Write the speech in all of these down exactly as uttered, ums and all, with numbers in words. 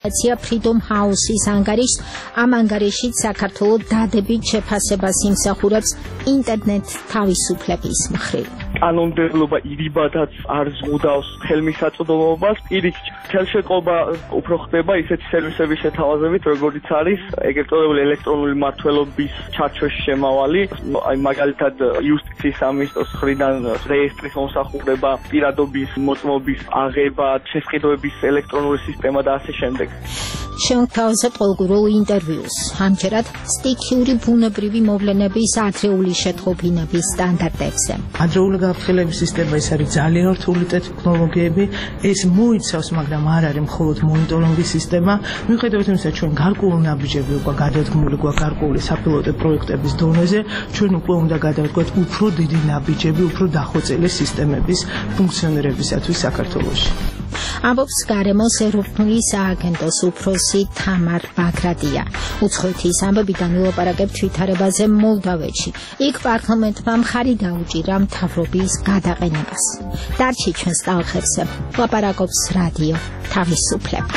Freedom House-ის ანგარიშს, ამ ანგარიშით საქართველოს დადებით შეფასებას იმსახურებს ინტერნეტ თავისუფლების მხრივ. კანონმდებლობა ირიბადაც არ ზღუდავს ხელმისაწვდომობას, პირიქით ხელშეწყობა უფრო ხდება ისეთი სერვისების შეთავაზებით, როგორიც არის ეგრეთ წოდებული ელექტრონული მმართველობის ჩარჩოში შემავალი, აი მაგალითად იუსტიციის სამინისტროს მხრიდან რეესტრის მომსახურება, პირადობის მოწმობის აღება, შესყიდვების ელექტრონული სისტემა და ასე შემდეგ. Შემოგთავაზებთ ყოველგვარულ ინტერვიუს, ამჯერად სტიქიური ბუნებრივი მოვლენების ადრეული შეწყობინების სტანდარტებზე. Ადრეული გაფრთხილების სისტემა ეს არის ძალიან რთული ტექნოლოგიები, ეს მოიცავს, მაგრამ არ არის მხოლოდ მონიტორინგის სისტემა. მიუხედავად იმისა, ჩვენ გარკვეული ნაბიჯები უკვე გადადგმული გვაქვს გარკვეული საპილოტო პროექტების დონეზე, ჩვენ უკვე უნდა გადავდგოთ უფრო დიდი ნაბიჯები, უფრო დახვეწილი სისტემების ფუნქციონირებისათვის საქართველოში. ამბობს გარემოს ეროვნული სააგენტოს უფროსი თამარ ბაგრატია. უცხოეთის ამბებიდან ვილაპარაკებთ ვითარებაზე მოლდავეთში. იქ პარლამენტმა მხარი დაუჭირა მთავრობის გადაყენებას. დარჩი ჩვენს ტალღებზე ლაპარაკობს რადიო თავისუფლება.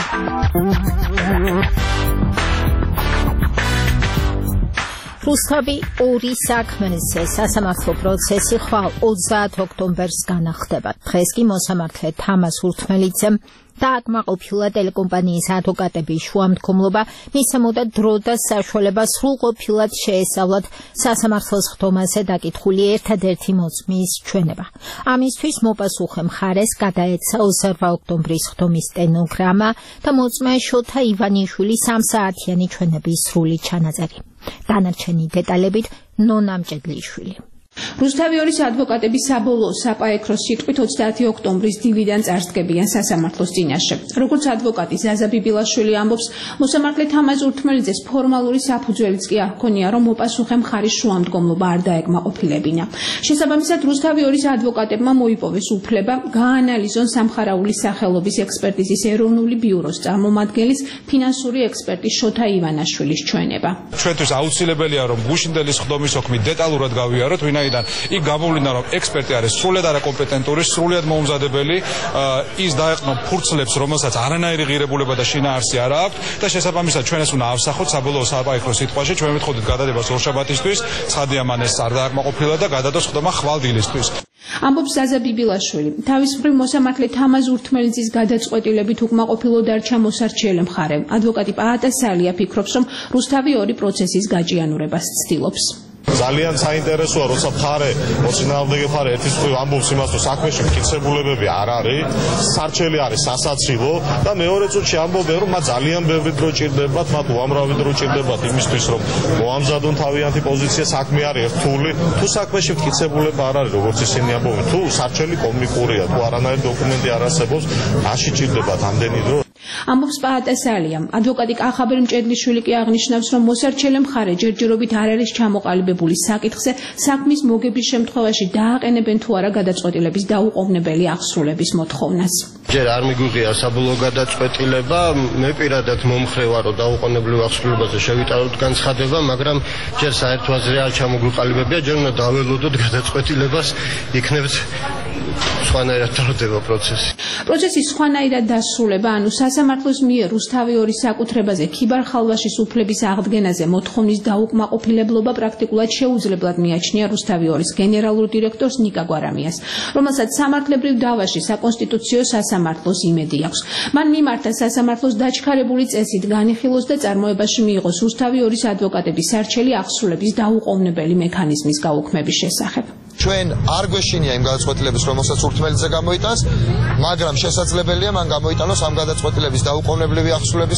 რუსთავი ორი საქმეზე სასამართლო პროცესი ხვალ ოცდაათ ოქტომბერს განახდება. დღეს კი მოსამართლე თამაზ ურთმელიძემ დააკმაყოფილა ტელეკომპანიის ადვოკატების შუამდგომლობა, მისცემოდა დრო და საშუალება სრულყოფილად შეესწავლათ სასამართლოს ხდომაზე დაკითხული ერთადერთი მოწმის ჩვენება. ამისთვის მოპასუხე მხარეს გადაეცა ოცდაორი ოქტომბრის ხდომის სტენოგრამა და მოწმე შოთა ივანიშვილის სამსაათიანი ჩვენების სრული ჩანაწერი. დანარჩენი დეტალებით ნონა მჭედლიშვილი. რუსთავი ორის ადვოკატები საბოლოო საპაექრო სიტყვით ოცდაათი ოქტომბრის დილიდან წარსდგებიან სასამართლოს წინაშე. როგორც ადვოკატი ზაზა ბიბილაშვილი ამბობს, მოსამართლე თამაზ ურთმელიძეს ფორმალური საფუძველიც კი არ ჰქონია, რომ მოპასუხე მხარის შუამდგომლობა არ დაეკმაყოფილებინა. შესაბამისად, რუსთავი ორის ადვოკატებმა მოიპოვეს უფლება გაანალიზონ სამხარაულის სახელობის ექსპერტიზის ეროვნული ბიუროს წარმომადგენლის ფინანსური ექსპერტის შოთა ივანაშვილის ჩვენება. ჩვენთვის აუცილებელია, რომ გუშინდელის ხდომის ოქმი დეტალურად გავიაროთ, ვინაიდან იქ გამოვლინდა, რომ ექსპერტი არის სრულიად არაკომპეტენტური, სრულიად მოუმზადებელი, ის დაეყო ფურცლებს, რომელსაც არანაირი ღირებულება და შინაარსი არ აქვს და შესაბამისად ჩვენ ეს უნდა ავსახოთ საბოლოო საპაექრო სიტყვაში. ჩვენ ვეთხოვდით გადადებას ორშაბათისთვის, ცხადია მან ეს არ დააკმაყოფილა და გადადოს ხდომა ხვალდილისთვის. ამბობს ზაზა ბიბილაშვილი. თავის მხრივ მოსამართლე თამაზ ურთმელიძის გადაწყვეტილებით უკმაყოფილო დარჩა მოსარჩიელე მხარე. ადვოკატი პაატა სალია ფიქრობს, რომ რუსთავი ორი პროცესის გაჭიანურებას ცდილობს. ძალიან საინტერესოა, როცა მხარე, მოწინააღმდეგე მხარე ერთის მხრივ ამბობს იმას, რომ საქმეში მტკიცებულებები არ არის, სარჩელი არის სასაცილო და მეორე წუთში ამბობენ, რომ მათ ძალიან ბევრი დრო ჭირდებათ, მათ უამრავი დრო ჭირდებათ იმისთვის, რომ მოამზადონ თავიანთი პოზიცია, საქმე არის რთული, თუ საქმეში მტკიცებულება არ არის, როგორც ისინი ამბობენ, თუ სარჩელი კომიკურია, თუ არანაირი დოკუმენტი არ არსებობს, რაში ჭირდებათ ამდენი დრო? ამბობს პაატა სალია. ადვოკატი კახაბერ მჭედლიშვილი კი აღნიშნავს, რომ მოსარჩელე მხარე ჯერჯერობით არ არის ჩამოყალიბებული საკითხზე, საქმის მოგების შემთხვევაში დააყენებენ თუ არა გადაწყვეტილების დაუყოვნებელი აღსრულების მოთხოვნას. ჯერ არ მიგვიღია საბოლოო გადაწყვეტილება, მე პირადად მომხრე ვარო დაუყოვნებლივ აღსრულებაზე შევიტანოთ განცხადება, მაგრამ ჯერ საერთო აზრი არ ჩამოგვიყალიბებია, ჯერ უნდა დაველოდოთ გადაწყვეტილებას, იქნებით სხვანაირად დადება პროცესი. პროცესის სხვანაირად დასრულება, ანუ სასამართლოს მიერ რუსთავი ორის საკუთრებაზე ქიბარ-ხალვაშის უფლების აღდგენაზე მოთხოვნის დაუკმაყოფილებლობა პრაქტიკულად შეუძლებლად მიაჩნია რუსთავი ორის გენერალურ დირექტორს ნიკა გვარამიას, რომელსაც სამართლებრივ დავაში საკონსტიტუციო სასამართლოს იმედი აქვს. მან მიმართა სასამართლოს დაჩქარებული წესით განიხილოს და წარმოებაში მიიღოს რუსთავი ორის ადვოკატების სარჩელი აღსრულების დაუყოვნებელი მექანიზმის გაუქმების შესახებ. ჩვენ არ გვეშინია იმ გადაწყვეტილების, რომელსაც ურთმელიძე გამოიტანს, მაგრამ შესაძლებელია მან გამოიტანოს ამ გადაწყვეტილების დაუყოვნებლივი აღსრულების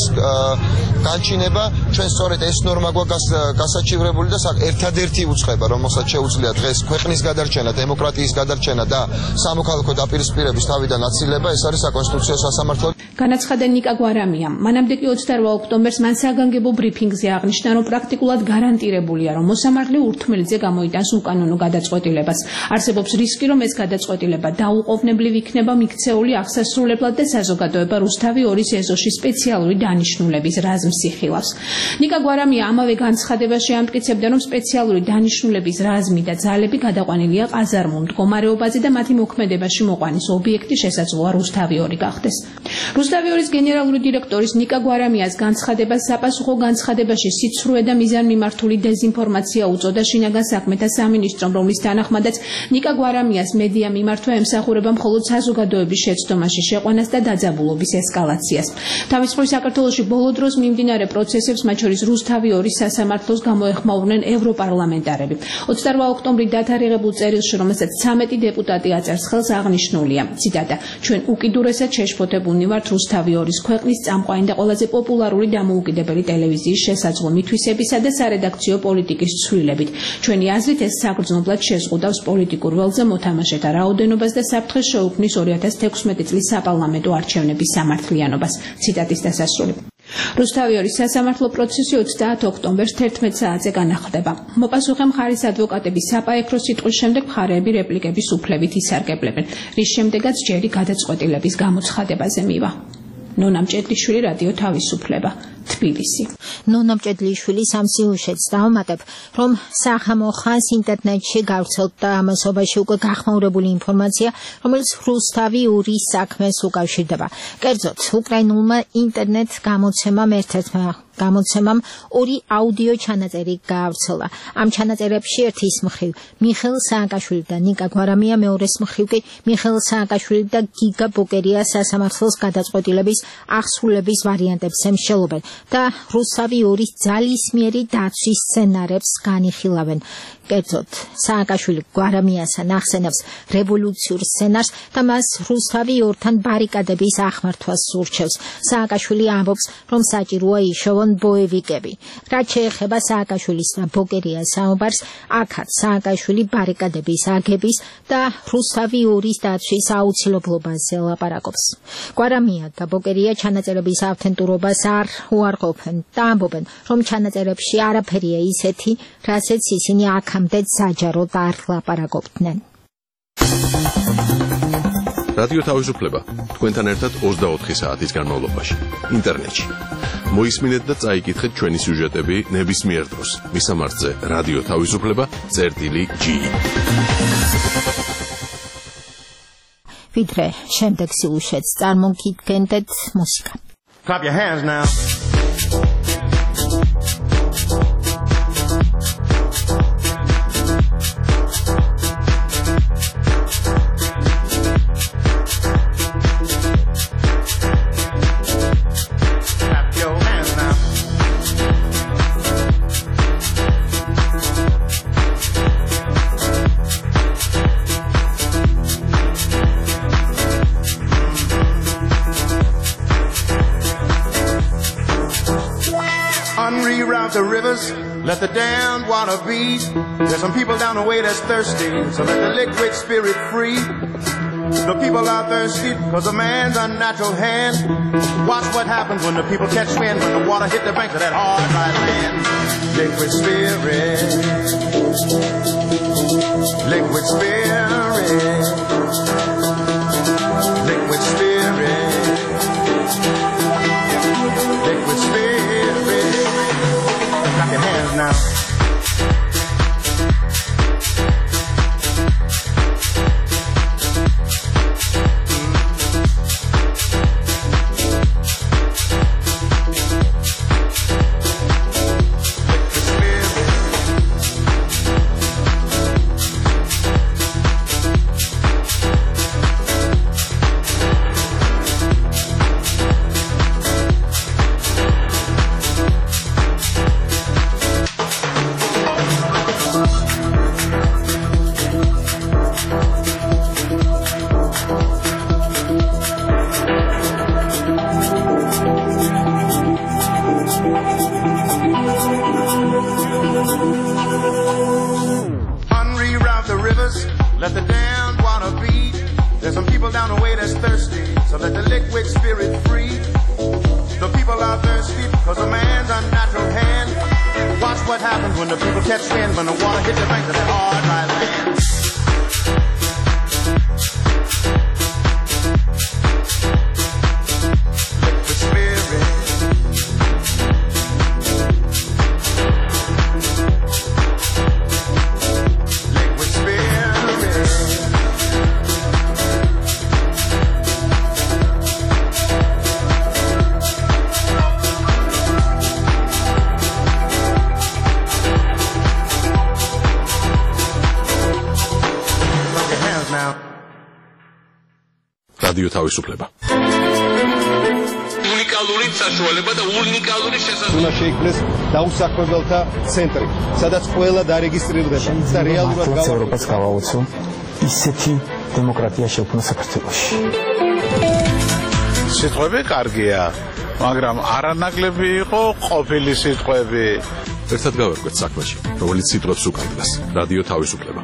განჩინება. ჩვენ სწორედ ეს ნორმა გვაქვს გასაჩივრებული და ერთადერთი უწყება, რომელსაც შეუძლია დღეს ქვეყნის გადარჩენა, დემოკრატიის გადარჩენა და სამოქალაქო დაპირისპირების თავიდან აცილება, ეს არის საკონსტიტუციო სასამართლო. განაცხადა ნიკა გვარამია. მანამდე კი ოცდაორი ოქტომბერს მან საგანგებო ბრიფინგზე აღნიშნა, რომ პრაქტიკულად გარანტირებულია, რომ მოსამართლე ურთმელიძე გამოიტანს უკანონო გადაწყვეტილებას განხილვას. არსებობს რისკი, რომ ეს გადაწყვეტილება დაუყოვნებლივ იქნება მიქცეული აღსასრულებლად და საზოგადოება რუსთავი ორის ეზოში სპეციალური დანიშნულების რაზმს იხილავს. ნიკა გვარამია ამავე განცხადებაში ამტკიცებდა, რომ სპეციალური დანიშნულების რაზმი და ძალები გადაყვანილია ყაზარმულ მდგომარეობაზე და მათი მოქმედებაში მოყვანის ობიექტი შესაძლოა რუსთავი ორი გახდეს. რუსთავი ორის გენერალური დირექტორის ნიკა გვარამიას განცხადებას საპასუხო განცხადებაში სიცრუე და მიზანმიმართული დეზინფორმაცია უწოდა შინაგან საქმეთა სამინისტრომ, რომლის თანახმადაც ნიკა გვარამიას მედია მიმართვა ემსახურება მხოლოდ საზოგადოების შეცდომაში შეყვანას და დაძაბულობის ესკალაციას. თავის მხრივ საქართველოში ბოლო დროს მიმდინარე პროცესებს, მათ შორის რუსთავი ორის სასამართლოს გამოეხმაურნენ ევროპარლამენტარები. ოცდაოთხ ოქტომბრი დათარიღებულ წერილში, რომელსაც ცამეტი დეპუტატი აწერს ხელს, აღნიშნულია, ციტატა, ჩვენ უკიდურესად შეშფოთებულნი ვართ რუსთავი ორის ქვეყნის წამყვანი და ყველაზე პოპულარული დამოუკიდებელი ტელევიზიის შესაძლო მითვისებისა და სარედაქციო პოლიტიკის ცვლილებით. ჩვენი აზრით ეს საგრძნობლად შეზღუდავს პოლიტიკურ ველზე მოთამაშეთა რაოდენობას და საფრთხეს შეუქმნის ორი ათას თექვსმეტი წლის საპარლამენტო არჩევნების სამართლიანობას. ციტატის დასასრული. რუსთავი ორის სასამართლო პროცესი ოცდაათი ოქტომბერს თერთმეტ საათზე განახლდება. მოპასუხე მხარის ადვოკატების საპაექრო სიტყვის შემდეგ მხარეები რეპლიკების უფლებით ისარგებლებენ, რის შემდეგაც ჯერი გადაწყვეტილების გამოცხადებაზე მივა. ნონა მჭედლიშვილი, რადიო თავისუფლება, თბილისი. ნონა მჭედლიშვილის ამ სიუჟეტს დავუმატებ, რომ სახამო ხანს ინტერნეტში გავრცელდა ამასობაში უკვე გახმაურებული ინფორმაცია, რომელიც რუსთავი ორის საქმეს უკავშირდება. კერძოდ, უკრაინულმა ინტერნეტ გამოცემამ ერთ-ერთმა გამოცემამ ორი აუდიო ჩანაწერი გაავრცელა. ამ ჩანაწერებში ერთის მხრივ მიხეილ სააკაშვილი და ნიკა გვარამია, მეორეს მხრივ კი მიხეილ სააკაშვილი და გიგა ბოკერია სასამართლოს გადაწყვეტილების აღსრულების ვარიანტებს ემშელობენ და რუსთავი ორის ძალისმიერი დაცვის სცენარებს განიხილავენ. კერძოდ, სააკაშვილი გვარამიასთან ახსენებს რევოლუციურ სცენარს და მას რუსთავი ორთან ბარიკადების ახმართვას სურჩევს. სააკაშვილი ამბობს, რომ საჭიროა იშოვონ ბოევიკები. რაც შეეხება სააკაშვილის და ბოკერიას საუბარს, აქაც სააკაშვილი ბარიკადების აგების და რუსთავი ორის დაცვის აუცილებლობაზე ლაპარაკობს. გვარამია და ბოკერია ჩანაწერების ავთენტურობას არ უარყოფენ და ამბობენ, რომ ჩანაწერებში არაფერია ისეთი, რასაც ისინი აქამდე საჯაროდ არ ლაპარაკობდნენ. რადიო თავისუფლება თქვენთან ერთად ოცდაოთხი საათის განმავლობაში ინტერნეტში. მოისმინეთ და წაიკითხეთ ჩვენი სიუჟეტები ნებისმიერ დროს. მისამართზე რადიო თავისუფლება წერტილი ჯი. ვიდრე შემდეგ სიუჟეტს წარმოგიდგენთ მუსიკა. Clap your hands now. The rivers, let the damned water beat. There's some people down the way that's thirsty, so let the liquid spirit free. The people are thirsty because of man's unnatural hand. Watch what happens when the people catch wind, when the water hit the banks of that hard, dry land. Liquid spirit, liquid spirit, liquid spirit, liquid spirit. Clap your hands now. Let the damned water beat. There's some people down the way that's thirsty, so let the liquid spirit free. The people are thirsty because of man's unnatural hand. Watch what happens when the people catch wind, when the water hits the banks of that hard, dry land. რადიო თავისუფლება. უნიკალური საშუალება და უნიკალური შესაძლებლობა. უნდა შეიქმნეს დაუსაქმებელთა ცენტრი, სადაც ყველა დარეგისტრირდება და რეალურად ევროპას გავაოცო ისეთი დემოკრატია შექმნა საქართველოში. სიტყვები კარგია, მაგრამ არანაკლები იყო ყოფილი სიტყვები. ერთად გავერკვეთ საქმეში, რომელიც სიტყვებს უკავშირდება. რადიო თავისუფლება.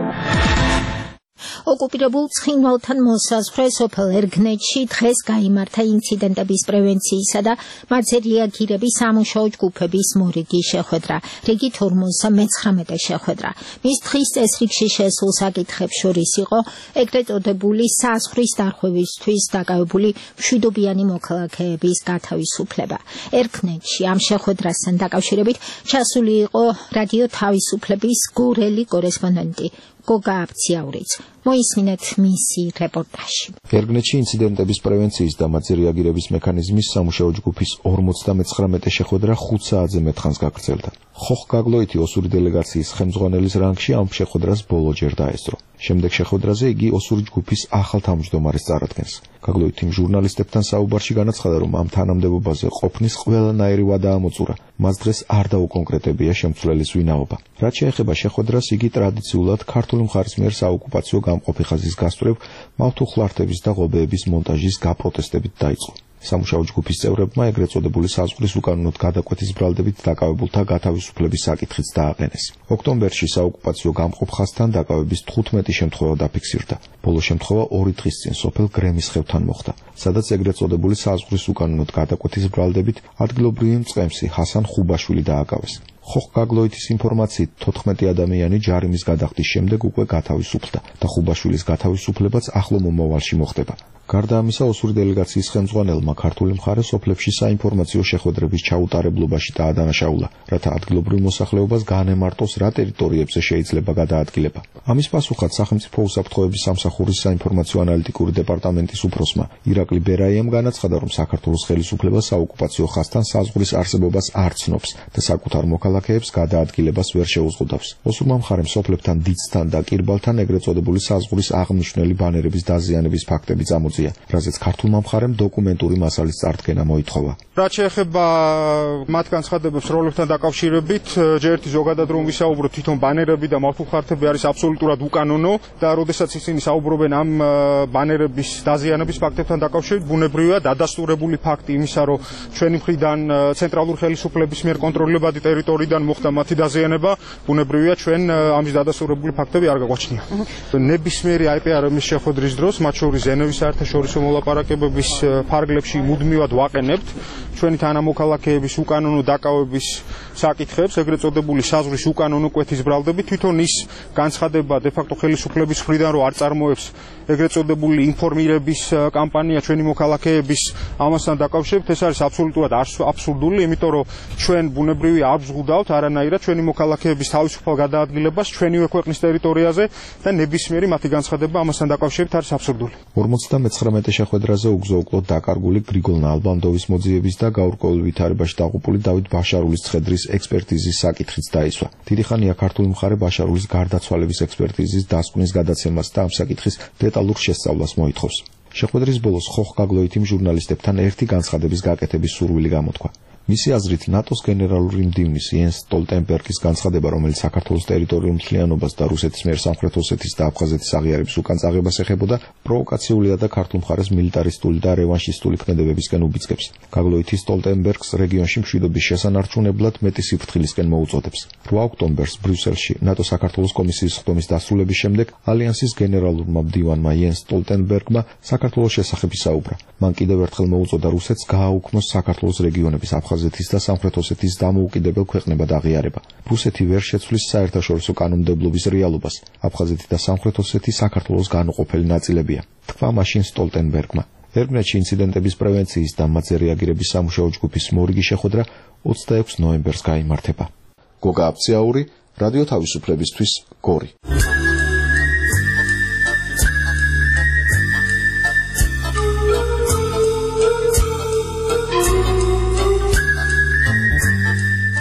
ოკუპირებულ ცხინვალთან მოსაზღვრე სოფელ ერგნეთში დღეს გაიმართა ინციდენტების პრევენციისა და მათზე რეაგირების სამუშაო ჯგუფების მორიგი შეხვედრა, რიგით ორმოცდამეცხრამეტე შეხვედრა. მის დღის წესრიგში შესულ საკითხებს შორის იყო ეგრეთ წოდებული საზღვრის დარღვევისთვის დაკავებული მშვიდობიანი მოქალაქეების გათავისუფლება. ერგნეთში ამ შეხვედრასთან დაკავშირებით ჩასული იყო რადიო თავისუფლების გორელი კორესპონდენტი გოგა აბციაურიც. მოისმინეთ მისი რეპორტაჟი. ერგნეთში ინციდენტების პრევენციის და მათზე რეაგირების მექანიზმის სამუშაო ჯგუფის ორმოცდამეცხრამეტე შეხვედრა ხუთ საათზე მეტხანს გაგრძელდა. ხოხ გაგლოითი ოსური დელეგაციის ხელმძღვანელის რანგში ამ შეხვედრას ბოლოჯერ დაესწრო. შემდეგ შეხვედრაზე იგი ოსური ჯგუფის ახალ თავმჯდომარეს წარადგენს. გაგლოითიმ ჟურნალისტებთან საუბარში განაცხადა, რომ ამ თანამდებობაზე ყოფნის ყველანაირი ვადა ამოწურა. მას დღეს არ დაუკონკრეტებია შემცვლელის ვინაობა. რაც შეეხება შეხვედრას, იგი ტრადიციულად ქართული მხარის მიერ საოკუპაციო გამყოფი ხაზის გასწრებ, მავთუხლართების და ღობეების მონტაჟის გაპროტესტებით დაიწყო. სამუშაო ჯგუფის წევრებმა ეგრეთ წოდებული საზღვრის უკანონოდ გადაკვეთის ბრალდებით დაკავებულთა გათავისუფლების საკითხიც დააყენეს. ოქტომბერში საოკუპაციო გამყოფ ხაზთან დაკავების თხუთმეტი შემთხვევა დაფიქსირდა. ბოლო შემთხვევა ორი დღის წინ სოფელ გრემის ხევთან მოხდა, სადაც ეგრეთ წოდებული საზღვრის უკანონოდ გადაკვეთის ბრალდებით ადგილობრივი მწყემსი ჰასან ხუბაშვილი დააკავეს. ხოხ გაგლოითის ინფორმაციით თოთხმეტი ადამიანი ჯარიმის გადახდის შემდეგ უკვე გათავისუფლდა და ხუბაშვილის გათავისუფლებაც ახლო მომავალში მოხდება. გარდა ამისა, ოსური დელეგაციის ხელმძღვანელმა ქართული მხარე სოფლებში საინფორმაციო შეხვედრების ჩაუტარებლობაში დაადანაშაულა, რათა ადგილობრივ მოსახლეობას განემარტოს რა ტერიტორიებზე შეიძლება გადაადგილება. ამის პასუხად სახელმწიფო უსაფრთხოების სამსახურის საინფორმაციო ანალიტიკური დეპარტამენტის უფროსმა ირაკლი ბერაიამ განაცხადა, რომ საქართველოს ხელისუფლება საოკუპაციო ხაზთან საზღვრის არსებობას არ ცნობს და საკუთარ მოქალაქეებს გადაადგილებას ვერ შეუზღუდავს. ოსურმა მხარემ სოფლებთან დიცთან და კირბალთან ეგრეთ წოდებული საზღვრის აღმნიშვნელი ბანერების დაზიანების ფაქტები წამოწია, რაზეც ქართულმა მხარემ დოკუმენტური მასალის წარდგენა მოითხოვა. რაც შეეხება მათ განცხადებებს როლებთან დაკავშირებით, ჯერ ერთი ზოგადად რომ ვისაუბროთ, თვითონ ბანერები და მავთუხლართები არის აბსოლუტურად უკანონო და როდესაც ისინი საუბრობენ ამ ბანერების დაზიანების ფაქტებთან დაკავშირებით, ბუნებრივია დადასტურებული ფაქტი იმისა, რომ ჩვენი მხრიდან ცენტრალური ხელისუფლების მიერ კონტროლებადი ტერიტორიიდან მოხდა მათი დაზიანება, ბუნებრივია ჩვენ ამის დადასტურებული ფაქტები არ გაგვაჩნია. ნებისმიერი აიპეარების შეხვედრის დროს, მათ შორის ჟენევის საერთაშორისო მოლაპარაკებების ფარგლებში მუდმივად ვაყენებთ ჩვენი თანამოქალაქეების უკანონო დაკავების საკითხებს, ეგრეთ წოდებული საზღვრის უკანონო კვეთის ბრალდებით. თვითონ ის განცხადება დე ფაქტო ხელისუფლების მხრიდან რომ არ წარმოებს ეგრეთ წოდებული ინფორმირების კამპანია ჩვენი მოქალაქეების ამასთან დაკავშირებით, ეს არის აბსოლუტურად აბსურდული, იმიტომ რომ ჩვენ ბუნებრივი არ ვზღუდავთ არანაირად ჩვენი მოქალაქეების თავისუფალ გადაადგილებას ჩვენივე ქვეყნის ტერიტორიაზე და ნებისმიერი მათი განცხადება ამასთან დაკავშირებით არის აბსურდული. ორმოცდამეცხრამეტე შეხვედრაზე უგზო-უკლოდ დაკარგული გრიგოლ ნალბანდოვის მოძიების და გაურკვეველ ვითარებაში დაყუპული დავით ბაშარულის ცხედრის ექსპერტიზის საკითხიც დაისვა. დიდი ხანია ქართული მხარე ბაშარულის გარდაცვალების ექსპერტიზის დასკვნის გადაცემას და ამ საკითხის დეტალურ შესწავლას მოითხოვს. შეხვედრის ბოლოს ხოხ გაგლოითიმ ჟურნალისტებთან ერთი განცხადების გაკეთების სურვილი გამოთქვა. მისი აზრით, ნატოს გენერალური მდივნის იენს სტოლტენბერგის განცხადება, რომელიც საქართველოს ტერიტორიულ მთლიანობას და რუსეთის მიერ სამხრეთ ოსეთის და აფხაზეთის აღიარების უკან წაღებას ეხებოდა, პროვოკაციულია და ქართულ მხარეს მილიტარისტული და რევანშისტული ქმედებებისკენ უბიძგებს. გაგლოითი სტოლტენბერგს რეგიონში მშვიდობის შესანარჩუნებლად მეტი სიფრთხილისკენ მოუწოდებს. რვა ოქტომბერს ბრიუსელში ნატო საქართველოს კომისიის ხდომის დასრულების შემდეგ ალიანსის გენერალურმა მდივანმა იენს სტოლტენბერგმა საქართველოს შესახებ ისაუბრა. მან კიდევ ერთხელ მოუწოდა რუსეთს გააუქმოს საქართველოს რეგიონების აფხაზეთის და სამხრეთ ოსეთის დამოუკიდებელ ქვეყნებად აღიარება. რუსეთი ვერ შეცვლის საერთაშორისო კანონმდებლობის რეალობას. აფხაზეთი და სამხრეთ ოსეთი საქართველოს განუყოფელი ნაწილებია, თქვა მაშინ სტოლტენბერგმა. ერგნეთში ინციდენტების პრევენციის და მათზე რეაგირების სამუშაო ჯგუფის მორიგი შეხვედრა ოცდაექვსი ნოემბერს გაიმართება. გოგა აბციაური, რადიო თავისუფლებისთვის, გორი.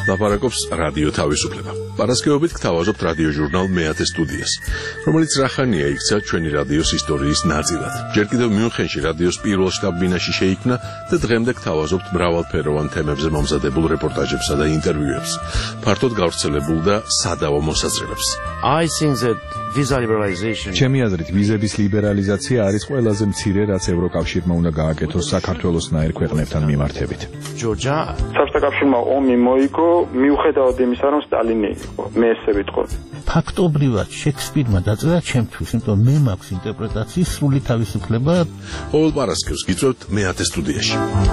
ლაპარაკობს რადიო თავისუფლება. Პარასკევობით გთავაზობთ რადიო ჟურნალ მეათე სტუდიას, რომელიც რახანია იქცა ჩვენი რადიოს ისტორიის ნაწილად. ჯერ კიდევ მიუნხენში რადიოს პირველ შტაბ-ბინაში შეიქმნა და დღემდე გთავაზობთ მრავალფეროვან თემებზე მომზადებულ რეპორტაჟებსა და ინტერვიუებს, ფართოდ გავრცელებულ და სადავო მოსაზრებებს. I think that visa liberalization ჩემი აზრით ვიზების ლიბერალიზაცია არის ყველაზე მცირე, რაც ევროკავშირმა უნდა გააკეთოს საქართველოსნაირ ქვეყნებთან მიმართებით. Georgia საბჭოთა კავშირმა ომი მოიგო მიუხედავად იმისა, რომ სტალინი იყო. მე ესე ვიტყოდი. ფაქტობრივად შექსპირმა დაწერა ჩემთვის, იმიტომ მე მაქვს ინტერპრეტაციის სრული თავისუფლება. ყოველ პარასკევს გიწევთ მეათე სტუდიაში.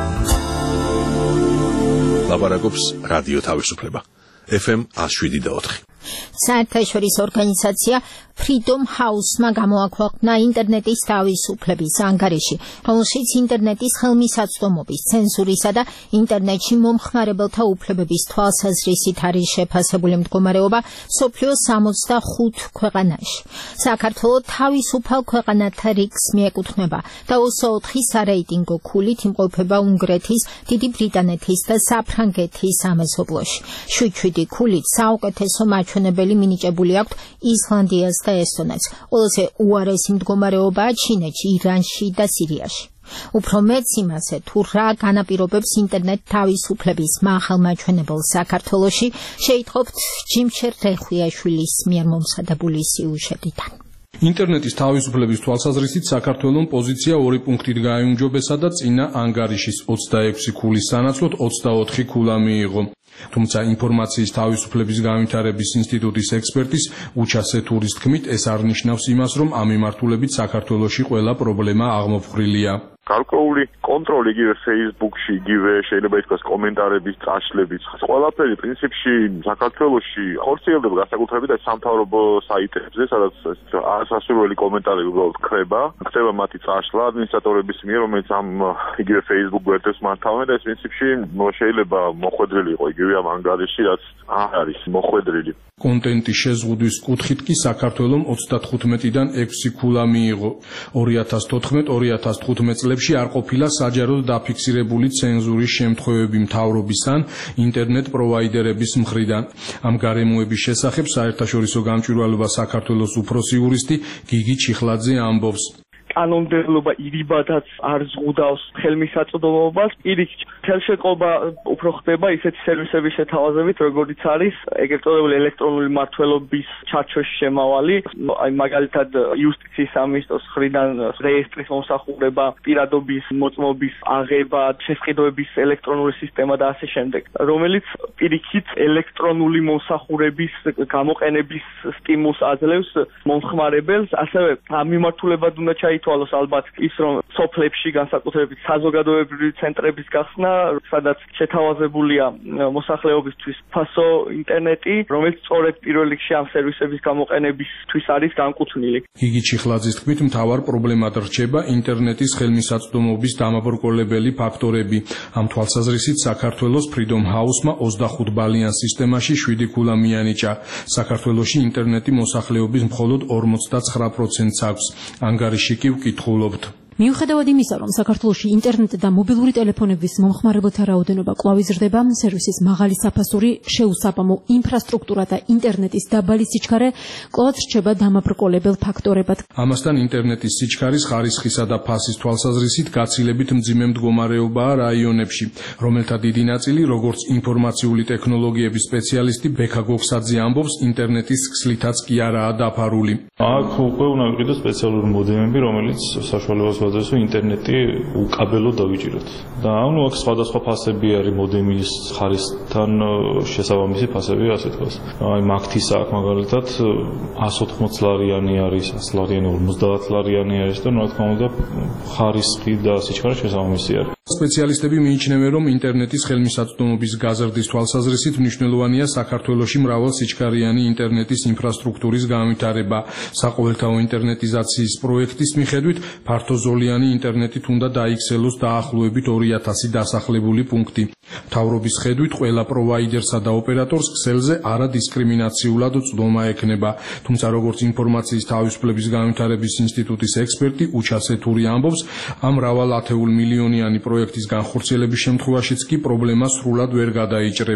ლაპარაკობს რადიო თავისუფლება. F M one oh seven point four. საერთაშორისო ორგანიზაცია Freedom House-მა გამოაქვეყნა ინტერნეტის თავისუფლების ანგარიში, რომელშიც ინტერნეტის ხელმისაწვდომობის, ცენზურისა და ინტერნეტში მომხმარებელთა უფლებების თვალსაზრისით არის შეფასებული მდგომარეობა მსოფლიოს სამოცდახუთ ქვეყანაში. საქართველო თავისუფალ ქვეყანათა რიგს მიეკუთვნება და ოცდაოთხი სარეიტინგო ქულით იმყოფება უნგრეთის, დიდი ბრიტანეთის და საფრანგეთის სამეზობლოში. შვიდ ქულით საუკეთესო მაჩვენებელი მინიჭებული აქვთ ისლანდიას და ესტონეთს. ყველაზე უარესი მდგომარეობაა ჩინეთში, ირანში და სირიაში. უფრო მეც იმაზე, თუ რა განაპირობებს ინტერნეტ თავისუფლების მაღალმაჩვენებელს საქართველოში, შეიტყობთ ჯიმშერ რეხვიაშვილის მიერ მომზადებული სიუჟეტიდან. ინტერნეტის თავისუფლების თვალსაზრისით საქართველოს პოზიცია ორი პუნქტით გაიუმჯობესა და წინა ანგარიშის ოცდაექვსი ქულის სანაცვლოდ ოცდაოთხი ქულა მიიღო. თუმცა ინფორმაციის თავისუფლების განვითარების ინსტიტუტის ექსპერტის უჩა სეთურის თქმით, ეს არ ნიშნავს იმას, რომ ამ მიმართულებით საქართველოში ყველა პრობლემა აღმოფხრილია. გარკვეული კონტროლი იგივე Facebook-ში, იგივე შეიძლება ითქვას კომენტარების წაშლებით. ყველაფერი პრინციპში საქართველოში ხორციელდება განსაკუთრებით აი სამთავრობო საიტებზე, სადაც არასასურველი კომენტარები უბრალოდ ხრება, ხდება მათი წაშლა ადმინისტრატორების მიერ, რომელიც ამ იგივე Facebook გვერდებს მართავენ და ეს პრინციპში შეიძლება მოხვედრილი იყო იგივე ამ ანგარიში, რაც არ არის მოხვედრილი. კონტენტის შეზღუდვის კუთხით კი საქართველოს ოცდათხუთმეტიდან ექვსი ქულა მიიღო. ორი ათას თოთხმეტ ორი ათას თხუთმეტ წლებში არ ყოფილა საჯაროდ დაფიქსირებული ცენზურის შემთხვევები მთავრობის ან ინტერნეტ პროვაიდერების მხრიდან. ამ გარემოების შესახებ საერთაშორისო გამჭვირვალობა საქართველოს უფროსი იურისტი გიგი ჩიხლაძე ამბობს. კანონმდებლობა ირიბადაც არ ზღუდავს ხელმისაწვდომობას, პირიქით, ხელშეკრულება უფრო ხდება ისეთი სერვისების შეთავაზებით, როგორიც არის ეგრეთ წოდებული ელექტრონული მმართველობის ჩარჩოში შემავალი, აი მაგალითად იუსტიციის სამინისტროს მხრიდან რეესტრის მომსახურება, პირადობის მოწმობის აღება, შესყიდვების ელექტრონული სისტემა და ასე შემდეგ, რომელიც პირიქით ელექტრონული მომსახურების გამოყენების სტიმულს აძლევს მომხმარებელს, ასევე ამ მიმართულებად უნდა ჩაითვალოს ალბათ ის, რომ სოფლებში განსაკუთრებით საზოგადოებრივი ცენტრების გახსნა, სადაც შეთავაზებულია მოსახლეობისთვის ფასო ინტერნეტი, რომელიც სწორედ პირველ რიგში ამ სერვისების გამოყენებისთვის არის განკუთვნილი. გიგი ჩიხლაძის თქმით, მთავარ პრობლემად რჩება ინტერნეტის ხელმისაწვდომობის დამაბრკოლებელი ფაქტორები. ამ თვალსაზრისით საქართველოს Freedom House-მა ოცდახუთ ბალიან სისტემაში შვიდი ქულა მიანიჭა. საქართველოში ინტერნეტი მოსახლეობის მხოლოდ ორმოცდაცხრა პროცენტს აქვს. ანგარიში კი ვკითხულობთ. მიუხედავად იმისა, რომ საქართველოში ინტერნეტი და მობილური ტელეფონების მომხმარებელთა რაოდენობა კვლავ იზრდება, სერვისის მაღალი საფასური, შეუსაბამო ინფრასტრუქტურა და ინტერნეტის დაბალი სიჩქარე კვლავ რჩება დამაბრკოლებელ ფაქტორებად. ამასთან ინტერნეტის სიჩქარის ხარისხისა და ფასის თვალსაზრისით გაცილებით მძიმე მდგომარეობაა რაიონებში, რომელთა დიდი ნაწილი, როგორც ინფორმაციული ტექნოლოგიების სპეციალისტი ბექა გოგსაძე ამბობს, ინტერნეტის ქსლითაც კი არაა დაფარული. აქ უკვე უნდა ვიყიდოთ სპეციალური მოდემები, რომელიც საშუალებას ვაძლევს ინტერნეტი უკაბელოდ დავიჭიროთ. და ანუ აქ სხვადასხვა ფასები არის მოდემის ხარისხთან შესაბამისი ფასები, ასე თქვას. აი მაგთისა აქ მაგალითად εκατს ოთხმოცი ლარიანი არის, ას ლარიანი, ორმოცდაათ ლარიანი არის და რა თქმა უნდა ხარისხი და სიჩქარე შესაბამისი არის. სპეციალისტები მიიჩნევენ, რომ ინტერნეტის ხელმისაწვდომობის გაზრდის თვალსაზრისით მნიშვნელოვანია საქართველოში მრავალსიჩქარიანი ინტერნეტის ინფრასტრუქტურის განვითარება. საყოველთაო ინტერნეტიზაციის პროექტის მიხედვით ფართოზოლიანი ინტერნეტით უნდა დაიქცელოს დაახლოებით ორი ათასი დასახლებული პუნქტი. მთავრობის ხედვით ყველა პროვაიდერსა და ოპერატორს ქსელზე არადისკრიმინაციულად წვდომა ექნება. თუმცა როგორც ინფორმაციის თავისუფლების განვითარების ინსტიტუტის ექსპერტი უჩა სეთური ამბობს, ამ მრავალ ათეულ მილიონიანი პროექტის განხორციელების შემთხვევაშიც კი პრობლემა სრულად ვერ გადაიჭრება.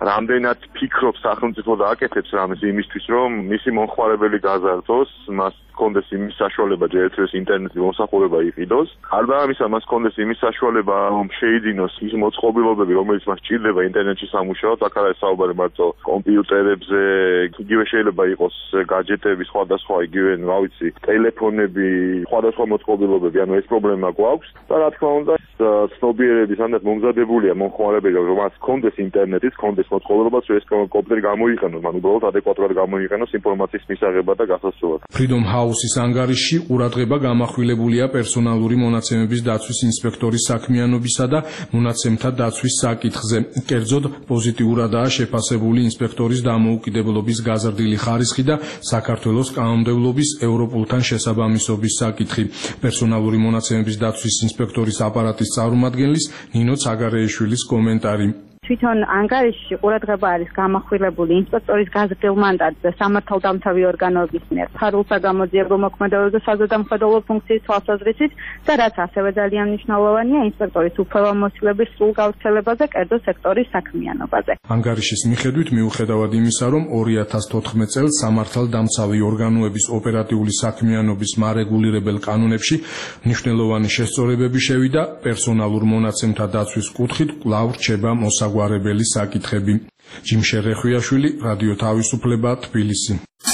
რამდენად ფიქრობს სახელმწიფო და აკეთებს რამეს იმისთვის, რომ მისი მომხმარებელი გაზარდოს, მას კონდეს იმის საშუალება ჯერ ერთ-ერთ ინტერნეტის მომსახურება იყიდოს. გარდა ამისა, მას კონდეს იმის საშუალება, რომ შეიძინოს ის მოწყობილობები, რომელიც მას სჭირდება ინტერნეტში სამუშაოდ, აქ არის საუბარი მარტო კომპიუტერებზე, იგივე შეიძლება იყოს გაჯეტები, სხვადასხვა იგივე, რა ვიცი, ტელეფონები, სხვადასხვა მოწყობილობები, ანუ ეს პრობლემა გვაქვს და რა თქმა უნდა, ცნობიერების ანდაც მომზადებულია მომხმარებელი, რომ მას კონდეს ინტერნეტის, კონდეს მოწყობილობაც, რომ ეს კომპიუტერი გამოიყენოს, მან უბრალოდ ადეკვატურად გამოიყენოს ინფორმაციის მისაღებად და გასაცვლელად. Freedom House-ის ანგარიშში ყურადღება გამახვილებულია პერსონალური მონაცემების დაცვის ინსპექტორის საქმიანობისა და მონაცემთა დაცვის საკითხზე. კერძოდ, პოზიტიურადაა შეფასებული ინსპექტორის დამოუკიდებლობის გაზრდილი ხარისხი და საქართველოს კანონმდებლობის ევროპულთან შესაბამისობის საკითხი. პერსონალური მონაცემების დაცვის ინსპექტორის აპარატის წარმომადგენლის ნინო ცაგარეიშვილის კომენტარი. თვითონ ანგარიშში ყურადღება არის გამახვილებული ინსპექტორის გაზრდილ მანდატზე სამართალდამცავი ორგანოების მიერ ფარულსა გამოძიებულ მოქმედებებზე საზედამხედველო ფუნქციის თვალსაზრისით და რაც ასევე ძალიან მნიშვნელოვანია ინსპექტორის უფლებამოსილების სრულ გავრცელებაზე კერძო სექტორის საქმიანობაზე. ანგარიშის მიხედვით მიუხედავად იმისა, რომ ორი ათას თოთხმეტ წელს სამართალდამცავი ორგანოების ოპერატიული საქმიანობის მარეგულირებელ კანონებში მნიშვნელოვანი შესწორებები შევიდა, პერსონალურ მონაცემთა დაცვის კუთხით კვლავ რჩება მოსაგვარებელი გვარებელი საკითხები. ჯიმშე რეხვიაშვილი, რადიო თავისუფლება, თბილისი.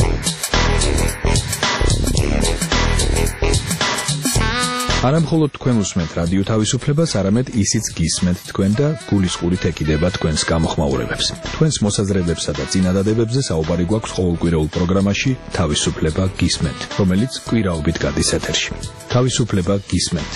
არა მხოლოდ თქვენ უსმენთ რადიო თავისუფლებას, არამედ ისიც გისმენთ თქვენ და გულისყურით ეკიდება თქვენს გამოხმაურებებს. თქვენს მოსაზრებებსა და წინადადებებზე საუბარი გვაქვს ყოველკვირეულ პროგრამაში თავისუფლება გისმენთ, რომელიც კვირაობით გადის ეთერში. თავისუფლება გისმენთ.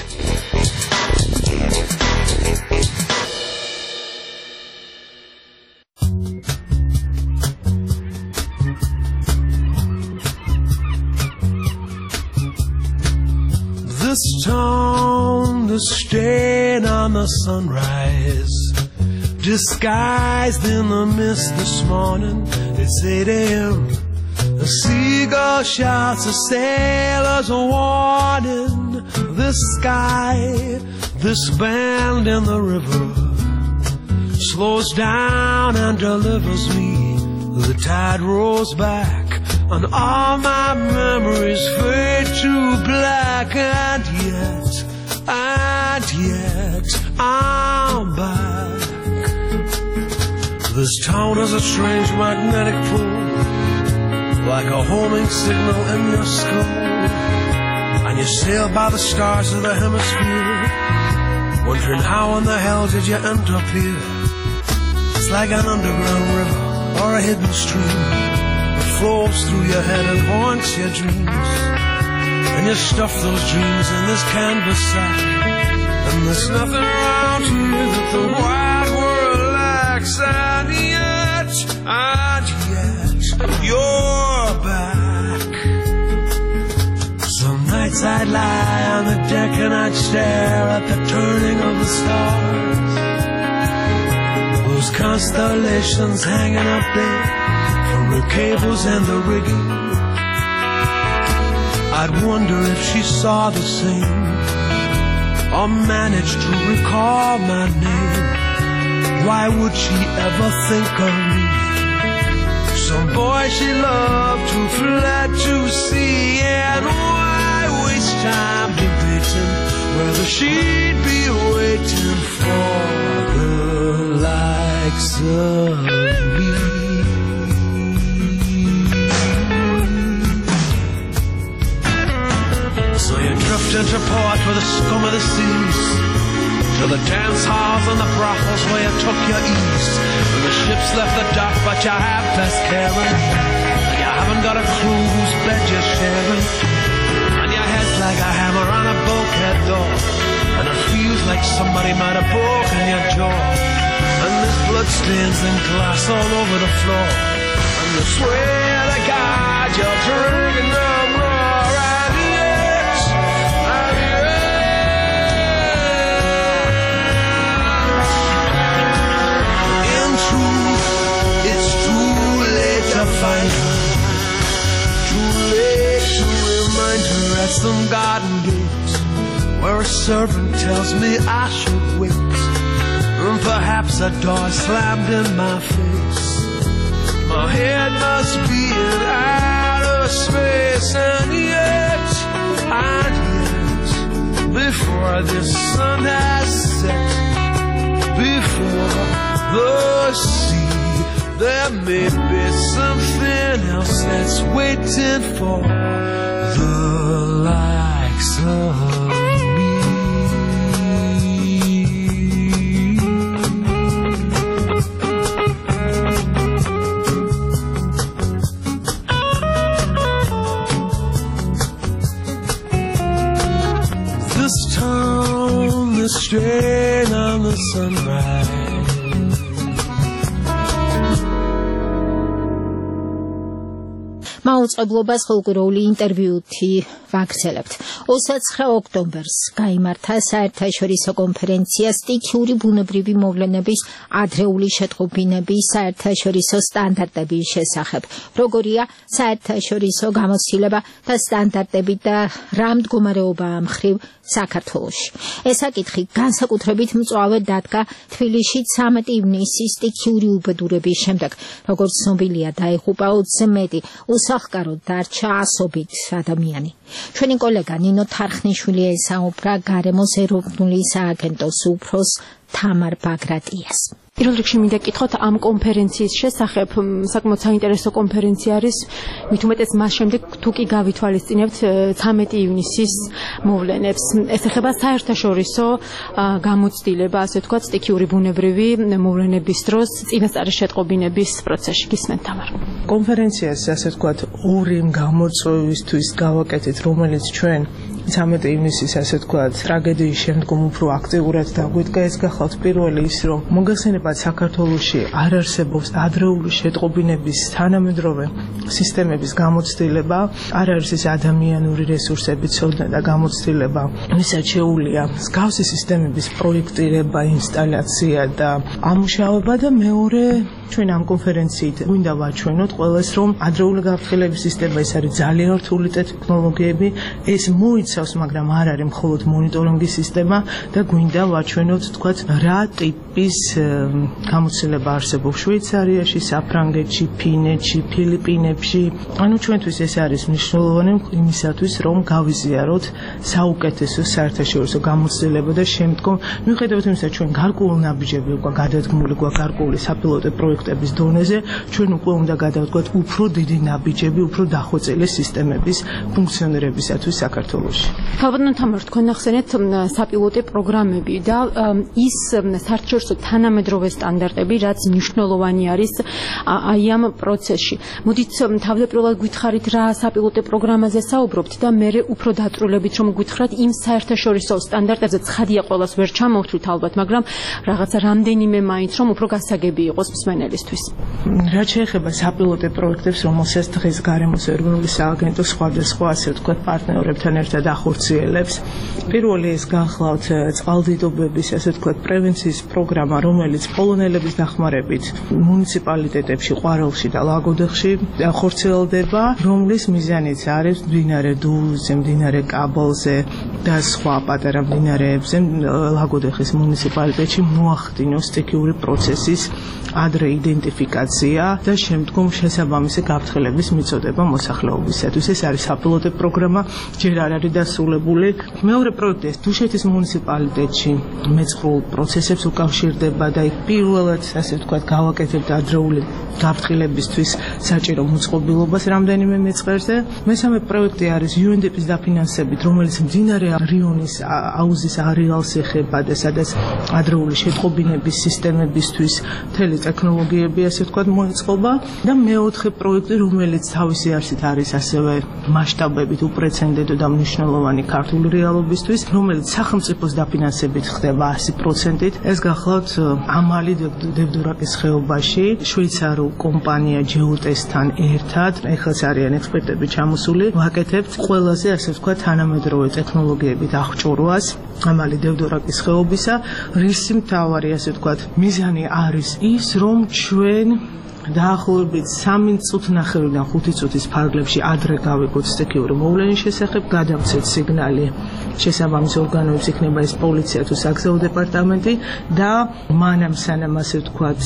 This town, the stain on the sunrise, disguised in the mist this morning. It's eight a.m. A seagull shouts a sailor's warning. This sky, this bend in the river, slows down and delivers me. The tide rolls back and all my memories fade to black, and yet, and yet, I'm back. This town is a strange magnetic pull, like a homing signal in your skull, and you sail by the stars of the hemisphere, wondering how in the hell did you end up here. It's like an underground river or a hidden stream, flows through your head and haunts your dreams, and you stuff those dreams in this canvas sack, and there's nothing around here that the wide world lacks, and yet, and yet, you're back. Some nights I'd lie on the deck and I'd stare at the turning of the stars, those constellations hanging up there, the cables and the rigging. I'd wonder if she saw the same or managed to recall my name. Why would she ever think of me? Some boy she loved who fled to sea, and why waste time debating whether she'd be waiting for the likes of me? So you drift into port with the scum of the seas, to the dance halls and the brothels where you took your ease. And the ship's left the dock, but you have best caring, and you haven't got a clue whose bed you're sharing. And your head's like a hammer on a bulkhead door, and it feels like somebody might have broken your jaw. And there's bloodstains and glass all over the floor, and you swear to God you're drinking no more. Find her. Too late to remind her at some garden gate, where a servant tells me I should wait. And perhaps a door slammed in my face. My head must be in outer space. And yet, and yet, before the sun has set, before the sea, there may be something else that's waiting for the likes of me. This town, the strain on the sunrise. მაუწყებლობას ხალხური ინტერვიუთი ვაგრძელებთ. ოცდაცხრა ოქტომბერს გაიმართა საერთაშორისო კონფერენცია სტიქიური ბუნებრივი მოვლენების ადრეული შეტყობინების საერთაშორისო სტანდარტების შესახებ. როგორია საერთაშორისო გამოცდილება და სტანდარტები და რა მდგომარეობაა მხრივ საქართველოში. ეს საკითხი განსაკუთრებით მწვავედ დადგა თბილისში ცამეტი ივნისის სტიქიური უბედურების შემდეგ, როგორც ცნობილია, დაიღუპა ოცზე მეტი უსახკაროდ დარჩა ასობით ადამიანი. ჩვენი კოლეგა ნინო თარხნიშვილი ესაუბრა გარემოს ეროვნული სააგენტოს უფროს თამარ ბაგრატიას. პირველ რიგში მინდა გითხოთ ამ კონფერენციის შესახებ. საკმაოდ საინტერესო კონფერენცია არის, მით უმეტეს მას შემდეგ თუ კი გავითვალისწინებთ ცამეტი ივნისის მოვლენებს. ეს ეხება საერთაშორისო გამოცდილება, ასე ვთქვათ, სტიქიური ბუნებრივი მოვლენების დროს წინასწარი შეტყობინების პროცესში. გისმენთ თამარ. კონფერენციას, ასე ვთქვათ, ორი გამოწვევისთვის გავაკეთეთ, რომელიც ჩვენ ცამეტი ივნისის, ასე ვთქვათ, ტრაგედიის შემდგომ უფრო აქტიურად დაგვიდგა. ეს გახლავთ პირველი ის, რომ მოგეხსენებათ, საქართველოში არ არსებობს ადრეული შეტყობინების თანამედროვე სისტემების გამოცდილება, არ არის ეს ადამიანური რესურსების ცოდნა და გამოცდილება, ვისაც შეუძლია მსგავსი სისტემების პროექტირება, ინსტალაცია და ამუშავება. და მეორე, ჩვენ ამ კონფერენციით გვინდა ვაჩვენოთ ყველას, რომ ადრეული გაფრთხილების სისტემა ეს არის ძალიან რთული ტექნოლოგიები, ეს მოიცავს, მაგრამ არ არის მხოლოდ მონიტორინგის სისტემა და გვინდა ვაჩვენოთ, თქვათ, რა ტიპის გამოცდილება არსებობს შვეიცარიაში, საფრანგეთში, ფინეთში, ფილიპინებში. ანუ ჩვენთვის ეს არის მნიშვნელოვანი იმისათვის, რომ გავიზიაროთ საუკეთესო საერთაშორისო გამოცდილება და შემდგომ, მიუხედავად იმისა, ჩვენ გარკვეული ნაბიჯები უკვე გადადგმული გვაქვს გარკვეული საპილოტო პროექტების დონეზე, ჩვენ უკვე უნდა გადავდგოთ უფრო დიდი ნაბიჯები, უფრო დახვეწილი სისტემების ფუნქციონირებისათვის საქართველოში. ალბათ თამარ, თქვენ ახსენეთ საპილოტო პროგრამები და ის საერთაშორისო თანამედროვე სტანდარტები, რაც მნიშვნელოვანი არის აი ამ პროცესში. მოდით თავდაპირველად გითხარით რა საპილოტო პროგრამაზე საუბრობთ და მერე უფრო დაწრულებით რომ გითხრათ იმ საერთაშორისო სტანდარტებზე. ცხადია ყველას ვერ ჩამოვთვლით ალბათ, მაგრამ რაღაცა რამდენიმე მაინც რომ უფრო გასაგები იყოს მსმენელისთვის. რაც შეეხება საპილოტო პროექტებს, რომელსაც დღეს გარემოს ეროვნული სააგენტო სხვადასხვა, ასე ვთქვათ, პარტნიორებთან ერთად ახორციელებს. პირველი ეს გახლავთ წყალდიდობების, ასე ვთქვათ, პრევენციის პროგრამა, რომელიც პოლონელების დახმარებით მუნიციპალიტეტებში, ყვარელში და ლაგოდეხში ხორციელდება, რომლის მიზანიც არის მდინარე დულზე, მდინარე კაბელზე და სხვა პატარა მდინარეებზე ლაგოდეხის მუნიციპალიტეტში მოახდინოს სტიქიური პროცესის ადრე იდენტიფიკაცია და შემდგომ შესაბამისი გაფრთხილების მიწოდება მოსახლეობისათვის. ეს არის საპილოტო პროგრამა, ჯერ არ არის დასრულებული. მეორე პროექტი ეს დუშეთის მუნიციპალიტეტში მეწყრულ პროცესებს უკავშირდება და იქ პირველად, ასე ვთქვათ, გავაკეთებთ ადრეული გაფრთხილებისთვის საჭირო მოწყობილობას რამდენიმე მეწყერზე. მესამე პროექტი არის იუ ენ დი პი-ის დაფინანსებით, რომელიც მდინარე რიონის აუზის არეალს ეხება და სადაც ადრეული შეტყობინების სისტემებისთვის მთელი ტექნოლოგიები, ასე ვთქვათ, მოეწყობა. და მეოთხე პროექტი, რომელიც თავისი არსით არის ასევე მასშტაბებით უპრეცედენტო და მნიშვნელოვანი ქართული რეალობისთვის, რომელიც სახელმწიფოს დაფინანსებით ხდება ასი პროცენტით. ეს გახლავთ ამალი დევდურაკის ხეობაში შვეიცარიულ კომპანია ჯეუტესთან ერთად, ეხლაც არიან ექსპერტები ჩამოსული, ვაკეთებთ ყველაზე, ასე ვთქვათ, თანამედროვე ტექნოლოგიებით აღჭურვას ამალი დევდურაკის ხეობისა. რისი მთავარი, ასე ვთქვათ, მიზანი არის ის, რომ ჩვენ დაახლოებით სამი წუთნახევრიდან ხუთი წუთის ფარგლებში ადრე გავიგოთ სტიქიური მოვლენის შესახებ, გადავცეთ სიგნალი შესაბამის ორგანოებს იქნება ეს პოლიცია თუ საგზაო დეპარტამენტი და მანამ სანამ ასე ვთქვათ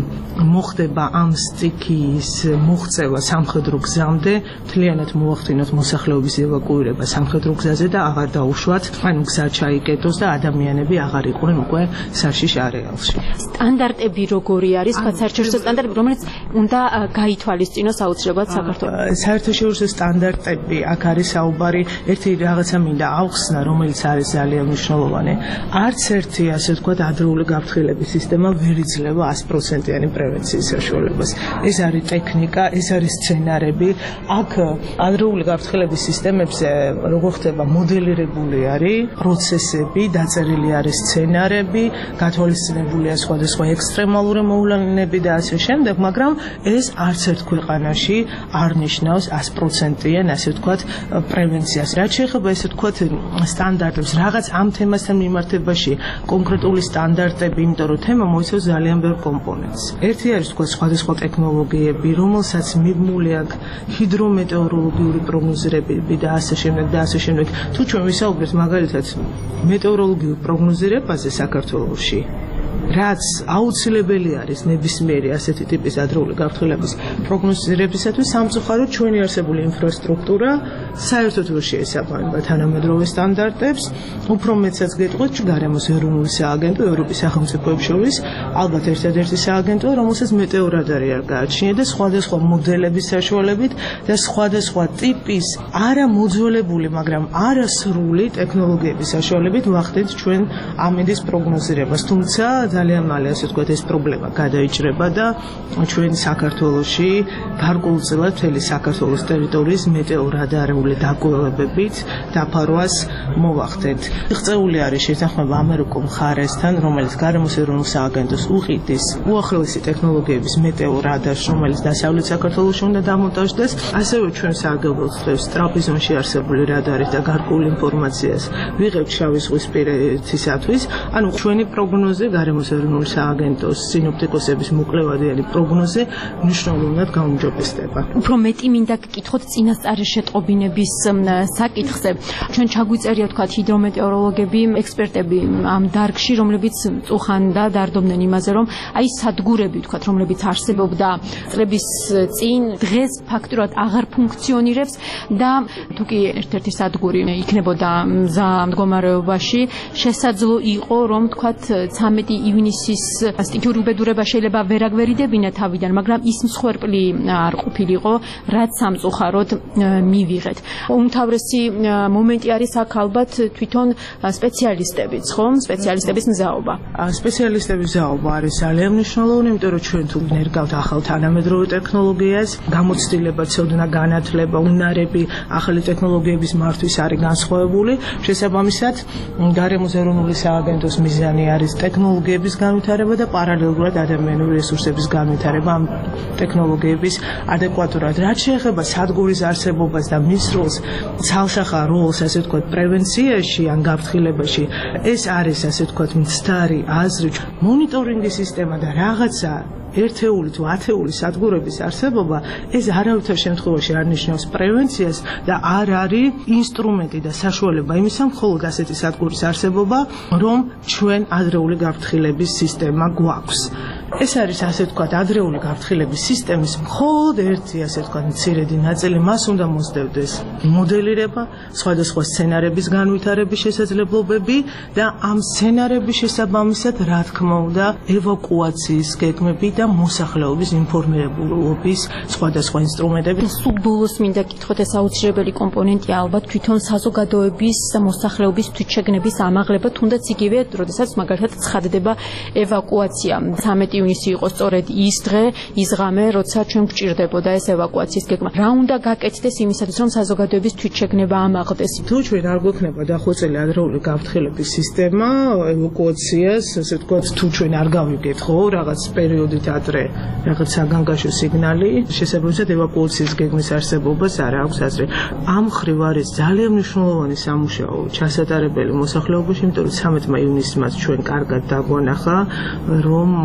მოხდება ამ სტიქიის მოღწევა სამხედრო გზამდე მთლიანად მოახდინოთ მოსახლეობის ევაკუირება სამხედრო გზაზე და აღარ დაუშვათ ანუ გზა ჩაიკეტოს და ადამიანები აღარ იყვნენ უკვე საშიშ არეალში. სტანდარტები როგორი არის, თქვა საერთაშორისო სტანდარტები, რომელიც უნდა გაითვალისწინოს აუცილებლად საქართველოს. საერთაშორისო სტანდარტები, აქ არის საუბარი, ერთი რაღაცა მინდა ავხსნა, რომელიც არის ძალიან მნიშვნელოვანი. არც ერთი ასე ვთქვათ ადრეული გაფრთხილების სისტემა ვერ იძლევა sto პროცენტიანი პრევენციის საშუალებას. ეს არის ტექნიკა, ეს არის სცენარები. აქ ადრეული გაფრთხილების სისტემებზე როგორ ხდება მოდელირებული არის პროცესები, დაწერილი არის სცენარები, გათვალისწინებულია სხვადასხვა ექსტრემალური მოვლენები და ასე შემდეგ, მაგრამ ეს არც ერთ ქვეყანაში არ ნიშნავს sto პროცენტიან ასე ვთქვათ პრევენციას. რაც შეეხება ესე ვთქვათ სტანდარტებს, რაღაც ამ თემასთან მიმართებაში კონკრეტული სტანდარტები, იმიტომ რომ თემა მოიცავს ძალიან ბევრ კომპონენტს. ერთი არის ვთქვათ სხვადასხვა ტექნოლოგიები, რომელსაც მიბმული აქვს ჰიდრომეტეოროლოგიური პროგნოზირებები და ასე შემდეგ და ასე შემდეგ. თუ ჩვენ ვისაუბრებთ მაგალითად მეტეოროლოგიურ პროგნოზირებაზე საქართველოში, რაც აუცილებელი არის ნებისმიერი ასეთი ტიპის ადრეული გაფრთხილების პროგნოზირებისათვის, სამწუხაროდ ჩვენი არსებული ინფრასტრუქტურა საერთოდ ვერ შეესაბამება თანამედროვე სტანდარტებს. უფრო მეტსაც გეტყვით, გარემოს ეროვნული სააგენტო ევროპის სახელმწიფოებს შორის ალბათ ერთადერთი სააგენტოა, რომელსაც მეტეორადარი არ გააჩნია და სხვადასხვა მოდელების საშუალებით და სხვადასხვა ტიპის არამოძველებული, მაგრამ არასრული ტექნოლოგიების საშუალებით ვახდენთ ჩვენ ამინდის პროგნოზირებას. თუმცა ძალიან მალე ასე ვთქვათ ეს პრობლემა გადაიჭრება და ჩვენ საქართველოში გარკვეულწილად მთელი საქართველოს ტერიტორიის მეტეორადარული დაკვირვებებით დაფარვას მოვახდენთ. ღწეული არის შეთანხმება ამერიკულ მხარესთან, რომელიც გარემოს ეროვნულ სააგენტოს უყიდის უახლოესი ტექნოლოგიების მეტეორადარს, რომელიც დასავლეთ საქართველოში უნდა დამონტაჟდეს. ასევე ჩვენ სააგენტოს ტრაპიზონში არსებული რადარით და გარკვეულ ინფორმაციას ვიღებთ შავი ზღვისპირეთისათვის. ანუ ჩვენი პროგნოზი გარემოს ეროვნული სააგენტოს სინოპტიკოსების მოკლევადიანი პროგნოზი მნიშვნელოვნად გაუმჯობესდება. უფრო მეტი მინდა გკითხოთ წინასწარი შეტყობინების საკითხზე. ჩვენ ჩაგვიწერია თქვა ჰიდრომეტეოროლოგები, ექსპერტები ამ დარგში, რომლებიც წუხან და დარდობდნენ იმაზე, რომ აი სადგურები თქვა, რომლებიც არსებობდა წლების წინ, დღეს ფაქტურად აღარ ფუნქციონირებს და თუ კი ერთ-ერთი სადგური იქნებოდა მზა მდგომარეობაში, შესაძლო იყო რომ თქვა ცამეტი ივნისის სტიქიური უბედურება შეიძლება ვერ აგვერიდებინა თავიდან, მაგრამ ის მსხვერპლი არ ყოფილიყო, რაც სამწუხაროდ მივიღეთ. უმთავრესი მომენტი არის აქ ალბათ თვითონ სპეციალისტებიც, ხომ? სპეციალისტების მზაობა. სპეციალისტების მზაობა არის ძალიან მნიშვნელოვანი, იმიტომ რომ ჩვენ თუ ნერგავთ ახალ თანამედროვე ტექნოლოგიას, გამოცდილება, ცოდნა, განათლება, უნარები, ახალი ტექნოლოგიების მართვის არის განსხვავებული. შესაბამისად, გარემოს ეროვნული სააგენტოს მიზანი არის ტექნოლოგიების განვითარება და პარალელურად ადამიანური რესურსების განვითარება ამ ტექნოლოგიების ადეკვატურად. რაც შეეხება სადგურის არსებობას და მის როლს, ცალსახა როლს, ასე ვთქვათ, პრევენციაში ან გაფრთხილებაში, ეს არის, ასე ვთქვათ, მცდარი აზრი, მონიტორინგის სისტემა და რაღაცა ერთეული თუ ათეული სადგურების არსებობა, ეს არავითარ შემთხვევაში არ ნიშნავს პრევენციას და არ არის ინსტრუმენტი და საშუალება იმისა, მხოლოდ ასეთი სადგურის არსებობა, რომ ჩვენ ადრეული გაფრთხილების სისტემა გვაქვს. ეს არის ასე ვთქვათ ადრეული გაფრთხილების სისტემის მხოლოდ ერთი ასე ვთქვათ მცირედი ნაწილი, მას უნდა მოსდევდეს მოდელირება, სხვადასხვა სცენარების განვითარების შესაძლებლობები და ამ სცენარების შესაბამისად, რა თქმა უნდა, ევაკუაციის გეგმები და მოსახლეობის ინფორმირებულობის სხვადასხვა ინსტრუმენტები. სულ ბოლოს მინდა გითხოთ, ეს აუცილებელი კომპონენტია ალბათ თვითონ საზოგადოების მოსახლეობის თვითშეგნების ამაღლება, თუნდაც იგივე, როდესაც მაგალითად ცხადდება ევაკუაცია. ცამეტი ივნისი იყო სწორედ ის დღე, ის ღამე, როცა ჩვენ გვჭირდებოდა ეს ევაკუაციის გეგმა. რა უნდა გაკეთდეს იმისათვის, რომ საზოგადოების თვითშეგნება ამაღლდეს? თუ ჩვენ არ გვექნება დახვეწილი ადრეული გაფრთხილების სისტემა, ევაკუაციას, ასე ვთქვათ, თუ ჩვენ არ გავიგეთ, ხო, რაღაც პერიოდით ადრე, რაღაც საგანგაშო სიგნალი, შესაბამისად ევაკუაციის გეგმის არსებობას არ აქვს აზრი. ამ ხრივ არის ძალიან მნიშვნელოვანი სამუშაო ჩასატარებელი მოსახლეობაში, იმიტომ რომ ცამეტი ივნისს მას ჩვენ კარგად დაგვანახა, რომ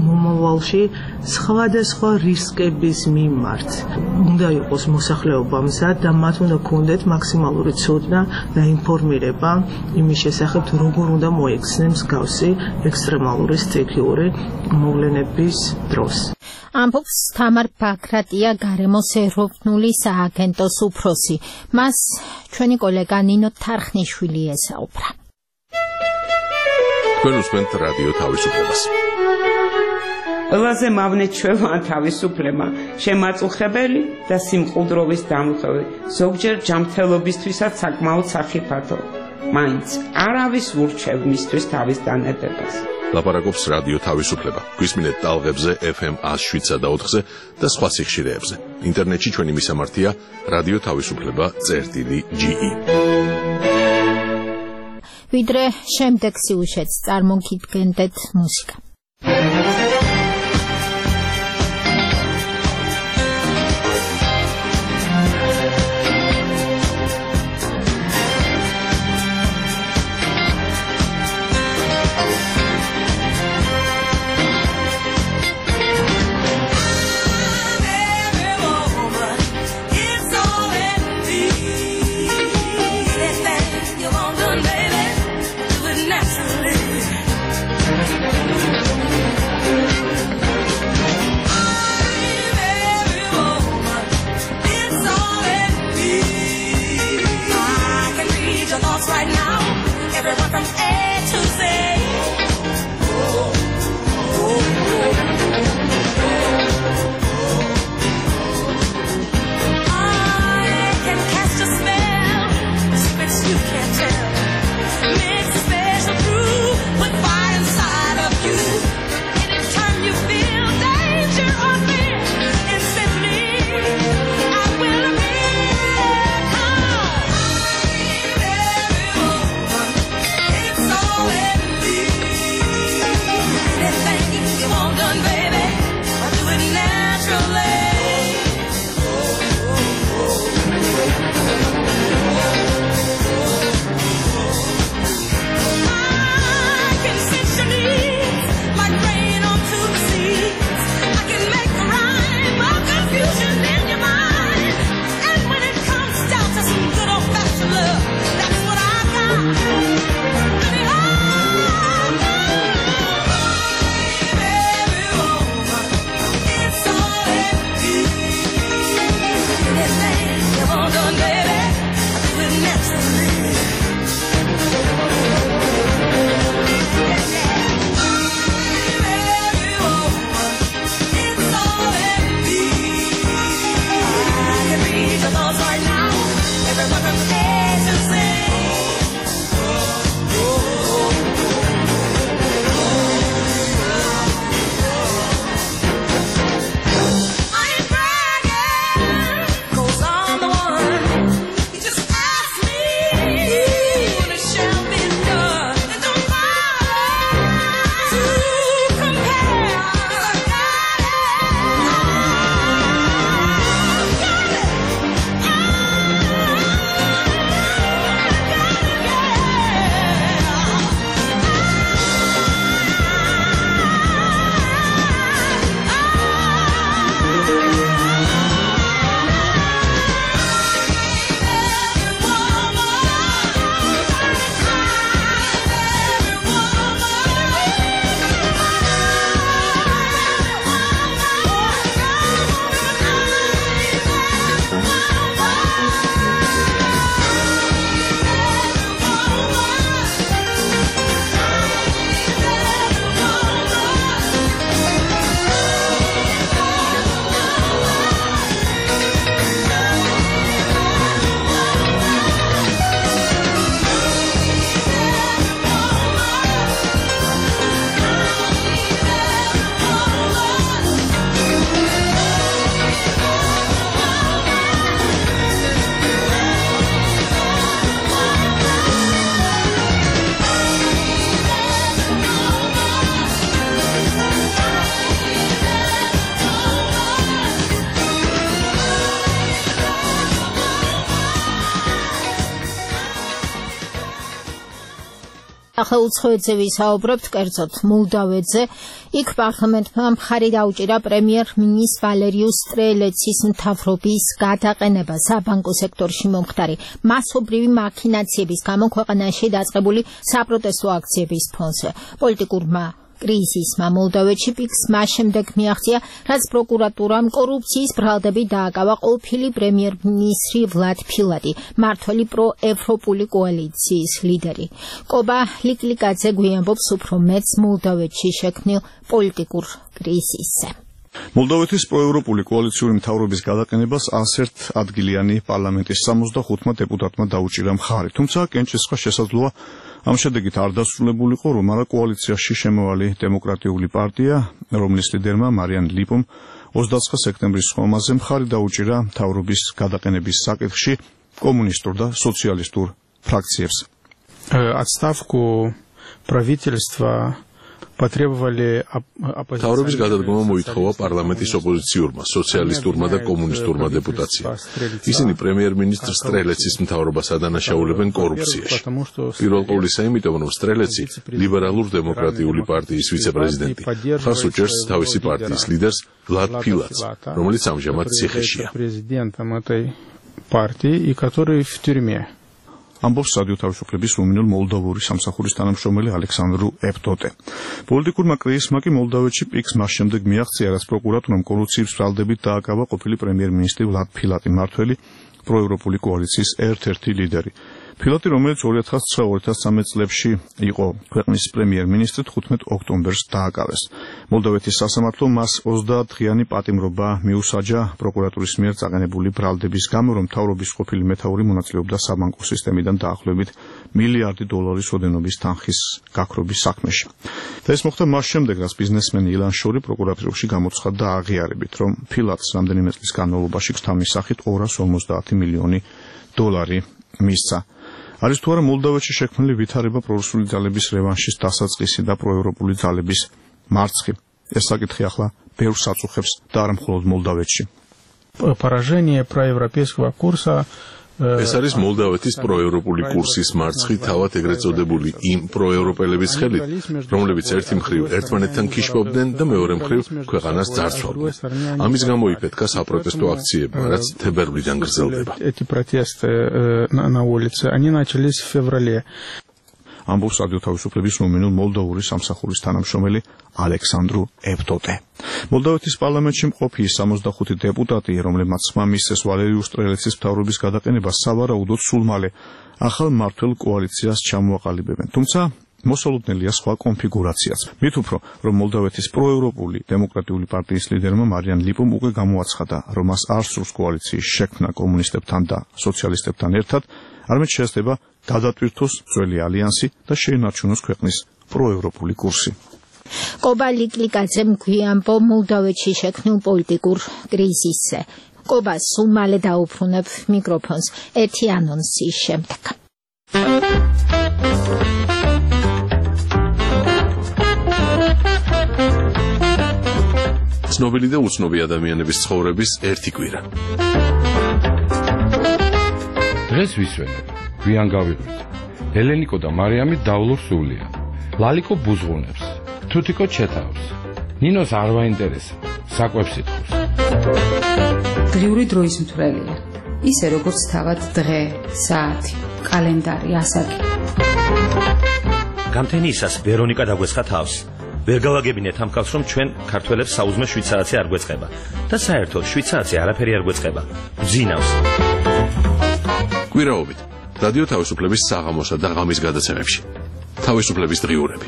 მომავალში სხვადასხვა რისკების მიმართ უნდა იყოს მოსახლეობა მზად და მათ უნდა კონდეთ მაქსიმალური ცოდნა და ინფორმირება იმის შესახებ როგორ უნდა მოექცნენ მსგავსი ექსტრემალური სტიქიური მოვლენების დროს. ამბობს თამარ ბაგრატია, გარემოს ეროვნული სააგენტოს უფროსი. მას ჩვენი კოლეგა ნინო თარხნიშვილი ესაუბრა. თქვენ უსმენთ რადიო თავისუფლებას. ყველაზე მავნეჩვევაა თავისუფლება, შემაწუხებელი და სიმყუდროვის დამხები, ზოგჯერ ჯანმრთელობისთვისაც საკმაოდ სახიფათო. მაინც არავის ურჩევ მისთვის თავის დანებებას. ლაპარაკობს რადიო თავისუფლება. გვისმინეთ ტალღებზე ეფ ემ one oh seven და ოთხზე და სხვა სიხშირეებზე. ინტერნეტში ჩვენი მისამართია რადიო თავისუფლება წერტილი ჯი ი. ვიდრე შემდეგ სიუჟეტს წარმოგიდგენდეთ მუსიკა. Naturally. ახლა უცხოეთზე ვისაუბრებთ, კერძოდ მოლდავეთზე. იქ პარლამენტმა მხარი დაუჭირა პრემიერ-მინისტრ ვალერიუს სტრელეცის მთავრობის გადაყენება საბანკო სექტორში მომხდარი მასობრივი მაქინაციების გამო ქვეყანაში დაწყებული საპროტესტო აქციების ფონზე. პოლიტიკურმა კრიზისმა მოლდავეთში პიკს მას შემდეგ მიაღწია, რაც პროკურატურამ კორუფციის ბრალდები დააკავა ყოფილი პრემიერ-მინისტრი ვლად ფილატი, მმართველი პროევროპული კოალიციის ლიდერი. კობა ლიკლიკაძე გვიამბობს უფრო მეტს მოლდავეთში შექმნილ პოლიტიკურ კრიზისზე. მოლდოვეთის პროევროპული კოალიციური მთავრობის გადაყენებას ასერთ ადგილიანი პარლამენტის სამოცდახუთმა დეპუტატმა დაუჭირა მხარი, თუმცა კენჭისყრა შესაძლოა ამ შედეგით არ დასრულებულიყო, რომ არა კოალიციაში შემოვალი დემოკრატიული პარტია, რომლის ლიდერმა მარიან ლიპომ ოცდაცხრა სექტემბრის ხომაზე მხარი დაუჭირა მთავრობის გადაყენების საკითხში კომუნისტურ და სოციალისტურ ფრაქციებს. Отставку правительства потребовали მთავრობის გადადგომა მოითხოვა პარლამენტის ოპოზიციურმა, სოციალისტურმა და კომუნისტურმა დეპუტაციამ. ისინი პრემიერ-მინისტრ სტრელეცის მთავრობას ადანაშაულებენ კორუფციაში. პირველ ყოვლისა იმიტომ, რომ სტრელეცი ლიბერალურ-დემოკრატიული პარტიის ვიცე-პრეზიდენტი, ხარს უჭერს თავისი პარტიის ლიდერს ვლად ფილატს, რომელიც ამჟამად ციხეშია. ამბობს რადიო თავისუფლების რუმინულ მოლდოვური სამსახურის თანამშრომელი ალექსანდრუ ეპტოტე. პოლიტიკურმა კრიზისმა კი მოლდოვეთში პიკს მას შემდეგ მიაღწია, რაც პროკურატურამ კორუფციის ბრალდებით დააკავა ყოფილი პრემიერ-მინისტრი ვლად ფილატი, მმართველი პროევროპული კოალიციის ერთ-ერთი ლიდერი. ფილატი, რომელიც ორი ათას ცხრა ორი ათას ცხრამეტ წლებში იყო ქვეყნის პრემიერ-მინისტრი, თხუთმეტ ოქტომბერს დააკავეს. მოლდოვეთის სასამართლომ მას ოცდაათ დღიანი პატიმრობა მიუსაჯა პროკურატურის მიერ წაყენებული ბრალდების გამო, რომ მთავრობის ყოფილი მეთაური მონაწილეობდა საბანკო სისტემიდან დაახლოებით მილიარდი დოლარის ოდენობის თანხის გაქრობის საქმეში. და ეს მოხდა მას შემდეგ, რაც ბიზნესმენი ილან შორი პროკურატურაში გამოცხადდა აღიარებით, რომ ფილატს რამდენიმე წლის განმავლობაში გზავნის სახით ორას ორმოცდაათი მილიონი დოლარი მისცა. არის თუ არა მოლდოვეთში შექმნილი ვითარება პრორუსული ძალების რევანშის დასაწყისი და პროევროპული ძალების მარცხი. ეს საკითხი ახლა ბევრს აწუხებს და არა მხოლოდ მოლდოვეთში. Поражение проевропейского курса ეს არის მოლდოვეთის პროევროპული კურსის მარცხი, თავად ეგრეთ წოდებული იმ პროევროპელების ხელით, რომლებიც ერთი მხრივ ერთმანეთთან ქიშბობდნენ და მეორე მხრივ ქვეყანას ძარცვავდნენ. ამის გამო იფეთქა საპროტესტო აქციებმა, რაც თებერვლიდან გრძელდება. Эти протесты на улице, они начались в феврале. ამბობს რადიო თავისუფლების რუმინულ მოლდოვური სამსახურის თანამშრომელი ალექსანდრუ ეპტოტე. მოლდოვეთის პარლამენტში მყოფი სამოცდახუთი დეპუტატი, რომლებმაც ხმა მისცეს ვალერიუს სტრელეცის მთავრობის გადაყენებას, სავარაუდოდ სულ მალე ახალ მმართველ კოალიციას ჩამოაყალიბებენ. თუმცა მოსალოდნელია სხვა კონფიგურაციაც. მით უფრო, რომ მოლდოვეთის პროევროპული დემოკრატიული პარტიის ლიდერმა მარიან ლიპომ უკვე გამოაცხადა, რომ მას არ სურს კოალიციის შექმნა კომუნისტებთან და სოციალისტებთან ერთად, არამედ შეესწრება გადატვირთოს ძველი ალიანსი და შეინარჩუნოს ქვეყნის პროევროპული კურსი. კობა ლიკლიკაძემ გვიამბო მოლდოვეთში შექმნილ პოლიტიკურ კრიზისზე. კობას სულ მალე დაუბრუნებ მიკროფონს ერთი ანონსის შემდეგ. ცნობილი და უცნობი ადამიანების ცხოვრების ერთი კვირა. დღეს ვისვენებ, გვიან გავიღვით. ელენიკო და მარიამი დავლურ სულია. ლალიკო ბუზღუნებს, თუთიკო ჩეთავს. ნინოს არ ვაინტერესა, საკვებს ითხოვს. დღიური დროის მთვრელია. ისე როგორც თავად დღე, საათი, კალენდარი, ასაკი. გამთენიისას ვერონიკა დაგვესხა თავს. ვერ გავაგებინეთ ამ კაცს, რომ ჩვენ ქართველებს საუზმე შვიდ საათზე არ გვეწყება და საერთოდ შვიდ საათზე არაფერი არ გვეწყება. გძინავს. კვირაობით რადიო თავისუფლების საღამოსა და ღამის გადაცემებში. თავისუფლების დღიურები.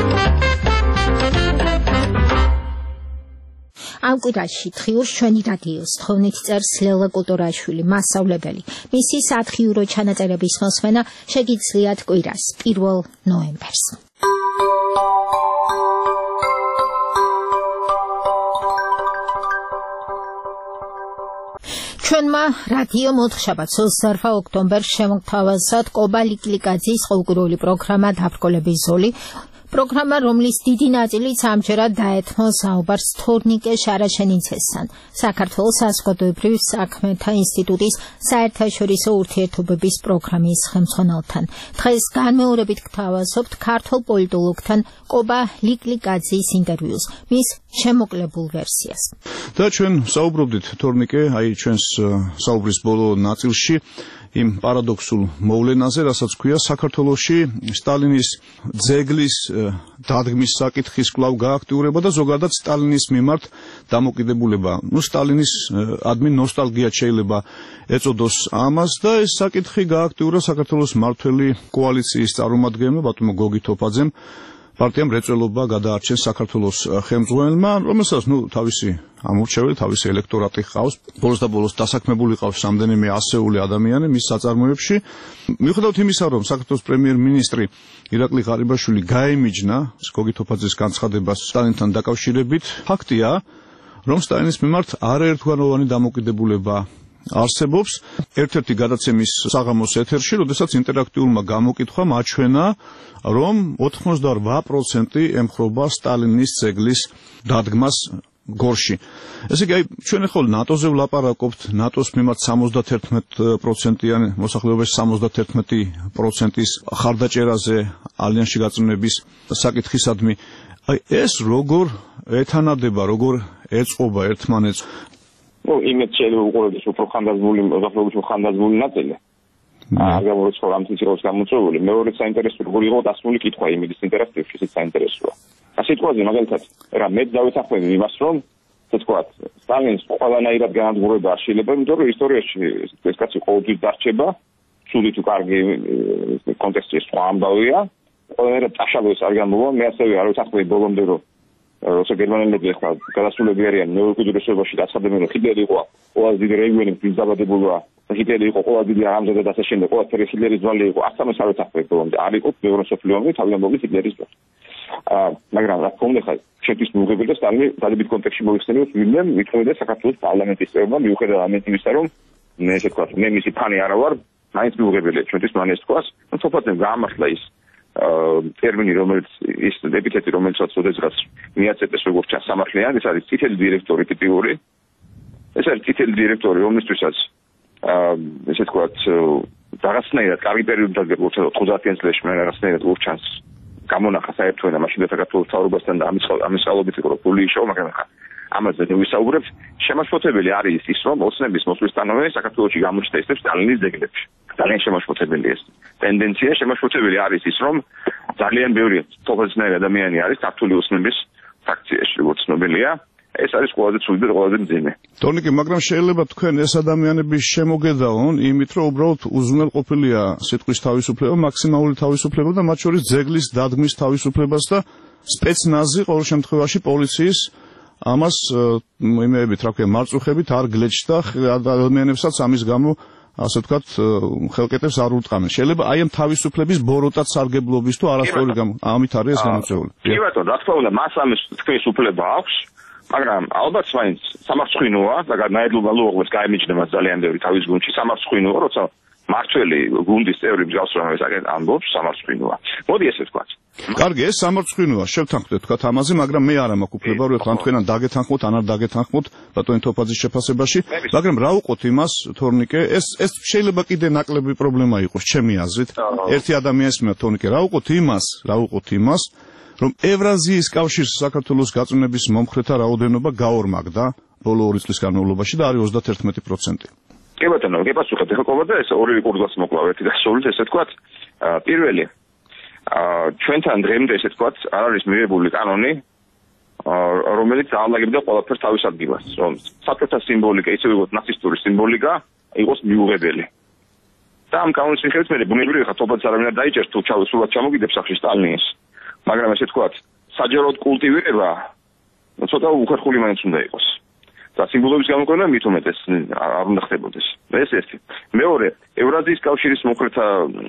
ამ კვირაში დღიურს ჩვენი რადიოს თხოვნით წერს ლელა კულტურაშვილი, მასწავლებელი. მისი სათხიურო ჩანაწერების მოსმენა შეგიძლიათ კვირას პირველ ნოემბერს. ჩვენმა რადიო მოთხშაბათს ოცდაორ ოქტომბერს შემოგთავაზად კობა ლიკლიკაძის ყოველკვირეული პროგრამა დაბრკოლების ზოლი. პროგრამა, რომლის დიდი ნაწილიც ამჯერად დაეთმო საუბარს თორნიკე შარაშენიცესთან, საქართველოს საზოგადოებრივ საქმეთა ინსტიტუტის საერთაშორისო ურთიერთობების პროგრამის ხელმძღვანელთან. დღეს განმეორებით გთავაზობთ ქართულ პოლიტოლოგთან კობა ლიკლიკაძის ინტერვიუს, მის შემოკლებულ ვერსიას. და ჩვენ საუბრობდით თორნიკე, აი ჩვენს საუბრის ბოლო ნაწილში იმ პარადოქსულ მოვლენაზე, რასაც ქვია საქართველოში სტალინის ძეგლის დადგმის საკითხის კვლავ გააქტიურება და ზოგადად სტალინის მიმართ დამოკიდებულება. ნუ სტალინის ადმინ ნოსტალგიად შეიძლება ეწოდოს ამას და ეს საკითხი გააქტიურა საქართველოს მმართველი კოალიციის წარმომადგენელმა ბატონო გოგი თოფაძემ. პარტიამ მრეწველობა გადაარჩენს საქართველოს ხელმძღვანელმა, რომელსაც ნუ თავისი ამორჩეველი, თავისი ელექტორატი ჰყავს. ბოლოს და ბოლოს დასაქმებული ყავს რამდენიმე ასეული ადამიანი მის საწარმოებში. მიუხედავად იმისა, რომ საქართველოს პრემიერ-მინისტრი ირაკლი ღარიბაშვილი გაემიჯნა გოგი თოფაძის განცხადებას სტალინთან დაკავშირებით, ფაქტია, რომ სტალინის მიმართ არაერთგვაროვანი დამოკიდებულება არსებობს. ერთ-ერთი გადაცემის საღამოს ეთერში, როდესაც ინტერაქტიულმა გამოკითხვამ აჩვენა, რომ ოთხმოცდაორ პროცენტი ემხრობა სტალინის ძეგლის დადგმას გორში. ესე იგი, აი, ჩვენ ახლა ნატოზე ვლაპარაკობთ, ნატოს მიმართ სამოცდაერთმეტი პროცენტიანი მოსახლეობაში სამოცდაერთმეტი პროცენტის ხარდაჭერაზე ალიანსში გაწმენების საკითხისადმი. აი, ეს როგორ ეთანადება, როგორ ეწყობა ერთმანეთს? ну, იმით შეიძლება უყურებდეს უფრო ხანდაზმული, მოძახლებულის ხანდაზმული ნაწილი. აგამოროს რომ ამ თვითონ გამოწვეული, მეორე საინტერესო როგორი იყო დასმული კითხვა იმედის ინტერაქტივში, ისიც საინტერესოა. ასე თქვაზე მაგალითად, რა მე დავეთანხმები იმას, რომ ესე ვთქვათ, სტალინს ყველანაირად განადგურება არ შეიძლება, იმიტომ რომ ისტორიაში ეს კაცი ყოველთვის დარჩება, ცუდი თუ კარგი კონტექსტი სხვა ამბავია, ყველანაირად წაშალოს არ გამოვა, მე ასევე არ ვეთანხმები ბოლომდე რომ როცა გერმანელები ახლა გადასულები არიან მეუკვიდურესობაში დაცხადებენ რომ ჰიტლერი იყო ყველაზე დიდი რეგიონი მის დაბადებულმა ჰიტლერი იყო ყველაზე დიდი ამზადა და ასე შემდეგ ყველაფერი ჰიტლერის ძვალი იყო ასამე საერთაშორისო ბოლომდე არ იყო მეორე მსოფლიო ომი თავიდან მოგlis ჰიტლერის ძვალი აა მაგრამ რა თქმა უნდა ხა შეთვის მიუღებელი და სტალინი დადებით კონტექსტში მოიხსენიებს ვინმემ მithოვდა საქართველოს პარლამენტის წევრმა მიუხედავად ამიტომისა რომ მე ესე ვთქვათ მე მისი ფანი არა ვარ მაინც მიუღებელია ჩვენთვის მან ეს თქواس ну თოფათემ გაამართლა ის ტერმინი რომელიც ის ეპითეტი რომელსაც ოდესღაც მიაწეტეს როგორც ჩანს სამართლიანი ეს არის წითელი დირექტორი ტიპიური ეს არის წითელი დირექტორი რომლისთვისაც ესე ვთქვათ რაღაცნაირად კარგი პერიოდი დაგეგმოთ ოთხმოცდაათიან წლებში მე რაღაცნაირად ურჩანს გამონახა საერთო ენა მაშინ საქართველოს თავრობასთან და ამის ამის წყალობით იყო ფული ისაო მაგრამ ხა ამაზე ვისაუბრებთ შემაშფოთებელი არის ის რომ ოცნების მოსვლისთანავე საქართველოში გამოჩნდა ისევ სტალინის ძეგლებში ძალიან შემაშფოთებელი ეს ტენდენცია შემაშფოთებელი არის ის რომ ძალიან ბევრი თოფაძნაირი ადამიანი არის ქართული ოცნების ფრაქციაში როგორც ცნობილია ეს არის ყველაზე ცუდი და ყველაზე მძიმე თორნიკე მაგრამ შეიძლება თქვენ ეს ადამიანები შემოგედაონ იმით რომ უბრალოდ უზრუნველყოფილია სიტყვის თავისუფლება მაქსიმალური თავისუფლება და მათ შორის ძეგლის დადგმის თავისუფლებას და სპეცნაზი ყოველ შემთხვევაში პოლიციის ამას იმეებით რა ქვია მარწუხებით არ გლეჩდა ადამიანებსაც ამის გამო ასე ვთქვათ ხელკეტებს არ ურტყამენ შეიძლება აი ამ თავისუფლების ბოროტად სარგებლობის თუ არასწორი ამით არის ეს გამოწვეული კი ბატონო რა თქმა უნდა მას ამის თქვის უფლება აქვს მაგრამ ალბათ მაინც სამარცხვინოა და განაედლობა ლუღოს გაემიჯნება ძალიან ბევრი თავის გუნდში სამარცხვინოა როცა მართველი გუნდის წევრი მსგავს რამეს ამბობს სამარცხვინოა მოდი ესე ვთქვათ კარგი ეს სამარცხვინოა შევთანხმდეთ თქვათ ამაზე მაგრამ მე არ მაქვს უფლება რომ ეხლა თქვენან დაგეთანხმოთ ან არ დაგეთანხმოთ ბატონი თოფაძის შეფასებაში მაგრამ რა უყოთ იმას თორნიკე ეს ეს შეიძლება კიდე ნაკლები პრობლემა იყოს ჩემი აზრით ერთი ადამიანის მიმართ თორნიკე რა უყოთ იმას რა უყოთ იმას რომ ევრაზიის კავშირს საქართველოს გაწმენების მომხრეთა რაოდენობა გაორმაგდა ბოლო ორი წლის განმავლობაში და არის ოცდაერთმეტი პროცენტი კი ბატონო, გეპასუხეთ ახლა ყובა ეს ორივე კურდღაც მოკლავ ერთი დასავლით ესე ვთქვათ. პირველი აა ჩვენთან დღემდე ესე ვთქვათ არ არის მიღებული კანონი რომელიც აალაგებდა ყველაფერს თავის ადგილას, რომ საბჭოთა სიმბოლიკა ისე ვიღოთ ნაცისტური სიმბოლიკა იყოს მიუღებელი. და ამ კანონის მიხედვით მე ბუნებრივია ხა თოფაც არავინ არ დაიჭერს თუ ჩავსულად ჩამოგიდებს სახში სტალინის. მაგრამ ესე ვთქვათ საჯაროდ კულტივირება ცოტა უხერხული მაინც უნდა იყოს. და სიმბოლოების გამოყენება მით უმეტეს არ უნდა ხდებოდეს. ეს ერთი. მეორე, ევრაზიის კავშირის მომხრეთა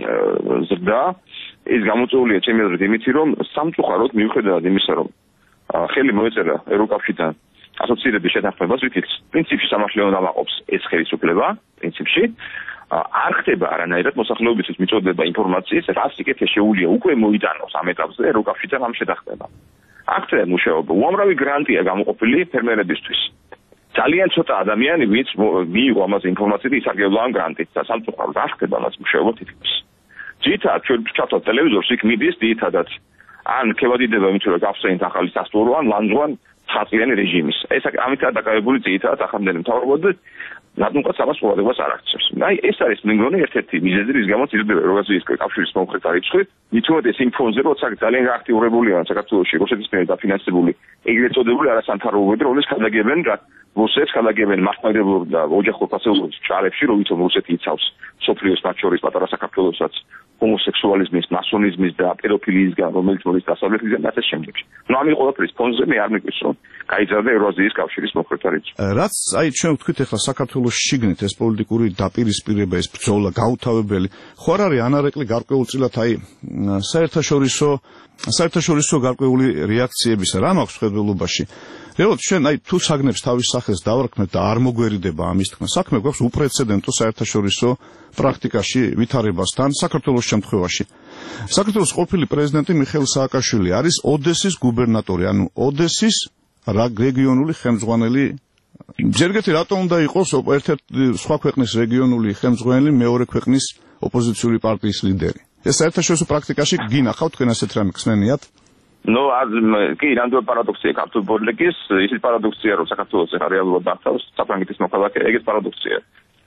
ზრდა ის გამოწვეულია ჩემი აზრით იმით, რომ სამწუხაროდ მიუხედავად იმისა, რომ ხელი მოეწერა ევროკავშირთან ასოცირების შეთანხმებას, ვიქით პრინციპში სამართლიანო დამაყობს ეს ხელისუფლება, პრინციპში, არ ხდება არანაირად მოსახლეობისთვის მიწოდება ინფორმაციის, რაც იქეთ შეუძლია უკვე მოიტანოს ამ ეტაპზე როკავშირთან ამ შეთანხმება. აქ მუშაობა უამრავი გრანტია გამოყოფილი ფერმერებისთვის. ძალიან ცოტა ადამიანი ვინც მიიღო ამაზე ინფორმაცია და ისარგებლა ამ გრანტით და სამწუხაროდ არ ხდება მას მუშაობა თითქმის. ძირითადად ჩვენ ჩავთვალ ტელევიზორს იქ მიდის ძირითადად ან ქევადიდება იმიტომ რომ გახსენით ახალი სასტუმრო ან ლანძღვა ხალხიანი რეჟიმის. ეს ამითაა დაკავებული ძირითადად ახალგაზრდა მთავრობა და რატომღაც ამას ყურადღებას არ აქცევს. აი ეს არის მე მგონი ერთ-ერთი მიზეზი რის გამოც იზრდება ევრაზიის კავშირის მომხრეთა რიცხვი. მithumetes იმ ფონზე როცა ძალიან აქტიურებულია საქართველოში რუსეთის მიერ დაფინანსებული ეგრეთ წოდებული არასამთავრობოები რომლის გადაგებენ რა რუსეთს გადაგებენ მასშტაბებულ და ოჯახურ ფასეულობ ჭარებში როვითომ რუსეთი იცავს სოფლიოს მათ შორის პატარა საქართველოსაც ჰომოსექსუალიზმის, მასონიზმის და პედოფილიისგან რომელიც მოდის დასავლეთიდან და ასე შემდეგ. ნუ ამ ყოველფრის ფონზე მე არ მიყვის რომ გაიზარდა ევრაზიის კავშირის მომხრეთა რიცხვი. რაც აი ჩვენ ვთქვით ახლა საქართველოს შიგნით ეს პოლიტიკური დაპირისპირება, ეს ბრძოლა, გაუთავებელი, ხო არ არის ანარეკლი გარკვეულწილად აი საერთაშორისო საერთაშორისო გარკვეული რეაქციებისა რა მაქვს ხედველობაში. რეალურად ჩვენ აი თუ საგნებს თავის სახელს დავარქმევთ და არ მოგვერიდება ამის თქმა, საქმე გვაქვს უპრეცედენტო საერთაშორისო პრაქტიკაში ვითარებასთან საქართველოს შემთხვევაში. საქართველოს ყოფილი პრეზიდენტი მიხეილ სააკაშვილი არის ოდესის გუბერნატორი, ანუ ოდესის რეგიონული ხელმძღვანელი. ჯერგეთი რატომ უნდა იყოს ერთ-ერთი სხვა ქვეყნის რეგიონული ხელმძღვანელი მეორე ქვეყნის ოპოზიციური პარტიის ლიდერი? ეს საერთაშორისო პრაქტიკაში გინახავთ თქვენ ასეთ რამე ხსნენიათ? ნუ კი რანდომი პარადოქსია ქართულ პოლიტიკის, ისეთი პარადოქსია რომ საქართველოს ახლა რეალურად დახავს საფრანგეთის მოქალაქე, ეგეც პარადოქსია.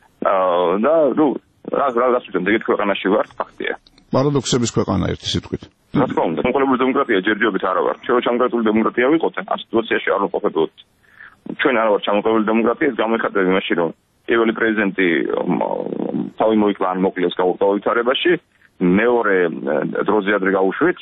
და ნუ რა რა გასუჩენ ეგეთ ქვეყანაში ვარ, ფაქტია. პარადოქსების ქვეყანა ერთი სიტყვით. რა თქმა უნდა, კონკრეტული დემოკრატია ჯერჯერობით არა ვარ. ჩვენ ჩამოყრებული დემოკრატია ვიყოთ, ამ სიტუაციაში არ ვყოფებოდ. ჩვენ არ ვარ ჩამოყრებული დემოკრატია, გამიხატება იმაში რომ პირველი პრეზიდენტი თავი მოიკლა ან მოკლეს გაუთავებაში, მეორე დროზე ადრე გაუშვით.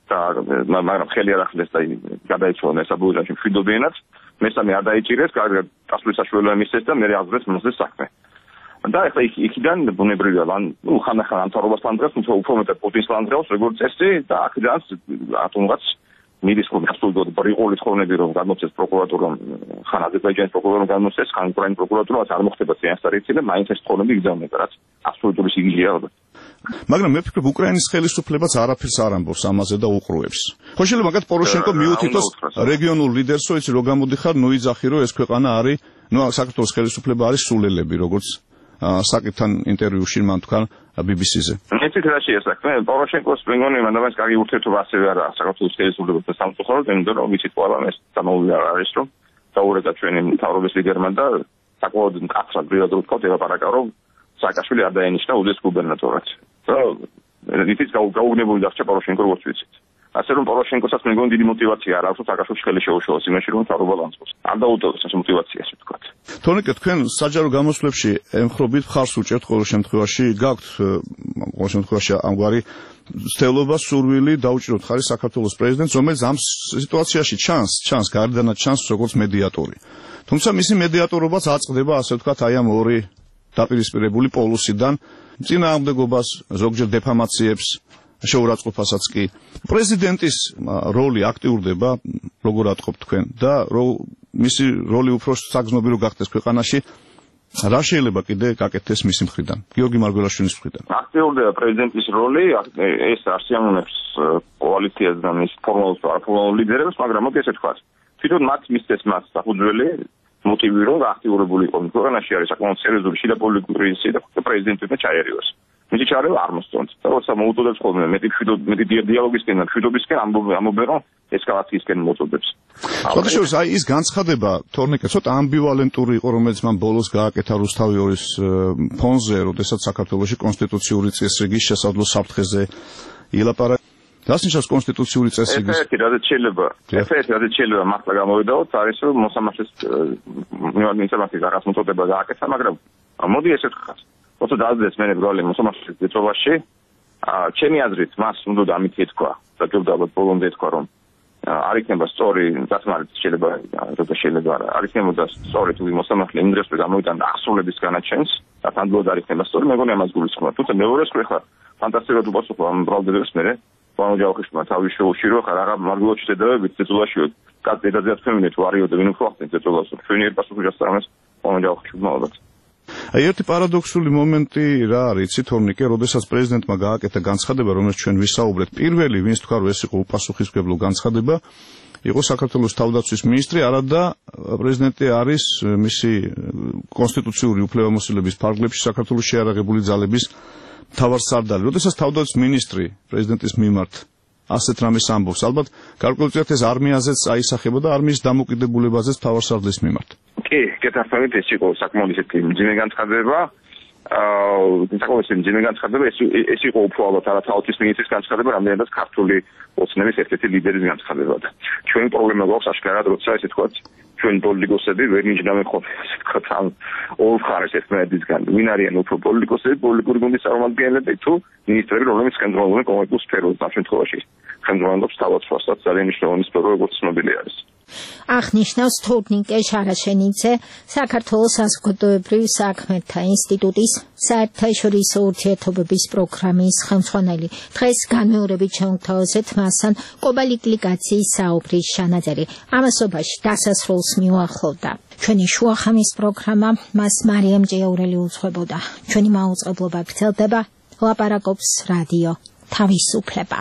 მაგრამ ხელი არ ახდენს და გადაიცვალა მესაბუჯანში მშვიდობიანად, მესამე არ დაიჭირეს, კარგად გასვლის საშუალება მისცეს და მე აღძრეს მოსზე საქმე. და ეხლა იქიდან ბუნებრივია, ან ნუ ხანახან ამთავრობას ლანდღავს, თუმცა უფრო მეტად პუტინს ლანდღავს, როგორც წესი და აქედან რატომღაც მიდის რომ გასულდოდ ბრიყოლის ხოვნები რომ გადმოცეს პროკურატურამ, ხან აზერბაიჯანის პროკურატურამ გადმოცეს, ხან უკრაინის პროკურატურამ არ მოხდება წინასწარი და მაინც ეს ხოვნები იგზავნება, რაც აბსოლუტური სიგიჟეა ალბათ. მაგრამ მე ვფიქრობ უკრაინის ხელისუფლებაც არაფერს არ ამბობს ამაზე და უყურებს. ხო შეიძლება მაგათ პოროშენკო მიუთითოს რეგიონულ ლიდერს, რომ იცი რო გამოდიხარ, ნუ იძახი რომ ეს ქვეყანა არის, ნუ საქართველოს ხელისუფლება არის სულელები, როგორც საკითხთან ინტერვიუში მან თქვა ბი ბი სი-ზე. მეცით რა შეესახება, პოროშენკოს მეგონი მანდამას კარგი ურთიერთობა ასევე არა საქართველოს ხელისუფლებასთან სამწუხაროდ, იმიტომ რომ ვიცით ყველა ეს დამოუკიდე არის რომ დაურეკა ჩვენი მთავრობის ლიდერმა და საკმაოდ მკაცრად ბრივად ვთქვათ ელაპარაკა რომ სააკაშვილი არ დაენიშნა უდეს გუბერნატორად. და ითის გაუგნებული დარჩა პოროშენკო როგორც ვიცით. ასე რომ პოროშენკოსაც მეგონი დიდი мотиваცია არ აქვს სააკაშვილის ხელი შეუშალოს იმაში რომ თავრობა ლანძღოს. არ დაუტოვოს ეს мотиваცია ასე ვთქვათ. თორნიკე თქვენ საჯარო გამოსვლებში ემხრობით ხარს უჭერთ ყოველ შემთხვევაში, გაქვთ ყოველ შემთხვევაში ამგვარი ცდელობა სურვილი დაუჭიროთ ხარი საქართველოს პრეზიდენტს, რომელიც ამ სიტუაციაში ჩანს, ჩანს გარდანაც ჩანს როგორც მედიატორი. თუმცა მისი მედიატორობაც აწყდება ასე ვთქვათ აი ამ ორი დაპირისპირებული პოლუსიდან წინააღმდეგობას, ზოგჯერ დეფამაციებს, შეურაცხყოფასაც კი. პრეზიდენტის როლი აქტიურდება, როგორ ატყობთ თქვენ და მისი როლი უფრო საგრძნობი რო გახდეს ქვეყანაში, რა შეიძლება კიდე გაკეთდეს მისი მხრიდან, გიორგი მარგველაშვილის მხრიდან? აქტიურდება პრეზიდენტის როლი, ეს არ სიამოვნებს კოალიციას და მის ფორმალურ და არაფორმალურ ლიდერებს, მაგრამ მოდი ესე ვთქვათ, თვითონ მათ მისცეს მას საფუძველი მოტივი რომ აქტიურებული იყო ქვეყანაში არის საკმაოდ სერიოზული შიდა პოლიტიკური კრიზისი და პრეზიდენტმა ჩაერიოს. მისი ჩარევა არ მოსწონთ. და როცა მოუწოდებს ხოლმე მეტი მშვიდობა, მეტი დიალოგისკენ და მშვიდობისკენ ამბობენ რომ ესკალაციისკენ მოწოდებს. შესაძლოა აი ის განცხადება თორნიკე ცოტა ამბივალენტური იყო, რომელიც მან ბოლოს გააკეთა რუსთავი ორის ფონზე, როდესაც საქართველოში კონსტიტუციური წესრიგის შესაძლო საფრთხეზე ილაპარაკა. რას ნიშნავს კონსტიტუციური წესრიგის? ეს რაც შეიძლება, ეს რაც შეიძლება მართლა გამოვიდაოთ, არის რომ მოსამართლეს ინფორმაციის რაღაც მოწოდება გააკეთა, მაგრამ მოდი ესე ვთქვათ. როცა დააძრეს მე როლი მოსამართლეს წესრიგში, ჩემი აზრით მას უნდა ამით ეთქვა, და ჯობდაბად ბოლომდე ეთქვა რომ არ იქნება სწორი დასმარით შეიძლება როცა შეიძლება არა არ იქნება სწორი თუ მოსამართლე იმ დროს გამოვიტანდა ახსოვების განაჩენს და თანდაოდ არ იქნება სწორი მეგონი ამას გულისხმობ თუმცა მეორე სკრი ხარ ფანტასტიკად უპასუხო ამ ბრალდებს მე პანოჯაოხიშმა თავის შოუში რო ხარ აღარ მარგულოჩი დედავებით წეწულაში კაც დედაძეაც ფემინე თუ არიო და ვინ უფრო ახდენ წეწულას ჩვენი ერთ პასუხი გასწრამეს პანოჯაოხიშმა ალბათ აი ერთი პარადოქსული მომენტი რა არის, იცით თორნიკე, როდესაც პრეზიდენტმა გააკეთა განცხადება, რომელსაც ჩვენ ვისაუბრეთ, პირველი, ვინც თქვა, რომ ეს იყო უპასუხისმგებლო განცხადება, იყო საქართველოს თავდაცვის მინისტრი, არადა პრეზიდენტი არის მისი კონსტიტუციური უფლებამოსილების ფარგლებში საქართველოს შეიარაღებული ძალების მთავარსარდალი. როდესაც თავდაცვის მინისტრი პრეზიდენტის მიმართ ასეთ რამეს ამბობს, ალბათ გარკვეულწილად ეს არმიაზეც აისახება და არმიის დამოკიდებულებაზეც მთავარსარდლის მიმართ. კი, კეთასწორით ეს იყო საკმაოდ ისეთი მძიმე განცხადება. აა საკმაოდ ისეთი მძიმე განცხადება, ეს ეს იყო უფრო ალბათ არა თავდაცვის მინისტრის განცხადება, რამდენადაც ქართული ოცნების ერთ-ერთი ლიდერის განცხადება. ჩვენი პრობლემა გვაქვს აშკარად, როცა ესე თქვათ, ჩვენ პოლიტიკოსები ვერ ნიშნავენ ხოლმე, ასე თქვათ, ამ ორ მხარეს ერთმანეთისგან. ვინ არიან უფრო პოლიტიკოსები, პოლიტიკური გუნდის წარმომადგენლები თუ მინისტრები, რომლებიც ხელმძღვანელობენ კონკრეტულ სფეროს, ამ შემთხვევაში ხელმძღვანელობს თავდაცვასაც ძალიან მნიშვნელოვანი სფერო, როგორც ცნობილი არის. აღნიშნავს თორნიკე შარაშენიძე, საქართველოს საზოგადოებრივ საქმეთა ინსტიტუტის საერთაშორისო ურთიერთობების პროგრამის ხელმძღვანელი. დღეს განმეორებით შევთავაზეთ მასთან კობალიკლიკაციის საუბრის ჩანაწერი. ამასობაში დასასრულს მიუახლოვდა. ჩვენი შუახამის პროგრამა მას მარიამ ჭიაურელი უძღვებოდა. ჩვენი მაუწყებლობა გრძელდება. ლაპარაკობს რადიო თავისუფლება.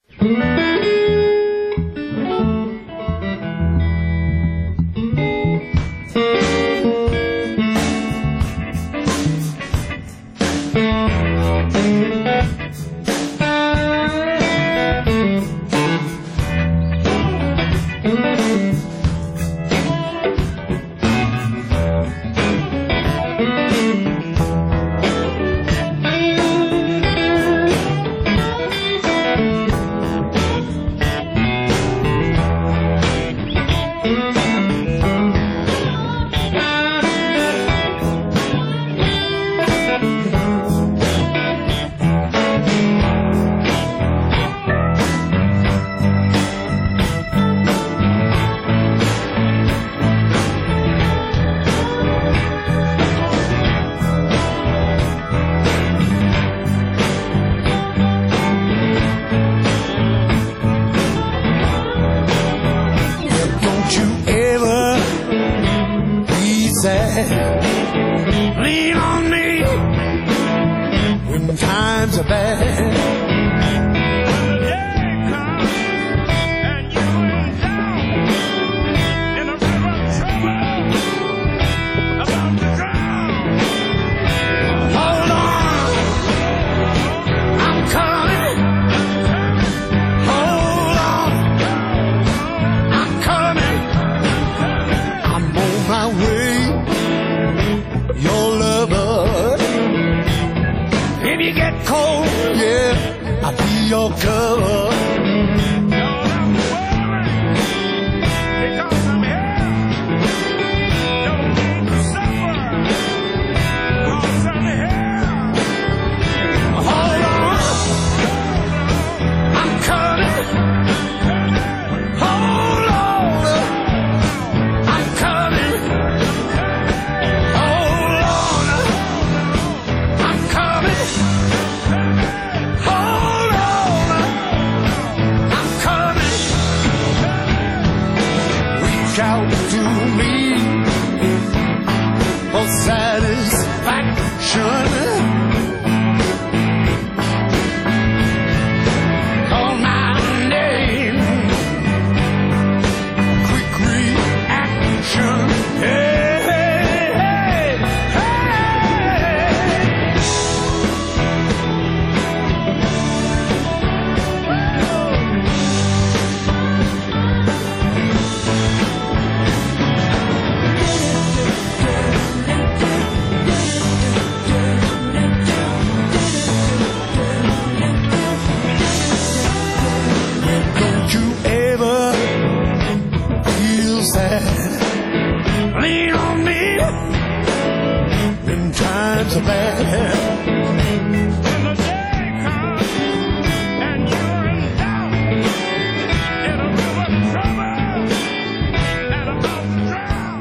Lean on me when times are bad. Your cover. Shout to me for satisfaction. Call my name, quick reaction. Hey, hey, hey, lean on me when times are bad. When the day comes and you're in doubt, in a river of trouble and about to drown.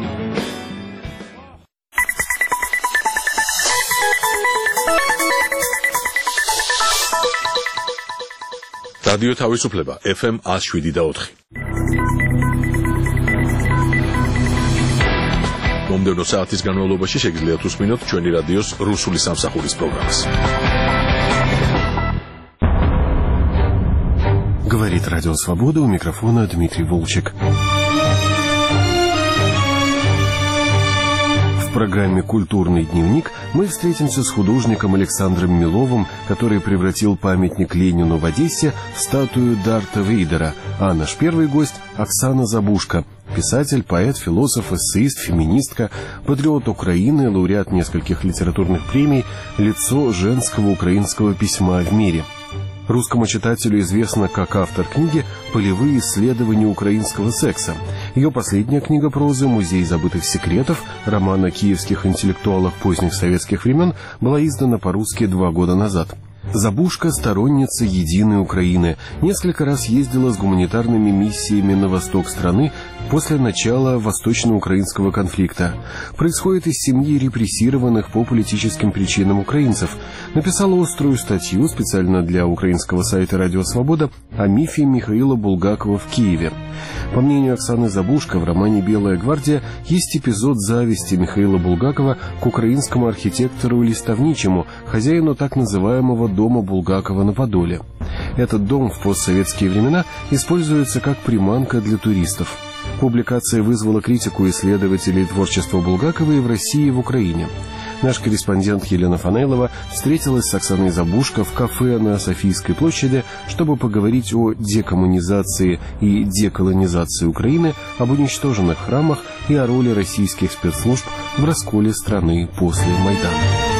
რადიო თავისუფლება ეფ ემ one oh seven და four. მომდევნო საათის განმავლობაში შეგიძლიათ უსმინოთ ჩვენი რადიოს რუსული სამსახურის პროგრამას. Говорит Радио Свобода, у микрофона Дмитрий Волчек. В программе «Культурный дневник» мы встретимся с художником Александром Миловым, который превратил памятник Ленину в Одессе в статую Дарта Вейдера, а наш первый гость – Оксана Забушко, писатель, поэт, философ, эссеист, феминистка, патриот Украины, лауреат нескольких литературных премий, лицо женского украинского письма в мире. Русскому читателю известна как автор книги «Полевые исследования украинского секса». Ее последняя книга прозы «Музей забытых секретов», романа киевских интеллектуалов поздних советских времен, была издана по-русски два года назад. Забушко – сторонница единой Украины. Несколько раз ездила с гуманитарными миссиями на восток страны после начала восточно-украинского конфликта. Происходит из семьи репрессированных по политическим причинам украинцев. Написала острую статью специально для украинского сайта «Радио Свобода» о мифе Михаила Булгакова в Киеве. По мнению Оксаны Забушко, в романе «Белая гвардия» есть эпизод зависти Михаила Булгакова к украинскому архитектору и листовничему, хозяину так называемого дома Булгакова на Подоле. Этот дом в постсоветские времена используется как приманка для туристов. Публикация вызвала критику исследователей творчества Булгакова и в России, и в Украине. Наш корреспондент Елена Фанейлова встретилась с Оксаной Забушко в кафе на Софийской площади, чтобы поговорить о декоммунизации и деколонизации Украины, об уничтоженных храмах и о роли российских спецслужб в расколе страны после Майдана.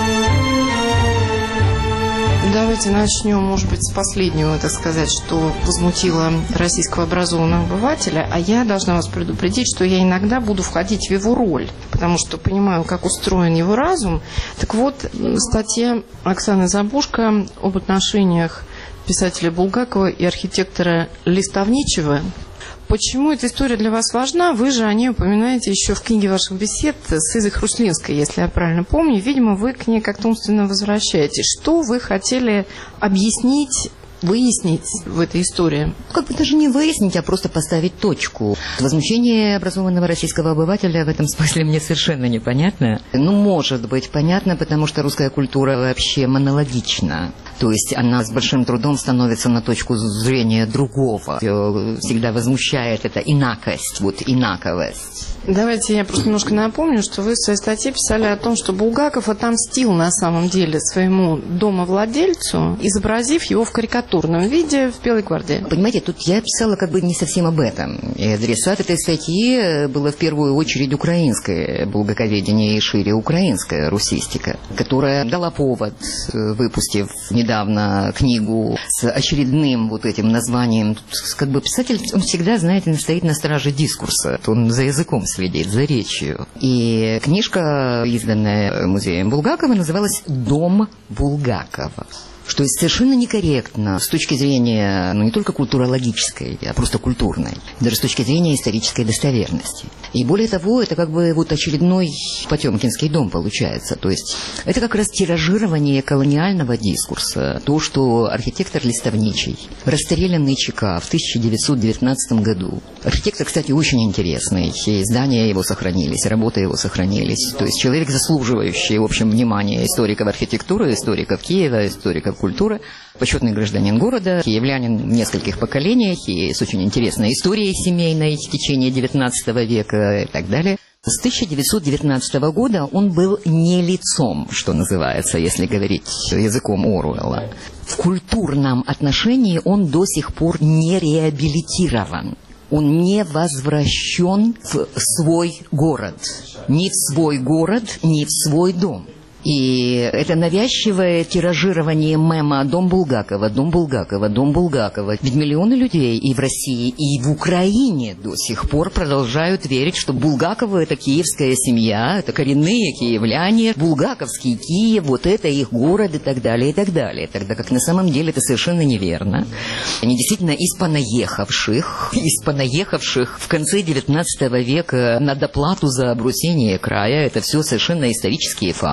Давайте начнем, может быть, с последнего, так сказать, что возмутило российского образованного обывателя. А я должна вас предупредить, что я иногда буду входить в его роль, потому что понимаю, как устроен его разум. Так вот, статья Оксаны Забушко об отношениях писателя Булгакова и архитектора Листовничего. Почему эта история для вас важна? Вы же о ней упоминаете еще в книге ваших бесед с Изой Хруслинской, если я правильно помню. Видимо, вы к ней как-то умственно возвращаетесь. Что вы хотели объяснить, выяснить в этой истории? Как бы даже не выяснить, а просто поставить точку. Возмущение образованного российского обывателя в этом смысле мне совершенно непонятно. Ну, может быть, понятно, потому что русская культура вообще монологична. То есть она с большим трудом становится на точку зрения другого. Ее всегда возмущает эта инакость, вот инаковость. Давайте я просто немножко напомню, что вы в своей статье писали о том, что Булгаков отомстил на самом деле своему домовладельцу, изобразив его в карикатурном виде в «Белой гвардии». Понимаете, тут я писала как бы не совсем об этом. И адресат этой статьи было в первую очередь украинское булгаковедение и шире украинская русистика, которая дала повод, выпустив недавно книгу с очередным вот этим названием. Как бы писатель, он всегда, знаете, стоит на страже дискурса. Он за языком следит, за речью. И книжка, изданная музеем Булгакова, называлась «Дом Булгакова». Что совершенно некорректно с точки зрения, ну, не только культурологической, а просто культурной, даже с точки зрения исторической достоверности. И более того, это как бы вот очередной потемкинский дом получается. То есть это как раз тиражирование колониального дискурса. То, что архитектор Листовничий, расстрелянный ЧК в тысяча девятьсот девятнадцатом году. Архитектор, кстати, очень интересный. И здания его сохранились, работы его сохранились. То есть человек, заслуживающий, в общем, внимания историков архитектуры, историков Киева, историков культуры, почетный гражданин города, киевлянин в нескольких поколениях и с очень интересной историей семейной в течение девятнадцатого века и так далее. С тысяча девятьсот девятнадцатого года он был не лицом, что называется, если говорить языком Оруэлла. В культурном отношении он до сих пор не реабилитирован. Он не возвращен в свой город. Ни в свой город, ни в свой дом. И это навязчивое тиражирование мема «Дом Булгакова», «Дом Булгакова», «Дом Булгакова». Ведь миллионы людей и в России, и в Украине до сих пор продолжают верить, что Булгаковы – это киевская семья, это коренные киевляне, булгаковский Киев, вот это их город и так далее, и так далее. Тогда как на самом деле это совершенно неверно. Они действительно из понаехавших, из понаехавших в конце девятнадцатого века на доплату за обрусение края. Это все совершенно исторические факты.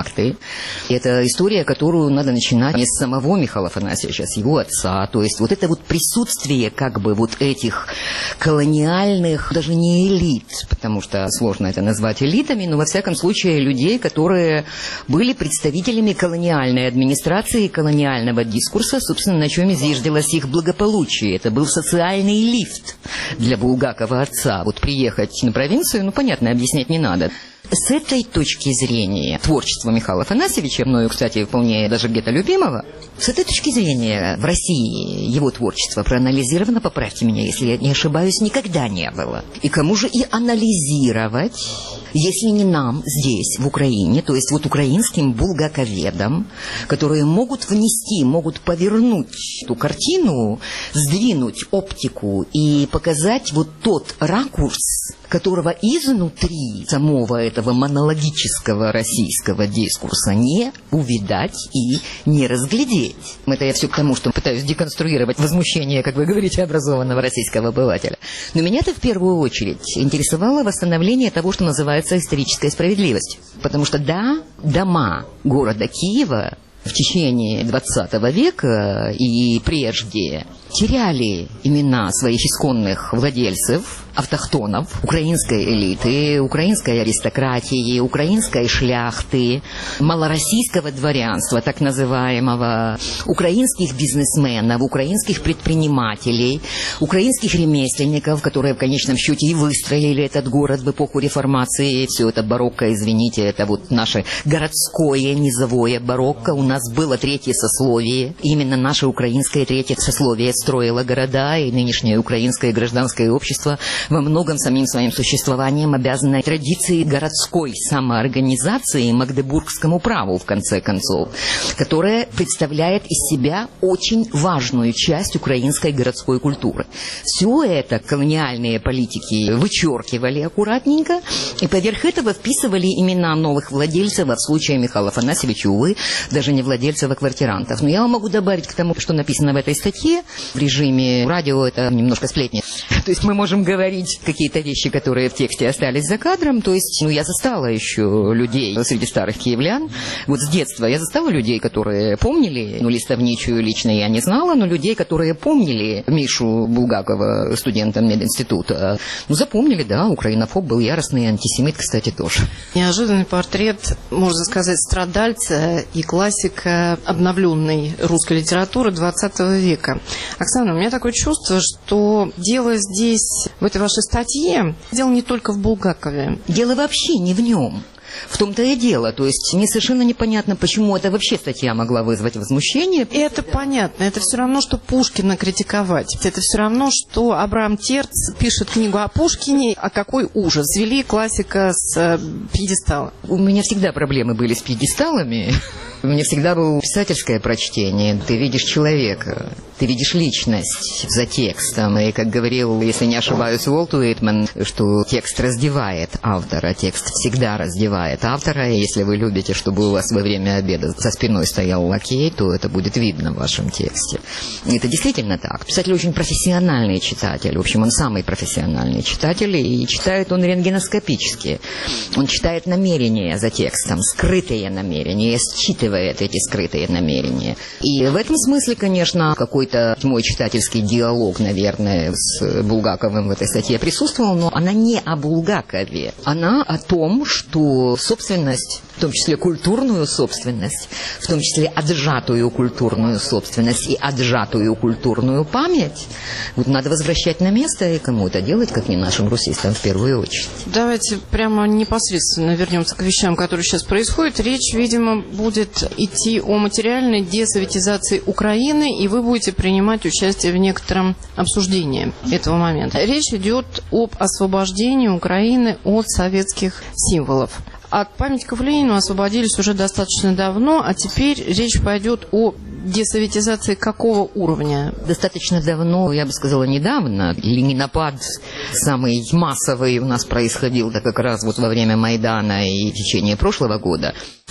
Это история, которую надо начинать не с самого Михаила Афанасьевича, а с его отца. То есть вот это вот присутствие как бы вот этих колониальных, даже не элит, потому что сложно это назвать элитами, но во всяком случае людей, которые были представителями колониальной администрации, колониального дискурса, собственно, на чем и зиждилось их благополучие. Это был социальный лифт для Булгакова отца. Вот приехать на провинцию, ну, понятно, объяснять не надо. С этой точки зрения творчество Михаила Афанасьевича, мною, кстати, вполне даже где-то любимого, с этой точки зрения в России его творчество проанализировано, поправьте меня, если я не ошибаюсь, никогда не было. И кому же и анализировать, если не нам здесь, в Украине, то есть вот украинским булгаковедам, которые могут внести, могут повернуть эту картину, сдвинуть оптику и показать вот тот ракурс, которого изнутри самого этого монологического российского дискурса не увидать и не разглядеть. Это я все к тому, что пытаюсь деконструировать возмущение, как вы говорите, образованного российского обывателя. Но меня-то в первую очередь интересовало восстановление того, что называется историческая справедливость. Потому что да, дома города Киева в течение двадцатого века и прежде теряли имена своих исконных владельцев, автохтонов, украинской элиты, украинской аристократии, украинской шляхты, малороссийского дворянства, так называемого, украинских бизнесменов, украинских предпринимателей, украинских ремесленников, которые в конечном счете и выстроили этот город в эпоху реформации. Все это барокко, извините, это вот наше городское низовое барокко. У нас было третье сословие. Именно наше украинское третье сословие строило города, и нынешнее украинское гражданское общество во многом самим своим существованием обязано традиции городской самоорганизации, магдебургскому праву, в конце концов, которая представляет из себя очень важную часть украинской городской культуры. Все это колониальные политики вычеркивали аккуратненько, и поверх этого вписывали имена новых владельцев, а в случае Михаила Афанасьевича, увы, даже не владельцев, а квартирантов. Но я вам могу добавить к тому, что написано в этой статье, в режиме радио это немножко сплетни. То есть мы можем говорить какие-то вещи, которые в тексте остались за кадром. То есть, ну, я застала еще людей среди старых киевлян. Вот с детства я застала людей, которые помнили, ну, Листовничую лично я не знала, но людей, которые помнили Мишу Булгакова, студента мединститута, ну, запомнили, да, украинофоб был яростный, антисемит, кстати, тоже. Неожиданный портрет, можно сказать, страдальца и классика обновленной русской литературы двадцатого века. Оксана, у меня такое чувство, что дело здесь, в этой вашей статье, дело не только в Булгакове. Дело вообще не в нем. В том-то и дело. То есть мне совершенно непонятно, почему эта вообще статья могла вызвать возмущение. Это понятно. Это все равно, что Пушкина критиковать. Это все равно, что Абрам Терц пишет книгу о Пушкине. А какой ужас. Свели классика с э, пьедестала. У меня всегда проблемы были с пьедесталами. У меня всегда было писательское прочтение. Ты видишь человека, ты видишь личность за текстом. И, как говорил, если не ошибаюсь, Уолт Уитман, что текст раздевает автора, текст всегда раздевает автора. И если вы любите, чтобы у вас во время обеда за спиной стоял лакей, то это будет видно в вашем тексте. И это действительно так. Писатель очень профессиональный читатель. В общем, он самый профессиональный читатель, и читает он рентгеноскопически. Он читает намерения за текстом, скрытые намерения, считывает эти скрытые намерения. И в этом смысле, конечно, какой-то мой читательский диалог, наверное, с Булгаковым в этой статье присутствовал, но она не о Булгакове. Она о том, что собственность, в том числе культурную собственность, в том числе отжатую культурную собственность и отжатую культурную память, вот надо возвращать на место и кому это делать, как не нашим русистам в первую очередь. Давайте прямо непосредственно вернемся к вещам, которые сейчас происходят. Речь, видимо, будет идти о материальной десоветизации Украины, и вы будете принимать участие в некотором обсуждении этого момента. Речь идет об освобождении Украины от советских символов. От памятников Ленину освободились уже достаточно давно, а теперь речь пойдет о десоветизации какого уровня? Достаточно давно, я бы сказала, недавно. Ленинопад самый массовый у нас происходил как раз вот во время Майдана и в течение прошлого года.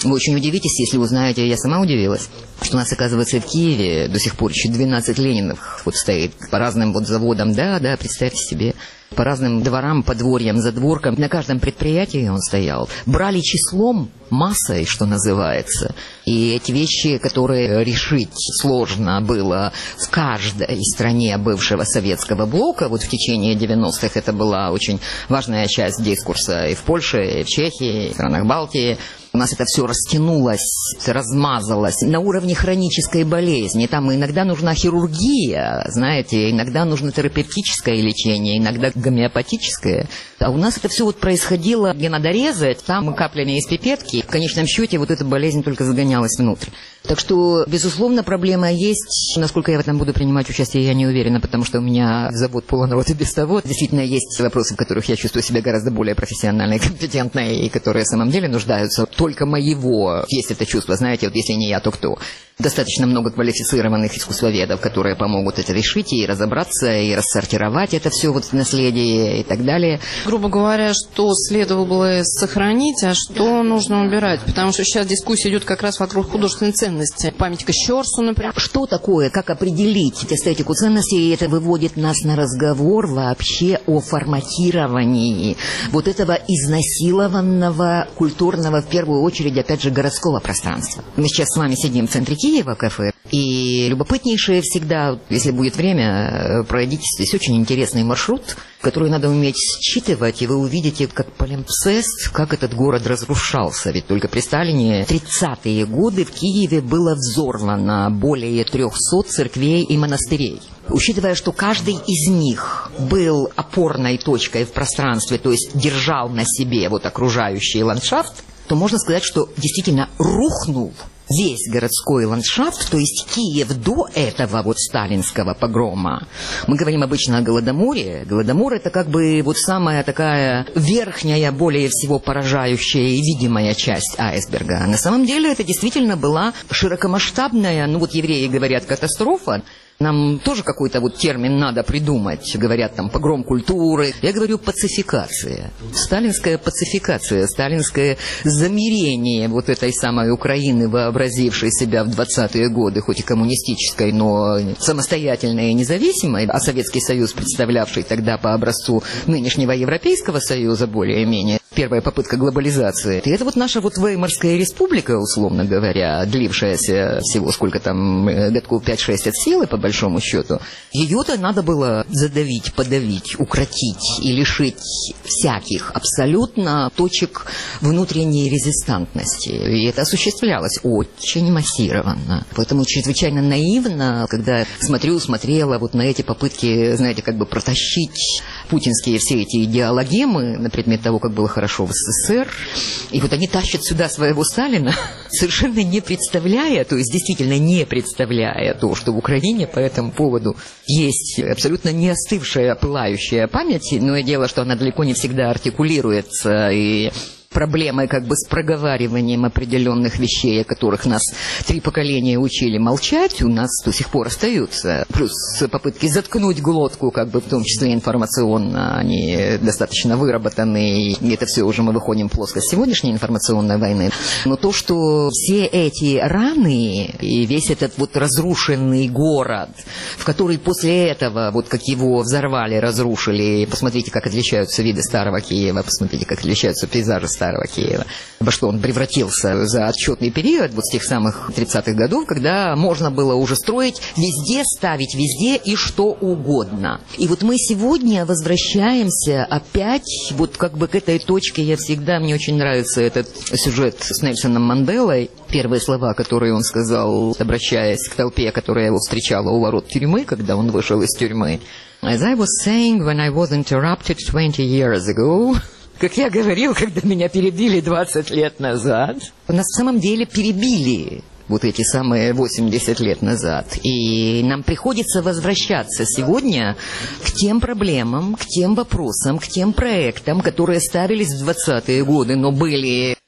Вы очень удивитесь, если узнаете, я сама удивилась, что у нас, оказывается, в Киеве до сих пор еще двенадцать Ленинов вот стоит по разным вот заводам, да, да, представьте себе, по разным дворам, подворьям, задворкам. На каждом предприятии он стоял. Брали числом, массой, что называется. И эти вещи, которые решить сложно было в каждой стране бывшего советского блока, вот в течение девяностых это была очень важная часть дискурса и в Польше, и в Чехии, и в странах Балтии. У нас это все растянулось, размазалось на уровне хронической болезни. Там иногда нужна хирургия, знаете, иногда нужно терапевтическое лечение, иногда гомеопатическое. А у нас это все вот происходило, где надо резать, там каплями из пипетки. В конечном счете вот эта болезнь только загонялась внутрь. Так что, безусловно, проблема есть. Насколько я в этом буду принимать участие, я не уверена, потому что у меня завод полон рот и без того. Действительно, есть вопросы, в которых я чувствую себя гораздо более профессиональной и компетентной, и которые, в самом деле, нуждаются только моего. Есть это чувство, знаете, вот если не я, то кто? Достаточно много квалифицированных искусствоведов, которые помогут это решить и разобраться, и рассортировать это все вот в наследие и так далее. Грубо говоря, что следовало бы сохранить, а что нужно убирать? Потому что сейчас дискуссия идет как раз вокруг художественной ценности. Памятника Щорсу, например. Что такое, как определить эстетику ценностей? И это выводит нас на разговор вообще о форматировании вот этого изнасилованного, культурного, в первую очередь, опять же, городского пространства. Мы сейчас с вами сидим в центре Киева, кафе, и любопытнейшее всегда, если будет время, пройдите здесь очень интересный маршрут, который надо уметь считывать, и вы увидите, как полимпсест, как этот город разрушался. Ведь только при Сталине тридцатые годы в Киеве было взорвано более трехсот церквей и монастырей. Учитывая, что каждый из них был опорной точкой в пространстве, то есть держал на себе вот окружающий ландшафт, то можно сказать, что действительно рухнул весь городской ландшафт, то есть Киев до этого вот сталинского погрома. Мы говорим обычно о Голодоморе. Голодомор — это как бы вот самая такая верхняя, более всего поражающая и видимая часть айсберга. На самом деле это действительно была широкомасштабная, ну вот евреи говорят, катастрофа. Нам тоже какой-то вот термин надо придумать. Говорят там погром культуры. Я говорю пацификация. Сталинская пацификация, сталинское замирение вот этой самой Украины, вообразившей себя в двадцатые годы, хоть и коммунистической, но самостоятельной и независимой, а Советский Союз, представлявший тогда по образцу нынешнего Европейского Союза более-менее, первая попытка глобализации. И это вот наша вот Веймарская республика, условно говоря, длившаяся всего сколько там, годков пять-шесть от силы, по большому счету. Ее-то надо было задавить, подавить, укротить и лишить всяких абсолютно точек внутренней резистантности. И это осуществлялось очень массированно. Поэтому чрезвычайно наивно, когда смотрю, смотрела вот на эти попытки, знаете, как бы протащить путинские все эти идеологемы на предмет того, как было хорошо в СССР. И вот они тащат сюда своего Сталина, совершенно не представляя, то есть действительно не представляя то, что в Украине по этому поводу есть абсолютно не остывшая, пылающая память, но и дело, что она далеко не всегда артикулируется, и проблемой как бы с проговариванием определенных вещей, о которых нас три поколения учили молчать, у нас до сих пор остаются. Плюс попытки заткнуть глотку, как бы в том числе информационно, они достаточно выработаны, и это все уже мы выходим в плоскость сегодняшней информационной войны. Но то, что все эти раны и весь этот вот разрушенный город, в который после этого, вот как его взорвали, разрушили, посмотрите, как отличаются виды старого Киева, посмотрите, как отличаются пейзажи старого Киева, во что он превратился за отчетный период вот с тех самых тридцатых годов, когда можно было уже строить везде, ставить везде и что угодно. И вот мы сегодня возвращаемся опять вот как бы к этой точке. Я всегда, мне очень нравится этот сюжет с Нельсоном Манделой. Первые слова, которые он сказал, обращаясь к толпе, которая его встречала у ворот тюрьмы, когда он вышел из тюрьмы. As I was saying when I was interrupted twenty years ago... Как я говорил, когда меня перебили двадцать лет назад, нас в самом деле перебили вот эти самые восемьдесят лет назад. И нам приходится возвращаться сегодня к тем проблемам, к тем вопросам, к тем проектам, которые ставились в двадцатые годы, но были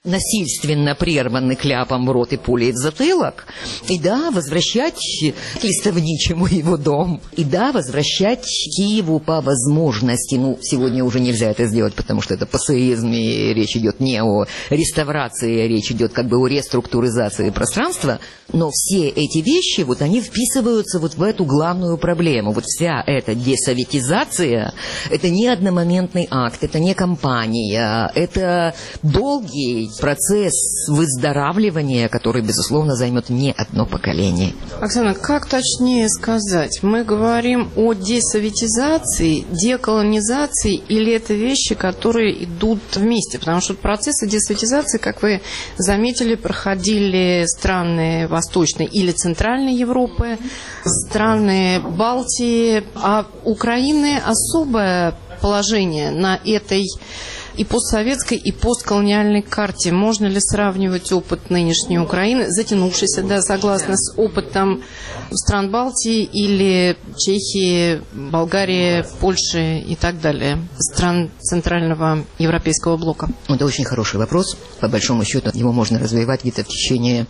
насильственно прерваны кляпом в рот и пулей в затылок, и да, возвращать листовничему его дом, и да, возвращать Киеву по возможности, ну, сегодня уже нельзя это сделать, потому что это пассеизм, и речь идет не о реставрации, речь идет как бы о реструктуризации пространства, но все эти вещи, вот они вписываются вот в эту главную проблему. Вот вся эта десоветизация, это не одномоментный акт, это не кампания, это долгий процесс выздоравливания, который, безусловно, займет не одно поколение. Оксана, как точнее сказать? Мы говорим о десоветизации, деколонизации, или это вещи, которые идут вместе? Потому что процессы десоветизации, как вы заметили, проходили страны Восточной или Центральной Европы, страны Балтии, а Украины особое положение на этой и постсоветской, и постколониальной карте. Можно ли сравнивать опыт нынешней Украины, затянувшийся, да, согласно с опытом стран Балтии или Чехии, Болгарии, Польши и так далее, стран Центрального Европейского блока? Это очень хороший вопрос. По большому счету, его можно развивать где-то в течение,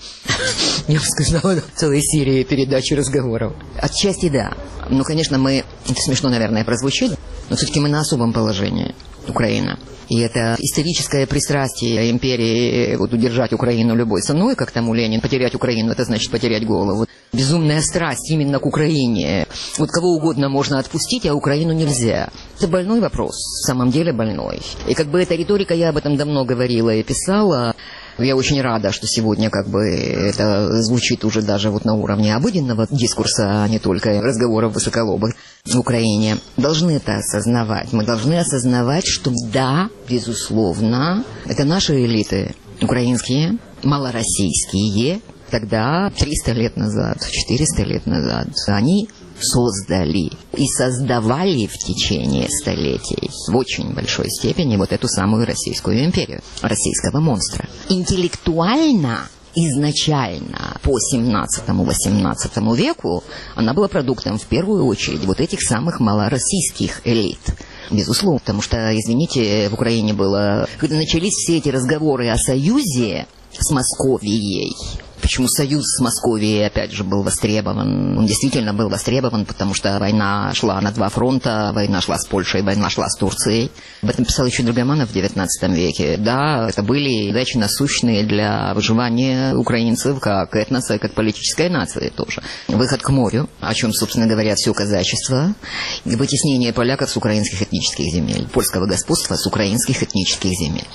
я бы сказала, целой серии передач и разговоров. Отчасти да. Ну, конечно, мы, это смешно, наверное, прозвучит, но все-таки мы на особом положении, Украина. И это историческое пристрастие империи вот, удержать Украину любой ценой, как тому Ленин, потерять Украину, это значит потерять голову. Безумная страсть именно к Украине. Вот кого угодно можно отпустить, а Украину нельзя. Это больной вопрос, в самом деле больной. И как бы эта риторика, я об этом давно говорила и писала. Я очень рада, что сегодня как бы это звучит уже даже вот на уровне обыденного дискурса, а не только разговоров высоколобых в Украине. Должны это осознавать. Мы должны осознавать, что да, безусловно, это наши элиты украинские, малороссийские, тогда триста лет назад, четыреста лет назад, они создали и создавали в течение столетий в очень большой степени вот эту самую Российскую империю, российского монстра. Интеллектуально, изначально, по семнадцатому-восемнадцатому веку, она была продуктом, в первую очередь, вот этих самых малороссийских элит. Безусловно, потому что, извините, в Украине было... Когда начались все эти разговоры о союзе с Московией, почему союз с Московией, опять же, был востребован? Он действительно был востребован, потому что война шла на два фронта, война шла с Польшей, война шла с Турцией. Об этом писал еще Драгоманов в девятнадцатом веке. Да, это были задачи насущные для выживания украинцев как этноса, как политической нации тоже. Выход к морю, о чем, собственно говоря, все казачество, вытеснение поляков с украинских этнических земель, польского господства с украинских этнических земель.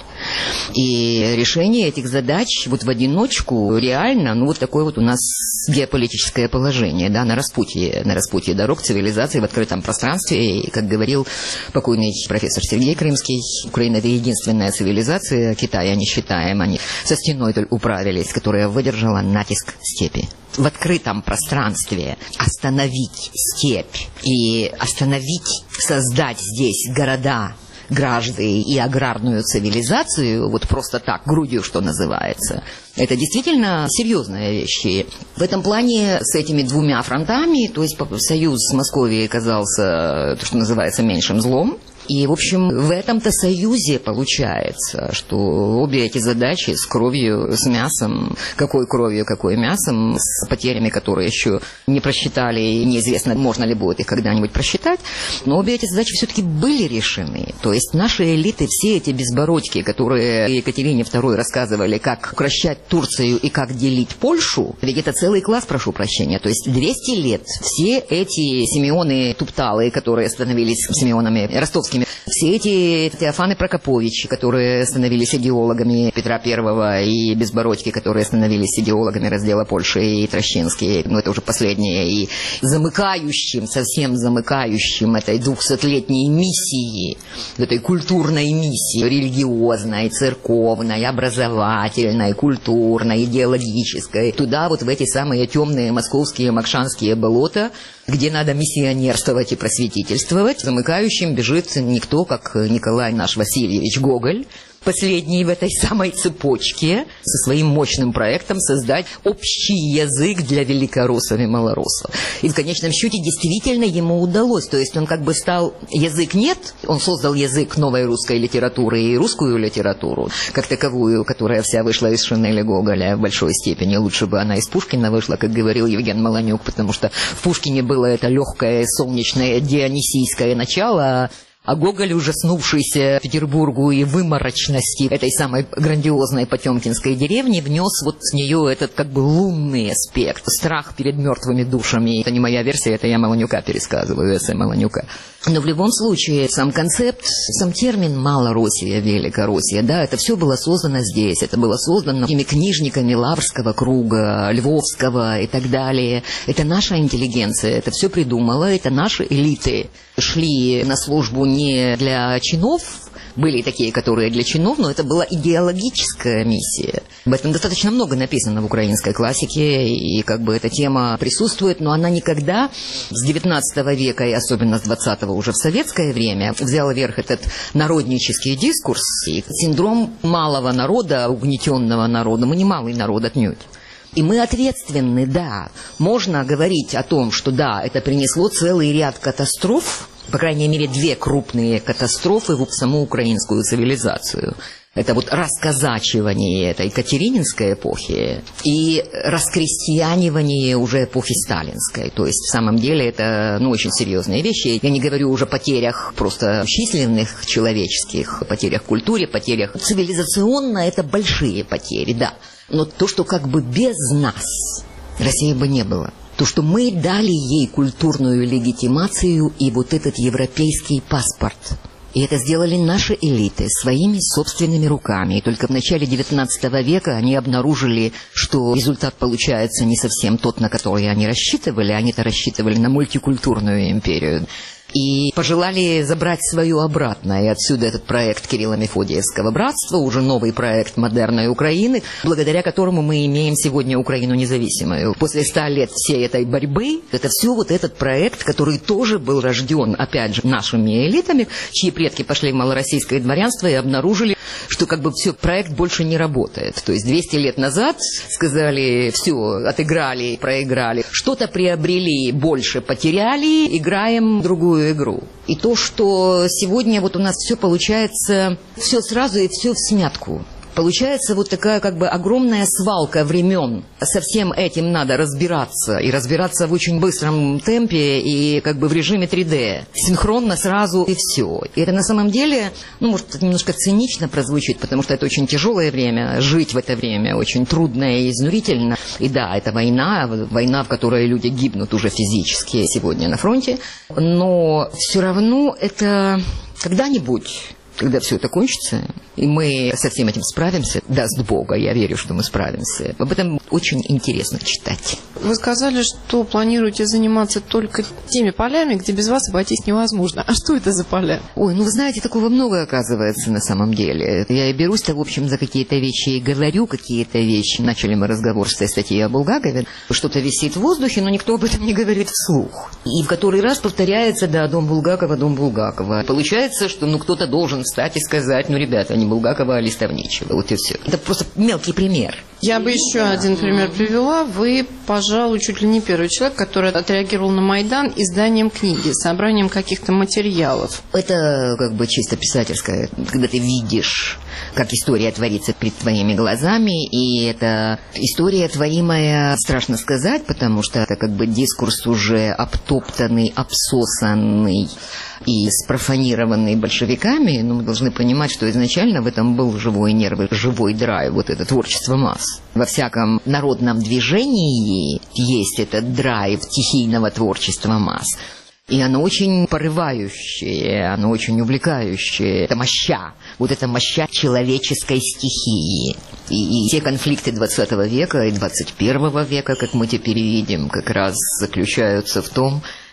И решение этих задач вот в одиночку реально, ну вот такое вот у нас геополитическое положение, да, на распутье, на распутье дорог цивилизации в открытом пространстве. И, как говорил покойный профессор Сергей Крымский, Украина — это единственная цивилизация, Китая не считаем, они со стеной управились, которая выдержала натиск степи. В открытом пространстве остановить степь и остановить, создать здесь города, граждан и аграрную цивилизацию, вот просто так, грудью, что называется, это действительно серьезные вещи. В этом плане с этими двумя фронтами, то есть союз с Московией оказался, то, что называется, меньшим злом. И, в общем, в этом-то союзе получается, что обе эти задачи с кровью, с мясом, какой кровью, какой мясом, с потерями, которые еще не просчитали, и неизвестно, можно ли будет их когда-нибудь просчитать, но обе эти задачи все-таки были решены. То есть наши элиты, все эти безбородьки, которые Екатерине второй рассказывали, как укрощать Турцию и как делить Польшу, ведь это целый класс, прошу прощения, то есть двести лет все эти Симеоны Тупталы, которые становились Симеонами ростовскими, все эти Теофаны Прокоповичи, которые становились идеологами Петра Первого, и Безбородьки, которые становились идеологами раздела Польши, и Трощинский, ну это уже последнее, и замыкающим, совсем замыкающим этой двухсотлетней миссии, этой культурной миссии, религиозной, церковной, образовательной, культурной, идеологической, туда вот в эти самые темные московские макшанские болота, где надо миссионерствовать и просветительствовать. Замыкающим бежит никто, как Николай наш Васильевич Гоголь, последний в этой самой цепочке, со своим мощным проектом создать общий язык для великороссов и малороссов. И в конечном счете действительно ему удалось. То есть он как бы стал язык нет, он создал язык новой русской литературы и русскую литературу, как таковую, которая вся вышла из Шинеля Гоголя в большой степени. Лучше бы она из Пушкина вышла, как говорил Евген Маланюк, потому что в Пушкине было это легкое, солнечное, дионисийское начало, а Гоголь, ужаснувшийся Петербургу и выморочности этой самой грандиозной потемкинской деревни, внес вот с нее этот как бы лунный аспект, страх перед мертвыми душами. Это не моя версия, это я Маланюка пересказываю, эссе Маланюка. Но в любом случае, сам концепт, сам термин «Малороссия», «Великороссия», да, это все было создано здесь, это было создано этими книжниками Лаврского круга, Львовского и так далее. Это наша интеллигенция, это все придумала, это наши элиты шли на службу не для чинов, были такие, которые для чинов, но это была идеологическая миссия. Об этом достаточно много написано в украинской классике, и как бы эта тема присутствует, но она никогда с девятнадцатого века, и особенно с двадцатого уже в советское время, взял вверх этот народнический дискурс, и синдром малого народа, угнетенного народа. Мы не малый народ отнюдь. И мы ответственны, да. Можно говорить о том, что да, это принесло целый ряд катастроф, по крайней мере, две крупные катастрофы в саму украинскую цивилизацию. Это вот расказачивание этой Екатерининской эпохи и раскрестьянивание уже эпохи сталинской. То есть, в самом деле, это ну, очень серьезные вещи. Я не говорю уже о потерях просто численных человеческих, потерях в культуре, потерях цивилизационно, это большие потери, да. Но то, что как бы без нас России бы не было. То, что мы дали ей культурную легитимацию и вот этот европейский паспорт. И это сделали наши элиты своими собственными руками. И только в начале девятнадцатого века они обнаружили, что результат получается не совсем тот, на который они рассчитывали. Они-то рассчитывали на мультикультурную империю. И пожелали забрать свое обратно. И отсюда этот проект Кирилло-Мефодиевского братства, уже новый проект модерной Украины, благодаря которому мы имеем сегодня Украину независимую. После ста лет всей этой борьбы, это все вот этот проект, который тоже был рожден, опять же, нашими элитами, чьи предки пошли в малороссийское дворянство и обнаружили, что как бы все, проект больше не работает. То есть двести лет назад сказали, все, отыграли, проиграли, что-то приобрели, больше потеряли, играем другую игру. И то, что сегодня вот у нас все получается, все сразу и все всмятку. Получается вот такая как бы огромная свалка времен. Со всем этим надо разбираться. И разбираться в очень быстром темпе и как бы в режиме три дэ. Синхронно сразу и все. И это на самом деле, ну, может, это немножко цинично прозвучит, потому что это очень тяжелое время. Жить в это время очень трудно и изнурительно. И да, это война, война, в которой люди гибнут уже физически сегодня на фронте. Но все равно это когда-нибудь... Когда все это кончится, и мы со всем этим справимся, даст Бога, я верю, что мы справимся. Об этом очень интересно читать. Вы сказали, что планируете заниматься только теми полями, где без вас обойтись невозможно. А что это за поля? Ой, ну вы знаете, такого много оказывается на самом деле. Я и берусь-то, в общем, за какие-то вещи и говорю какие-то вещи. Начали мы разговор с этой статьи о Булгакове. Что-то висит в воздухе, но никто об этом не говорит вслух. И в который раз повторяется, да, дом Булгакова, дом Булгакова. Получается, что ну кто-то должен встать и сказать, ну, ребята, не Булгакова, а Листовничего. Вот и все. Это просто мелкий пример. Я бы еще один пример привела. Вы, пожалуй, чуть ли не первый человек, который отреагировал на Майдан изданием книги, собранием каких-то материалов. Это как бы чисто писательское, когда ты видишь, как история творится перед твоими глазами, и это история творимая, страшно сказать, потому что это как бы дискурс уже обтоптанный, обсосанный и спрофанированный большевиками, но мы должны понимать, что изначально в этом был живой нерв, живой драйв, вот это творчество масс. Во всяком народном движении есть этот драйв стихийного творчества масс. И оно очень порывающее, оно очень увлекающее. Это моща, вот это моща человеческой стихии. И, и те конфликты двадцатого века и двадцать первого века, как мы теперь видим, как раз заключаются в том,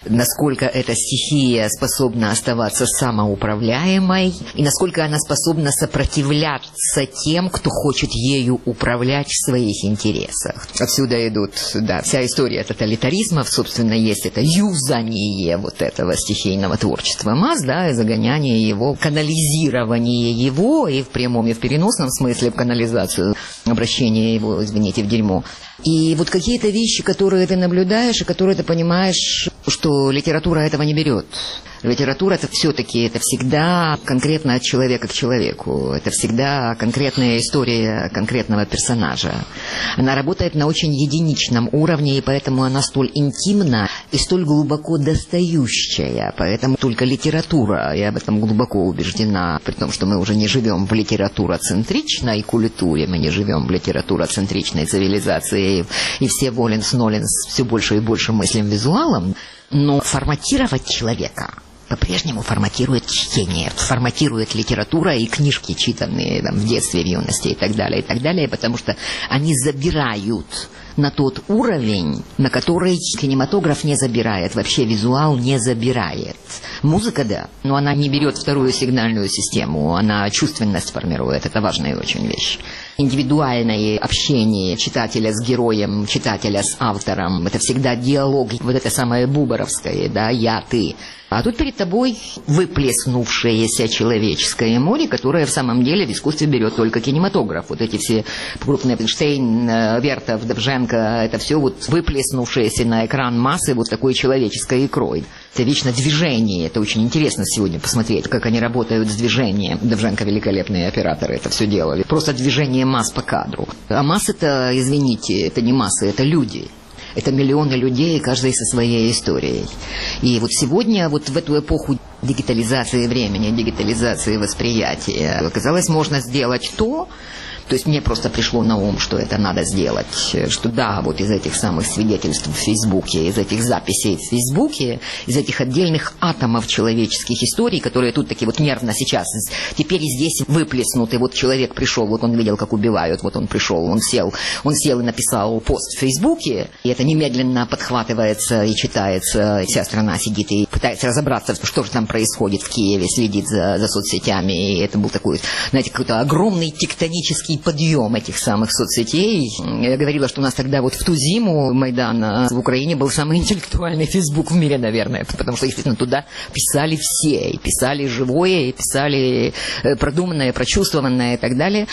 насколько эта стихия способна оставаться самоуправляемой и насколько она способна сопротивляться тем, кто хочет ею управлять в своих интересах. Отсюда идут, да, вся история тоталитаризма, собственно, есть это юзание вот этого стихийного творчества масс, да, и загоняние его, канализирование его, и в прямом, и в переносном смысле, в канализацию, обращение его, извините, в дерьмо. И вот какие-то вещи, которые ты наблюдаешь, и которые ты понимаешь, что литература этого не берет. Литература — это все-таки, это всегда конкретно от человека к человеку. Это всегда конкретная история конкретного персонажа. Она работает на очень единичном уровне, и поэтому она столь интимна и столь глубоко достающая. Поэтому только литература, я об этом глубоко убеждена, при том, что мы уже не живем в литературоцентричной культуре, мы не живем в литературоцентричной цивилизации, и все воленс-ноленс все больше и больше мыслим визуалом, но форматировать человека по-прежнему форматирует чтение, форматирует литература и книжки, читанные там, в детстве, в юности и так далее, и так далее, потому что они забирают на тот уровень, на который кинематограф не забирает, вообще визуал не забирает. Музыка, да, но она не берет вторую сигнальную систему, она чувственность формирует, это важная очень вещь. Индивидуальное общение читателя с героем, читателя с автором, это всегда диалог, вот это самое бубаровское, да, я, ты. А тут перед тобой выплеснувшееся человеческое море, которое в самом деле в искусстве берет только кинематограф. Вот эти все крупные Эйнштейн, Вертов, Довженко, это все вот выплеснувшееся на экран массы вот такой человеческой икрой. Это вечно движение, это очень интересно сегодня посмотреть, как они работают с движением. Довженко великолепные операторы это все делали. Просто движение масс по кадру. А массы-то, извините, это не массы, это люди. Это миллионы людей, каждый со своей историей. И вот сегодня, вот в эту эпоху дигитализации времени, дигитализации восприятия, оказалось, можно сделать то, то есть мне просто пришло на ум, что это надо сделать, что да, вот из этих самых свидетельств в Фейсбуке, из этих записей в Фейсбуке, из этих отдельных атомов человеческих историй, которые тут такие вот нервно сейчас, теперь и здесь выплеснуты, вот человек пришел, вот он видел, как убивают, вот он пришел, он сел, он сел и написал пост в Фейсбуке, и это немедленно подхватывается и читается, и вся страна сидит и пытается разобраться, что же там происходит в Киеве, следит за, за соцсетями, и это был такой, знаете, какой-то огромный тектонический подъем этих самых соцсетей. Я говорила, что у нас тогда вот в ту зиму Майдана в Украине был самый интеллектуальный Фейсбук в мире, наверное, потому что, естественно, туда писали все, и писали живое, и писали продуманное, прочувствованное и так далее.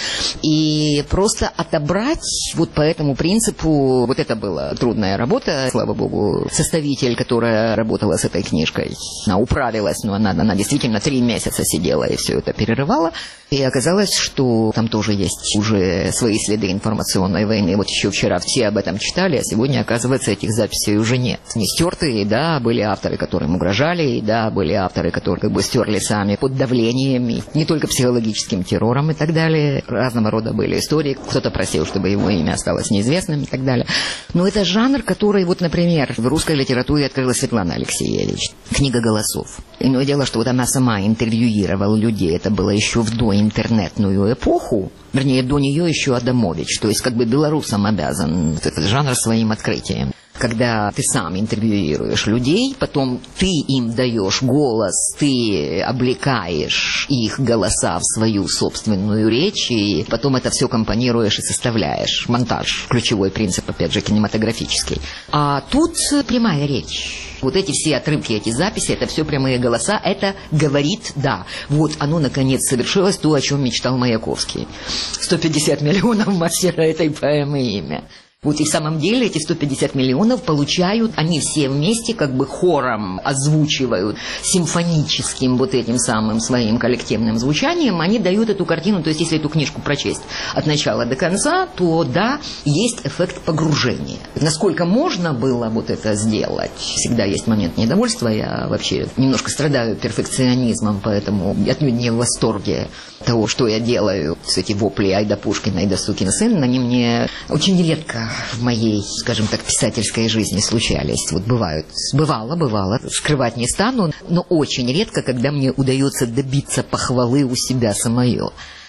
И просто отобрать вот по этому принципу, вот это была трудная работа, слава богу, составитель, которая работала с этой книжкой, она управилась, но она, она действительно три месяца сидела и все это перерывала. И оказалось, что там тоже есть уже свои следы информационной войны. Вот еще вчера все об этом читали, а сегодня, оказывается, этих записей уже нет. Не стертые, да, были авторы, которым угрожали, и да, были авторы, которые как бы стерли сами под давлением, и не только психологическим террором и так далее. Разного рода были истории. Кто-то просил, чтобы его имя осталось неизвестным и так далее. Но это жанр, который, вот, например, в русской литературе открыла Светлана Алексеевич. Книга голосов. Иное дело, что вот она сама интервьюировала людей. Это было еще в доинтернетную эпоху. Вернее, до нее еще Адамович. То есть, как бы белорусам обязан этот жанр своим открытием. Когда ты сам интервьюируешь людей, потом ты им даешь голос, ты облекаешь их голоса в свою собственную речь, и потом это все компонируешь и составляешь. Монтаж, ключевой принцип, опять же, кинематографический. А тут прямая речь. Вот эти все отрывки, эти записи, это все прямые голоса, это говорит, да, вот оно наконец совершилось, то, о чем мечтал Маяковский. сто пятьдесят миллионов мастера этой поэмы имя. Вот и в самом деле эти сто пятьдесят миллионов получают, они все вместе как бы хором озвучивают, симфоническим вот этим самым своим коллективным звучанием, они дают эту картину, то есть если эту книжку прочесть от начала до конца, то да, есть эффект погружения. Насколько можно было вот это сделать, всегда есть момент недовольства, я вообще немножко страдаю перфекционизмом, поэтому отнюдь не в восторге того, что я делаю, с эти вопли «Айда Пушкин, айда сукин сын», они мне очень редко в моей, скажем так, писательской жизни случались. Вот бывают, бывало, бывало, скрывать не стану, но очень редко, когда мне удается добиться похвалы у себя самое.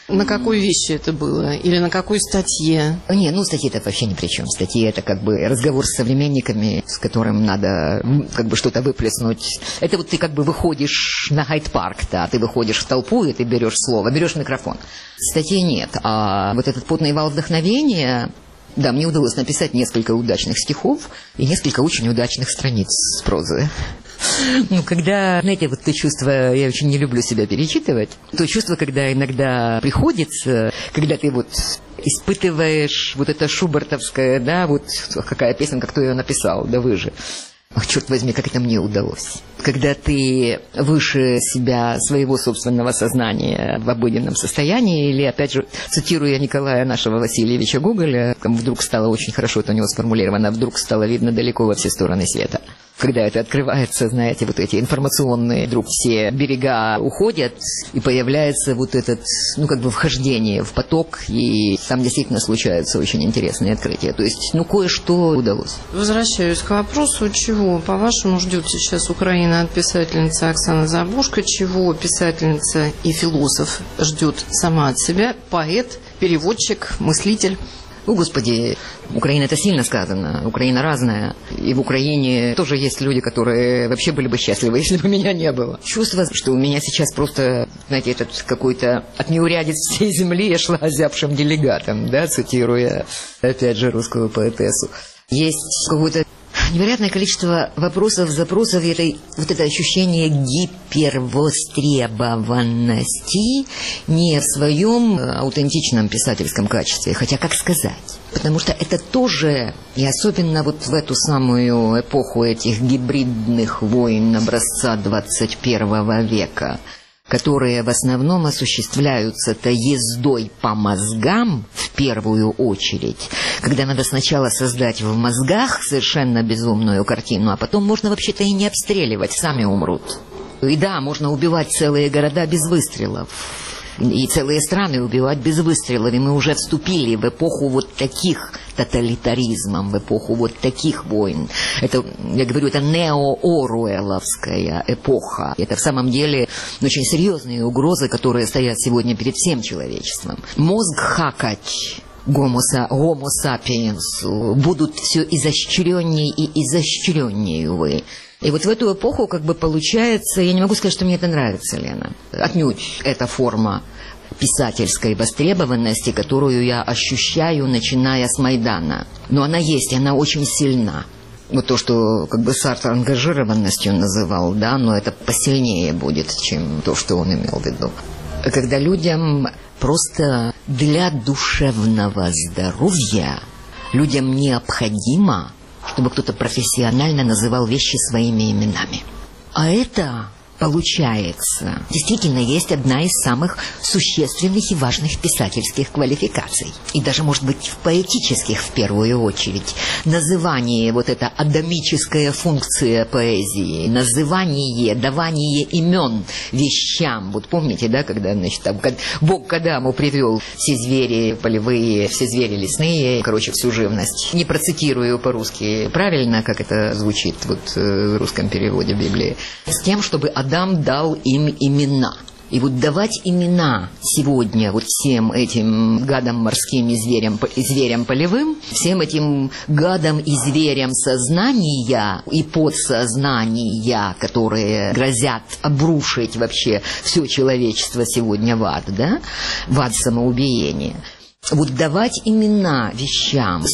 На какой вещи это было? Или на какой статье? Не, ну статьи-то вообще ни при чем. Статьи — это как бы разговор с современниками, с которым надо как бы что-то выплеснуть. Это вот ты как бы выходишь на Хайд-парк, да, ты выходишь в толпу, и ты берешь слово, берешь микрофон. Статей нет. А вот этот потный вал вдохновения... Да, мне удалось написать несколько удачных стихов и несколько очень удачных страниц прозы. Ну, когда, знаете, вот то чувство, я очень не люблю себя перечитывать, то чувство, когда иногда приходится, когда ты вот испытываешь вот это шубертовское, да, вот какая песенка, кто ее написал, да вы же. Ах, черт возьми, как это мне удалось. Когда ты выше себя, своего собственного сознания в обыденном состоянии, или, опять же, цитируя Николая нашего Васильевича Гоголя, там вдруг стало очень хорошо, это у него сформулировано, вдруг стало видно далеко во все стороны света. Когда это открывается, знаете, вот эти информационные, вдруг все берега уходят, и появляется вот этот, ну, как бы вхождение в поток, и там действительно случаются очень интересные открытия. То есть, ну, кое-что удалось. Возвращаюсь к вопросу, чего, по-вашему, ждет сейчас Украина от писательницы Оксаны Забушко, чего писательница и философ ждет сама от себя, поэт, переводчик, мыслитель? О, Господи, Украина — это сильно сказано. Украина разная. И в Украине тоже есть люди, которые вообще были бы счастливы, если бы меня не было. Чувство, что у меня сейчас просто, знаете, этот какой-то от неурядиц всей земли я шла озябшим делегатом, да, цитируя, опять же, русскую поэтессу. Есть какое-то невероятное количество вопросов, запросов, и это, вот это ощущение гипервостребованности не в своем аутентичном писательском качестве, хотя как сказать. Потому что это тоже, и особенно вот в эту самую эпоху этих гибридных войн образца двадцать первого века, которые в основном осуществляются-то ездой по мозгам в первую очередь, когда надо сначала создать в мозгах совершенно безумную картину, а потом можно вообще-то и не обстреливать, сами умрут. И да, можно убивать целые города без выстрелов. И целые страны убивать без выстрелов. И мы уже вступили в эпоху вот таких тоталитаризмов, в эпоху вот таких войн. Это, я говорю, это нео-оруэлловская эпоха. Это в самом деле очень серьезные угрозы, которые стоят сегодня перед всем человечеством. Мозг хакать Homo sapiens будут все изощреннее и изощреннее, увы. И вот в эту эпоху как бы получается, я не могу сказать, что мне это нравится, Лена. Отнюдь эта форма писательской востребованности, которую я ощущаю, начиная с Майдана. Но она есть, она очень сильна. Вот то, что как бы Сартр ангажированностью называл, да, но это посильнее будет, чем то, что он имел в виду. Когда людям просто для душевного здоровья, людям необходимо, чтобы кто-то профессионально называл вещи своими именами. А это, получается, действительно есть одна из самых существенных и важных писательских квалификаций. И даже, может быть, в поэтических в первую очередь. Называние, вот эта адамическая функция поэзии, называние, давание имен вещам. Вот помните, да, когда, значит, там, Бог к Адаму привел все звери полевые, все звери лесные, короче, всю живность. Не процитирую по-русски правильно, как это звучит вот в русском переводе Библии. С тем, чтобы Адам дал им имена. И вот давать имена сегодня вот всем этим гадам морским и зверям, и зверям полевым, всем этим гадам и зверям сознания и подсознания, которые грозят обрушить вообще все человечество сегодня в ад, да, в ад самоубиения. Вот давать имена вещам,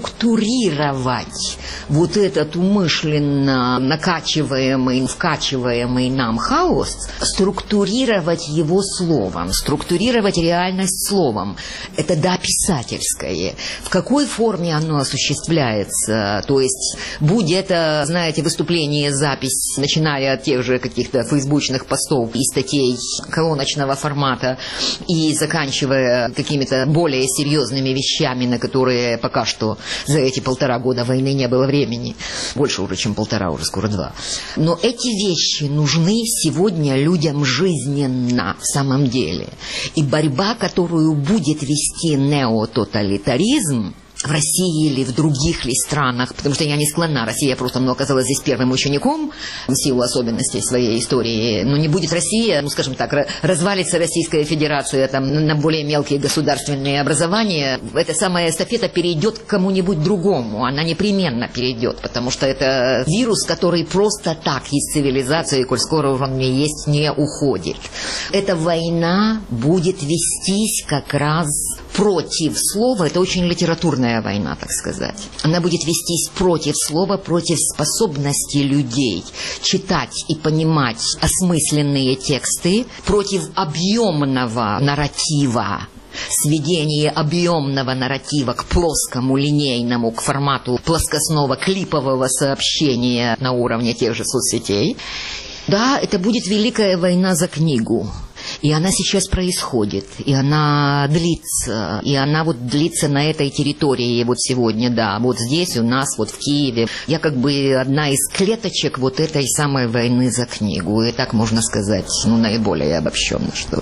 структурировать вот этот умышленно накачиваемый, вкачиваемый нам хаос, структурировать его словом, структурировать реальность словом. Это да, писательское. В какой форме оно осуществляется? То есть, будь это, знаете, выступление, запись, начиная от тех же каких-то фейсбучных постов и статей колоночного формата и заканчивая какими-то более серьезными вещами, на которые пока что за эти полтора года войны не было времени. Больше уже, чем полтора, уже скоро два. Но эти вещи нужны сегодня людям жизненно, в самом деле. И борьба, которую будет вести неототалитаризм, в России или в других ли странах, потому что я не склонна. Россия просто ну, оказалась здесь первым учеником в силу особенностей своей истории. Но не будет Россия, ну, скажем так, развалится Российская Федерация там, на более мелкие государственные образования. Эта самая эстафета перейдет к кому-нибудь другому. Она непременно перейдет, потому что это вирус, который просто так из цивилизации, коль скоро он не есть, не уходит. Эта война будет вестись как раз против слова, это очень литературная война, так сказать. Она будет вестись против слова, против способности людей читать и понимать осмысленные тексты, против объемного нарратива, сведение объемного нарратива к плоскому, линейному, к формату плоскостного клипового сообщения на уровне тех же соцсетей. Да, это будет великая война за книгу. И она сейчас происходит, и она длится, и она вот длится на этой территории вот сегодня, да, вот здесь у нас, вот в Киеве. Я как бы одна из клеточек вот этой самой войны за книгу, и так можно сказать, ну, наиболее обобщенно, что ли.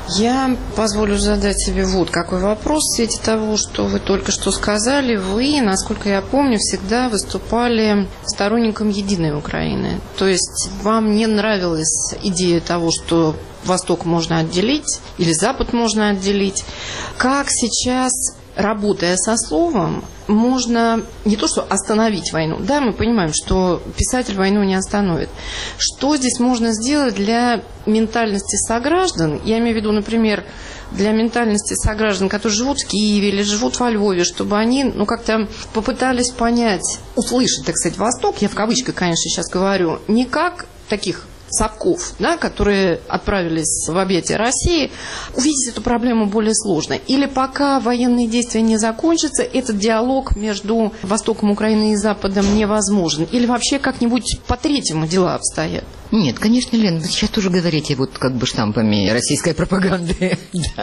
Я позволю задать себе вот какой вопрос в свете того, что вы только что сказали. Вы, насколько я помню, всегда выступали сторонником единой Украины. То есть вам не нравилась идея того, что Восток можно отделить или Запад можно отделить. Как сейчас, работая со словом, можно не то что остановить войну, да, мы понимаем, что писатель войну не остановит. Что здесь можно сделать для ментальности сограждан? Я имею в виду, например, для ментальности сограждан, которые живут в Киеве или живут во Львове, чтобы они, ну, как-то попытались понять, услышать, так сказать, Восток, я в кавычках, конечно, сейчас говорю, не как таких совков, да, которые отправились в объятия России, увидеть эту проблему более сложно. Или пока военные действия не закончатся, этот диалог между Востоком Украины и Западом невозможен. Или вообще как-нибудь по-третьему дела обстоят. Нет, конечно, Лен, вы сейчас тоже говорите вот как бы штампами российской пропаганды.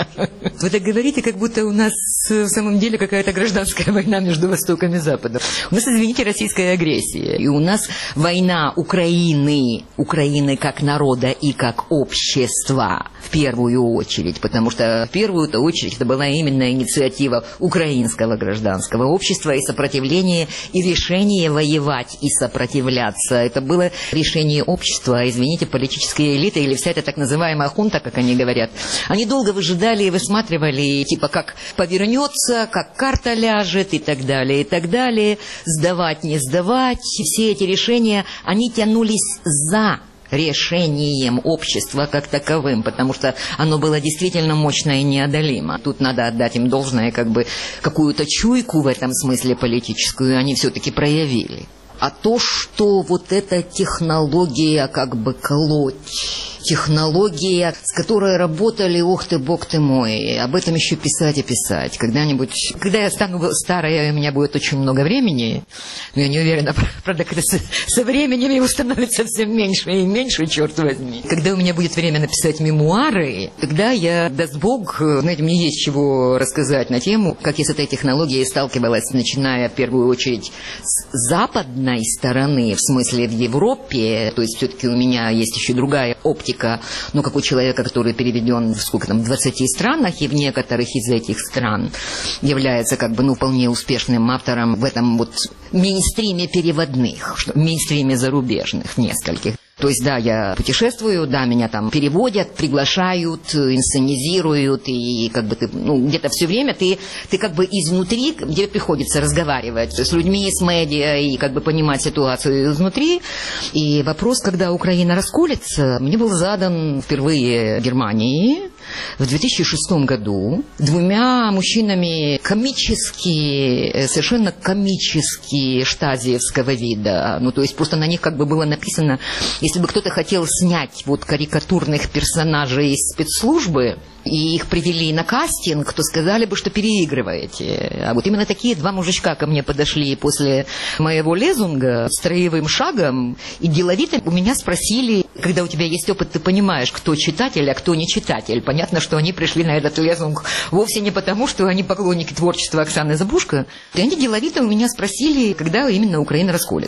Вы так говорите, как будто у нас в самом деле какая-то гражданская война между Востоком и Западом. У нас, извините, российская агрессия. И у нас война Украины, Украины как народа и как общества в первую очередь. Потому что в первую-то очередь это была именно инициатива украинского гражданского общества и сопротивление, и решение воевать и сопротивляться. Это было решение общества. Извините, политические элиты или вся эта так называемая хунта, как они говорят, они долго выжидали и высматривали, типа, как повернется, как карта ляжет и так далее, и так далее. Сдавать, не сдавать. Все эти решения, они тянулись за решением общества как таковым, потому что оно было действительно мощно и неодолимо. Тут надо отдать им должное, как бы, какую-то чуйку в этом смысле политическую они все-таки проявили. А то, что вот эта технология как бы колоть, технология, с которой работали, ох ты, бог ты мой, об этом еще писать и писать. Когда-нибудь, когда я стану старой, у меня будет очень много времени, но я не уверена, правда, когда со, со временем его становится все меньше и меньше, черт возьми. Когда у меня будет время написать мемуары, тогда я, даст бог, знаете, мне есть чего рассказать на тему, как я с этой технологией сталкивалась, начиная в первую очередь с западной стороны, в смысле в Европе, то есть все-таки у меня есть еще другая оптика, ну, как у человека, который переведен в сколько там, двадцати странах, и в некоторых из этих стран является как бы, ну, вполне успешным автором в этом вот мейнстриме переводных, мейнстриме зарубежных, нескольких. То есть, да, я путешествую, да, меня там переводят, приглашают, инсценизируют, и как бы ты, ну, где-то все время ты, ты как бы изнутри, где приходится разговаривать с людьми, с медиа, и как бы понимать ситуацию изнутри. И вопрос, когда Украина расколется, мне был задан впервые в Германии в две тысячи шестом году двумя мужчинами комически, совершенно комически штазиевского вида. Ну, то есть просто на них как бы было написано, если бы кто-то хотел снять вот карикатурных персонажей из спецслужбы, и их привели на кастинг, то сказали бы, что переигрываете. А вот именно такие два мужичка ко мне подошли после моего лезунга строевым шагом и деловито у меня спросили, когда у тебя есть опыт, ты понимаешь, кто читатель, а кто не читатель. Понятно, что они пришли на этот лезунг вовсе не потому, что они поклонники творчества Оксаны Забушко. И они деловито у меня спросили, когда именно Украина расколется.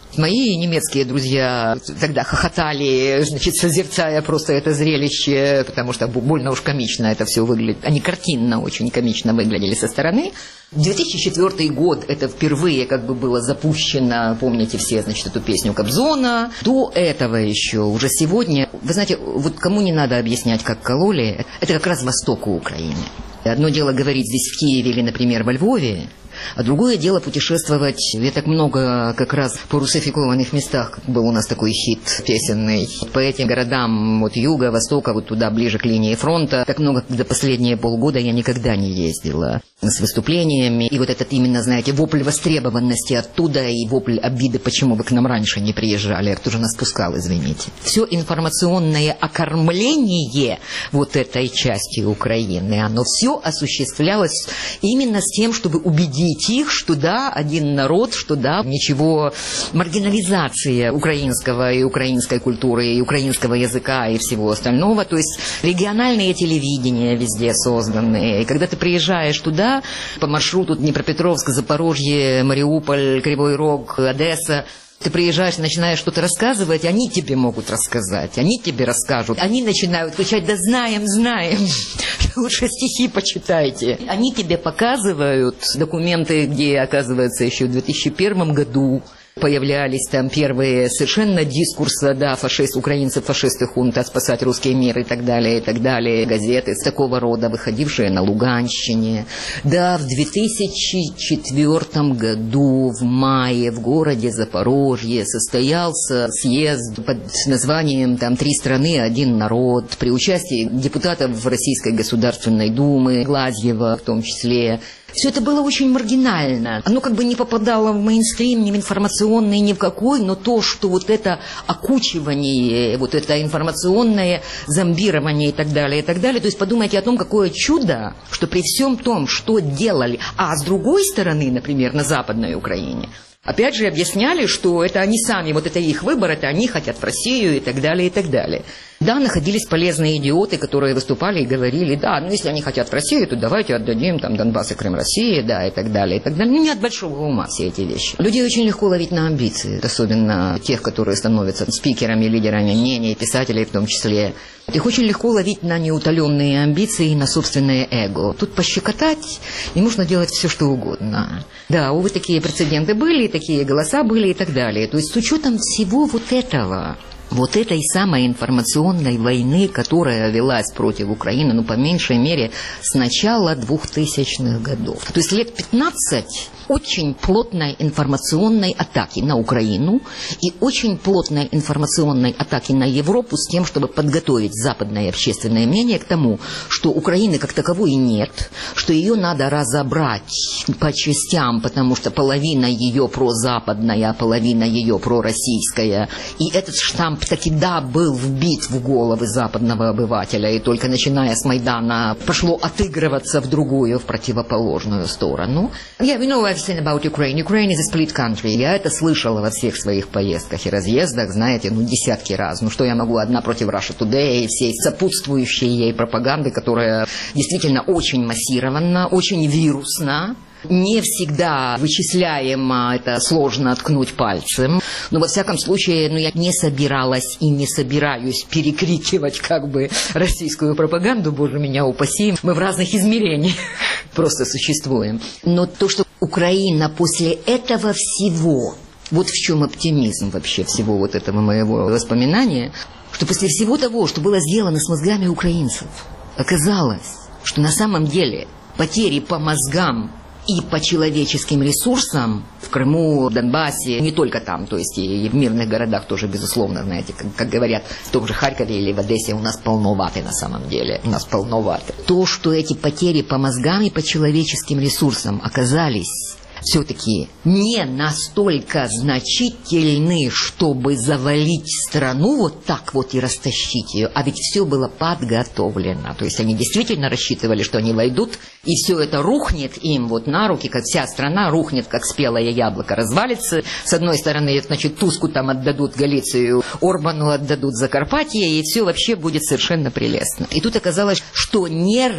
Мои немецкие друзья тогда хохотали, значит, созерцая просто это зрелище, потому что больно уж комично это все выглядит. Они картинно очень комично выглядели со стороны. две тысячи четвёртый год, это впервые как бы было запущено, помните все, значит, эту песню Кобзона. До этого еще, уже сегодня, вы знаете, вот кому не надо объяснять, как кололи, это как раз восток Украины. Одно дело говорить здесь в Киеве или, например, во Львове, а другое дело путешествовать. Я так много как раз по русификованных местах, был у нас такой хит песенный, по этим городам от юга, востока, вот туда, ближе к линии фронта. Так много, за последние полгода я никогда не ездила с выступлениями. И вот этот именно, знаете, вопль востребованности оттуда и вопль обиды, почему вы к нам раньше не приезжали. Кто же нас пускал, извините. Все информационное окормление вот этой части Украины, оно все осуществлялось именно с тем, чтобы убедить их, что да, один народ, что да, ничего, маргинализация украинского и украинской культуры, и украинского языка и всего остального, то есть региональные телевидения везде созданы, и когда ты приезжаешь туда по маршруту Днепропетровск, Запорожье, Мариуполь, Кривой Рог, Одесса, ты приезжаешь, начинаешь что-то рассказывать, они тебе могут рассказать, они тебе расскажут. Они начинают кричать: да знаем, знаем, лучше стихи почитайте. Они тебе показывают документы, где, оказывается, еще в две тысячи первом году появлялись там первые совершенно дискурсы, да, фашист, украинцы, фашисты, хунта, спасать русский мир и так далее, и так далее. Газеты такого рода, выходившие на Луганщине. Да, в две тысячи четвёртом году в мае в городе Запорожье состоялся съезд под названием там «Три страны, один народ» при участии депутатов Российской Государственной Думы, Глазьева в том числе. Все это было очень маргинально. Оно как бы не попадало в мейнстрим, ни в информационный, ни в какой, но то, что вот это окучивание, вот это информационное зомбирование и так далее, и так далее. То есть подумайте о том, какое чудо, что при всем том, что делали, а с другой стороны, например, на Западной Украине, опять же объясняли, что это они сами, вот это их выбор, это они хотят в Россию и так далее, и так далее. Да, находились полезные идиоты, которые выступали и говорили: да, ну если они хотят в Россию, то давайте отдадим там Донбасс и Крым России, да, и так далее, и так далее. Ну, не от большого ума все эти вещи. Людей очень легко ловить на амбиции, особенно тех, которые становятся спикерами, лидерами мнений, писателей в том числе. Их очень легко ловить на неутоленные амбиции и на собственное эго. Тут пощекотать, и можно делать все, что угодно. Да, увы, такие прецеденты были, такие голоса были и так далее. То есть с учетом всего вот этого, вот этой самой информационной войны, которая велась против Украины, ну, по меньшей мере, с начала двухтысячных годов. То есть лет пятнадцать очень плотной информационной атаки на Украину и очень плотной информационной атаки на Европу с тем, чтобы подготовить западное общественное мнение к тому, что Украины как таковой нет, что ее надо разобрать по частям, потому что половина ее прозападная, а половина ее пророссийская. И этот штамп таки да был вбит в головы западного обывателя, и только начиная с Майдана пошло отыгрываться в другую, в противоположную сторону. Yeah, we know everything about Ukraine. Ukraine is a split country. Я это слышала во всех своих поездках и разъездах, знаете, ну десятки раз. Ну что я могу, одна против Russia Today и всей сопутствующей ей пропаганды, которая действительно очень массирована, очень вирусна. Не всегда вычисляемо, это сложно ткнуть пальцем. Но во всяком случае, ну, я не собиралась и не собираюсь перекрикивать как бы российскую пропаганду, боже меня упаси. Мы в разных измерениях просто существуем. Но то, что Украина после этого всего, вот в чем оптимизм вообще всего вот этого моего воспоминания, что после всего того, что было сделано с мозгами украинцев, оказалось, что на самом деле потери по мозгам и по человеческим ресурсам в Крыму, в Донбассе, не только там, то есть и в мирных городах тоже, безусловно, знаете, как, как говорят, в том же Харькове или в Одессе у нас полноваты на самом деле, у нас полноваты. То, что эти потери по мозгам и по человеческим ресурсам оказались все-таки не настолько значительны, чтобы завалить страну вот так вот и растащить ее, а ведь все было подготовлено. То есть они действительно рассчитывали, что они войдут, и все это рухнет им вот на руки, как вся страна рухнет, как спелое яблоко, развалится. С одной стороны, значит, Туску там отдадут, Галицию, Орбану отдадут Закарпатье, и все вообще будет совершенно прелестно. И тут оказалось, что не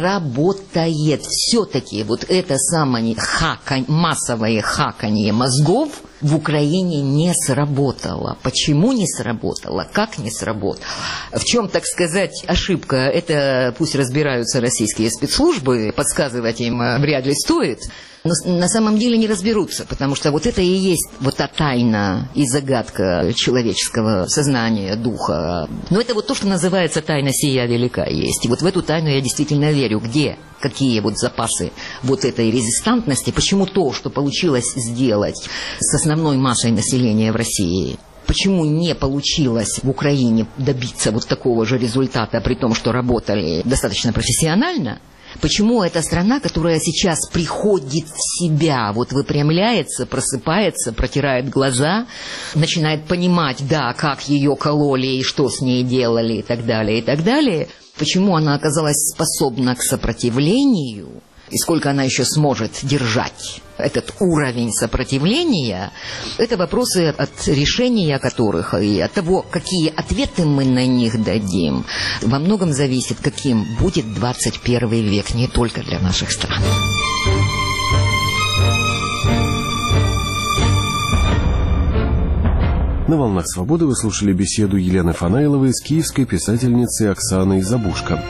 работает все-таки вот это самое хакань, массовое хаканье мозгов в Украине не сработало. Почему не сработало? Как не сработало? В чем, так сказать, ошибка? Это пусть разбираются российские спецслужбы, подсказывать им вряд ли стоит. Но на самом деле не разберутся, потому что вот это и есть вот та тайна и загадка человеческого сознания, духа. Но это вот то, что называется «тайна сия велика» есть. И вот в эту тайну я действительно верю. Где? Какие вот запасы вот этой резистантности? Почему то, что получилось сделать с основной массой населения в России, почему не получилось в Украине добиться вот такого же результата, при том, что работали достаточно профессионально? Почему эта страна, которая сейчас приходит в себя, вот выпрямляется, просыпается, протирает глаза, начинает понимать, да, как ее кололи и что с ней делали и так далее, и так далее, почему она оказалась способна к сопротивлению, и сколько она еще сможет держать этот уровень сопротивления, это вопросы, от решения которых и от того, какие ответы мы на них дадим, во многом зависит, каким будет двадцать первый век, не только для наших стран. На «Волнах свободы» вы слушали беседу Елены Фанайловой с киевской писательницей Оксаной Забушко.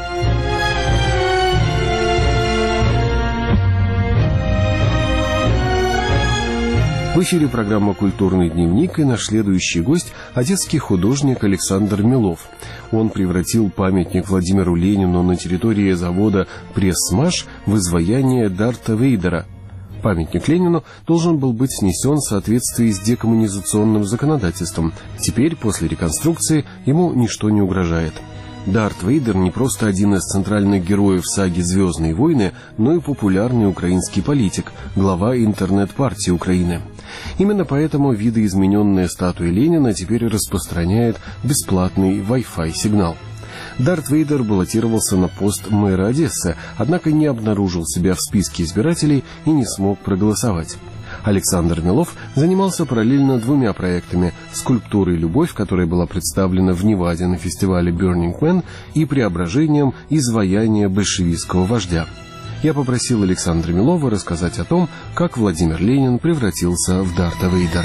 В эфире программа «Культурный дневник», и наш следующий гость – одесский художник Александр Милов. Он превратил памятник Владимиру Ленину на территории завода «Пресс-Маш» в изваяние Дарта Вейдера. Памятник Ленину должен был быть снесен в соответствии с декоммунизационным законодательством. Теперь, после реконструкции, ему ничто не угрожает. Дарт Вейдер не просто один из центральных героев саги «Звездные войны», но и популярный украинский политик, глава интернет-партии Украины. Именно поэтому видоизмененная статуя Ленина теперь распространяет бесплатный Wi-Fi сигнал. Дарт Вейдер баллотировался на пост мэра Одессы, однако не обнаружил себя в списке избирателей и не смог проголосовать. Александр Милов занимался параллельно двумя проектами – скульптурой «Любовь», которая была представлена в Неваде на фестивале Burning Man, и преображением изваяния большевистского вождя. Я попросил Александра Милова рассказать о том, как Владимир Ленин превратился в Дарта Вейдера.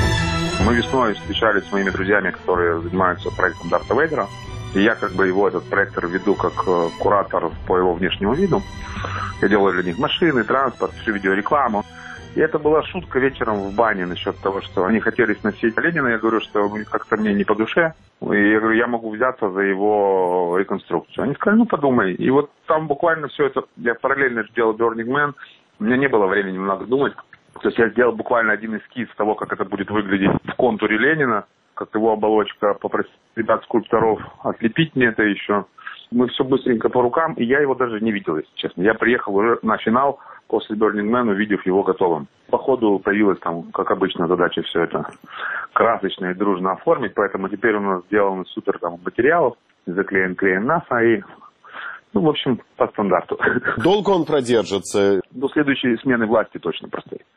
Мы весной встречались с моими друзьями, которые занимаются проектом Дарта Вейдера. И я как бы его, этот проектор, веду как куратор по его внешнему виду. Я делаю для них машины, транспорт, всю видеорекламу. И это была шутка вечером в бане насчет того, что они хотели сносить Ленина. Я говорю, что как-то мне не по душе. И я говорю, я могу взяться за его реконструкцию. Они сказали, ну подумай. И вот там буквально все это, я параллельно делал Burning Man. У меня не было времени много думать. То есть я сделал буквально один эскиз того, как это будет выглядеть в контуре Ленина, как его оболочка, попросил ребят-скульпторов отлепить мне это еще. Мы все быстренько по рукам, и я его даже не видел, если честно. Я приехал уже на финал после Burning Man, увидев его готовым. По ходу появилась там, как обычно, задача все это красочно и дружно оформить, поэтому теперь у нас сделано супер там материалов, заклеен клеем НАСА и, ну, в общем, по стандарту. Долго он продержится? До следующей смены власти точно простоит.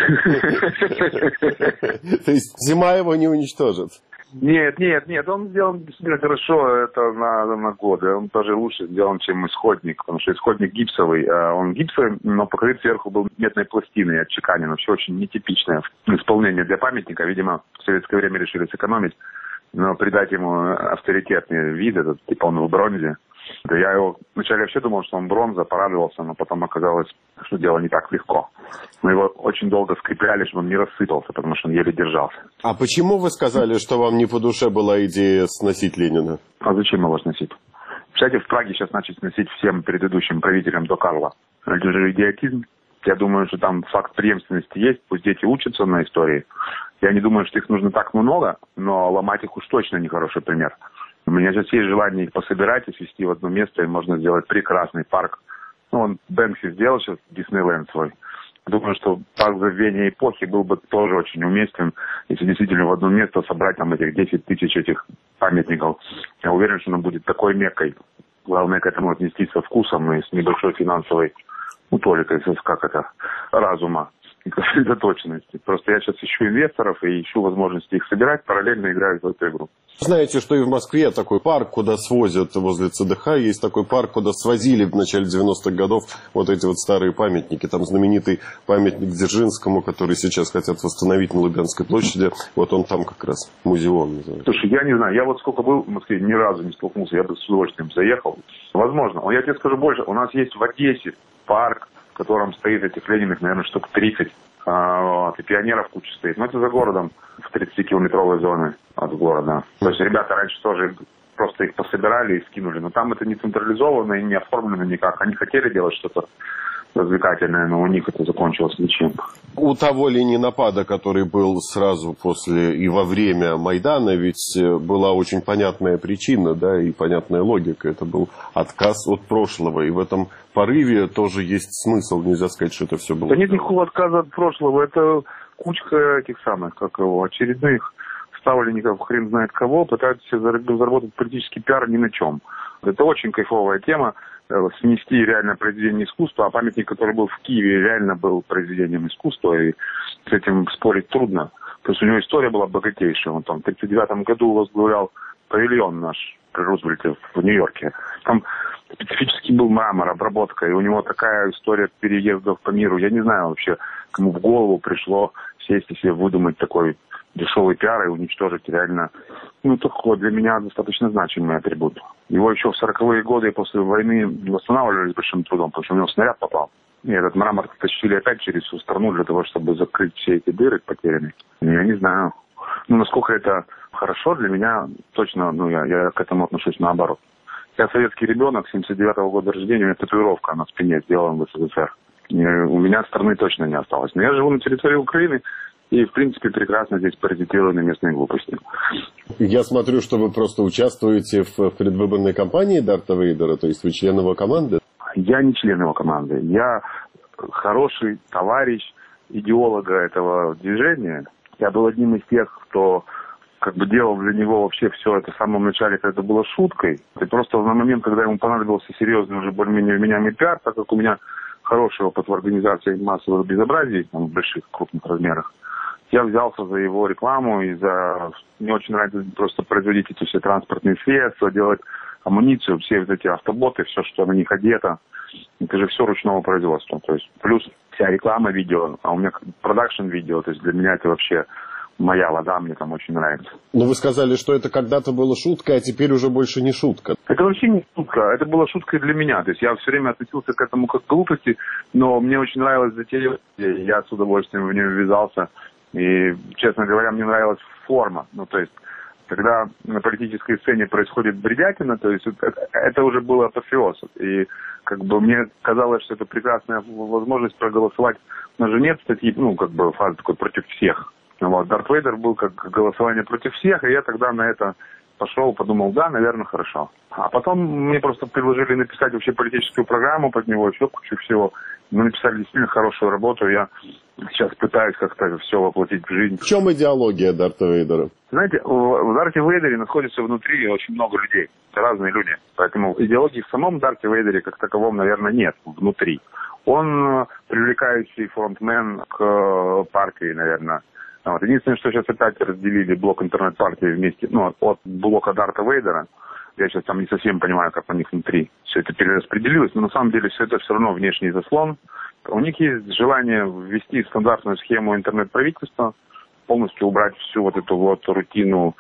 То есть зима его не уничтожит? Нет, нет, нет, он сделан действительно хорошо, это на, на годы. Он тоже лучше сделан, чем исходник, потому что исходник гипсовый. Он гипсовый, но покрыт сверху был медной пластиной отчеканено. Все очень нетипичное исполнение для памятника. Видимо, в советское время решили сэкономить, но придать ему авторитетный вид, этот, типа он в бронзе. Да я его вначале вообще думал, что он бронза, порадовался, но потом оказалось, что дело не так легко. Мы его очень долго скрепляли, чтобы он не рассыпался, потому что он еле держался. А почему вы сказали, что вам не по душе была идея сносить Ленина? А зачем его сносить? Кстати, в Праге сейчас начали сносить всем предыдущим правителям до Карла. Это же идиотизм. Я думаю, что там факт преемственности есть, пусть дети учатся на истории. Я не думаю, что их нужно так много, но ломать их уж точно нехороший пример. У меня сейчас есть желание их пособирать и свести в одно место, и можно сделать прекрасный парк. Ну, он Бэнкси сделал сейчас Диснейленд свой. Думаю, что парк забвения эпохи был бы тоже очень уместен, если действительно в одно место собрать там этих десять тысяч этих памятников. Я уверен, что он будет такой меккой. Главное к этому отнестись со вкусом и с небольшой финансовой, ну, толикой, как это, разума. сосредоточенности. Просто я сейчас ищу инвесторов и ищу возможности их собирать, параллельно играю в эту игру. Знаете, что и в Москве такой парк, куда свозят возле ЦДХ, есть такой парк, куда свозили в начале девяностых годов вот эти вот старые памятники. Там знаменитый памятник Дзержинскому, который сейчас хотят восстановить на Лубянской площади. Вот он там как раз, музеон называется. Слушай, я не знаю, я вот сколько был в Москве, ни разу не столкнулся, я бы с удовольствием заехал. Возможно, я тебе скажу больше, у нас есть в Одессе парк, в котором стоит этих Лениных, наверное, штук тридцать. А, и пионеров куча стоит. Но это за городом, в тридцатикилометровой зоне от города. То есть ребята раньше тоже просто их пособирали и скинули. Но там это не централизовано и не оформлено никак. Они хотели делать что-то развлекательное, но у них это закончилось ничем. У того ленинопада, который был сразу после и во время Майдана, ведь была очень понятная причина, да, и понятная логика. Это был отказ от прошлого. И в этом порыве тоже есть смысл. Нельзя сказать, что это все было. Да нет никакого отказа от прошлого. Это кучка этих самых, как его, очередных ставленников, хрен знает кого, пытаются заработать политический пиар ни на чем. Это очень кайфовая тема. Снести реально произведение искусства, а памятник, который был в Киеве, реально был произведением искусства, и с этим спорить трудно. То есть у него история была богатейшая. Он там в тридцать девятом году возглавлял павильон наш при Рузвельте в Нью-Йорке. Там специфический был мрамор, обработка, и у него такая история переездов по миру. Я не знаю вообще, кому в голову пришло сесть и себе выдумать такой дешевый пиар и уничтожить реально, ну, такой для меня достаточно значимый атрибут. Его еще в сороковые годы после войны восстанавливали с большим трудом, потому что у него снаряд попал. И этот мрамор тащили опять через всю страну для того, чтобы закрыть все эти дыры потерянные. Я не знаю. Ну, насколько это хорошо для меня, точно, ну, я, я к этому отношусь наоборот. Я советский ребенок, семьдесят девятого года рождения, у меня татуировка на спине сделана в СССР. И у меня страны точно не осталось. Но я живу на территории Украины, и, в принципе, прекрасно здесь паразитирую на местные глупости. Я смотрю, что вы просто участвуете в предвыборной кампании Дарта Вейдера, то есть вы член его команды? Я не член его команды. Я хороший товарищ идеолога этого движения. Я был одним из тех, кто как бы делал для него вообще все это в самом начале, когда это было шуткой. И просто на момент, когда ему понадобился серьезный уже более-менее вменяемый пиар, так как у меня хороший опыт в организации массовых безобразий там, в больших, крупных размерах, я взялся за его рекламу и за... Мне очень нравится просто производить эти все транспортные средства, делать амуницию, все вот эти автоботы, все, что на них одето. Это же все ручного производства. То есть плюс вся реклама видео, а у меня продакшн видео, то есть для меня это вообще моя вода, мне там очень нравится. Но вы сказали, что это когда-то было шуткой, а теперь уже больше не шутка. Это вообще не шутка, это была шутка для меня. То есть я все время относился к этому как к глупости, но мне очень нравилась затея, я с удовольствием в нее ввязался. И, честно говоря, мне нравилась форма. Ну, то есть, когда на политической сцене происходит бредятина, то есть это, это уже было апофеоз. И как бы мне казалось, что это прекрасная возможность проголосовать. У нас же нет статьи, ну, как бы фазы такой против всех. Вот, Дарт Вейдер был как голосование против всех, и я тогда на это пошел, подумал, да, наверное, хорошо. А потом мне просто предложили написать вообще политическую программу под него, еще кучу всего. Мы написали действительно хорошую работу, я сейчас пытаюсь как-то все воплотить в жизнь. В чем идеология Дарта Вейдера? Знаете, в Дарте Вейдере находится внутри очень много людей, это разные люди. Поэтому идеологии в самом Дарте Вейдере как таковом, наверное, нет внутри. Он привлекающий фронтмен к партии, наверное. Вот. Единственное, что сейчас опять разделили блок интернет-партии вместе, ну, от блока Дарта Вейдера. Я сейчас там не совсем понимаю, как у них внутри все это перераспределилось, но на самом деле все это все равно внешний заслон. У них есть желание ввести стандартную схему интернет-правительства, полностью убрать всю вот эту вот рутину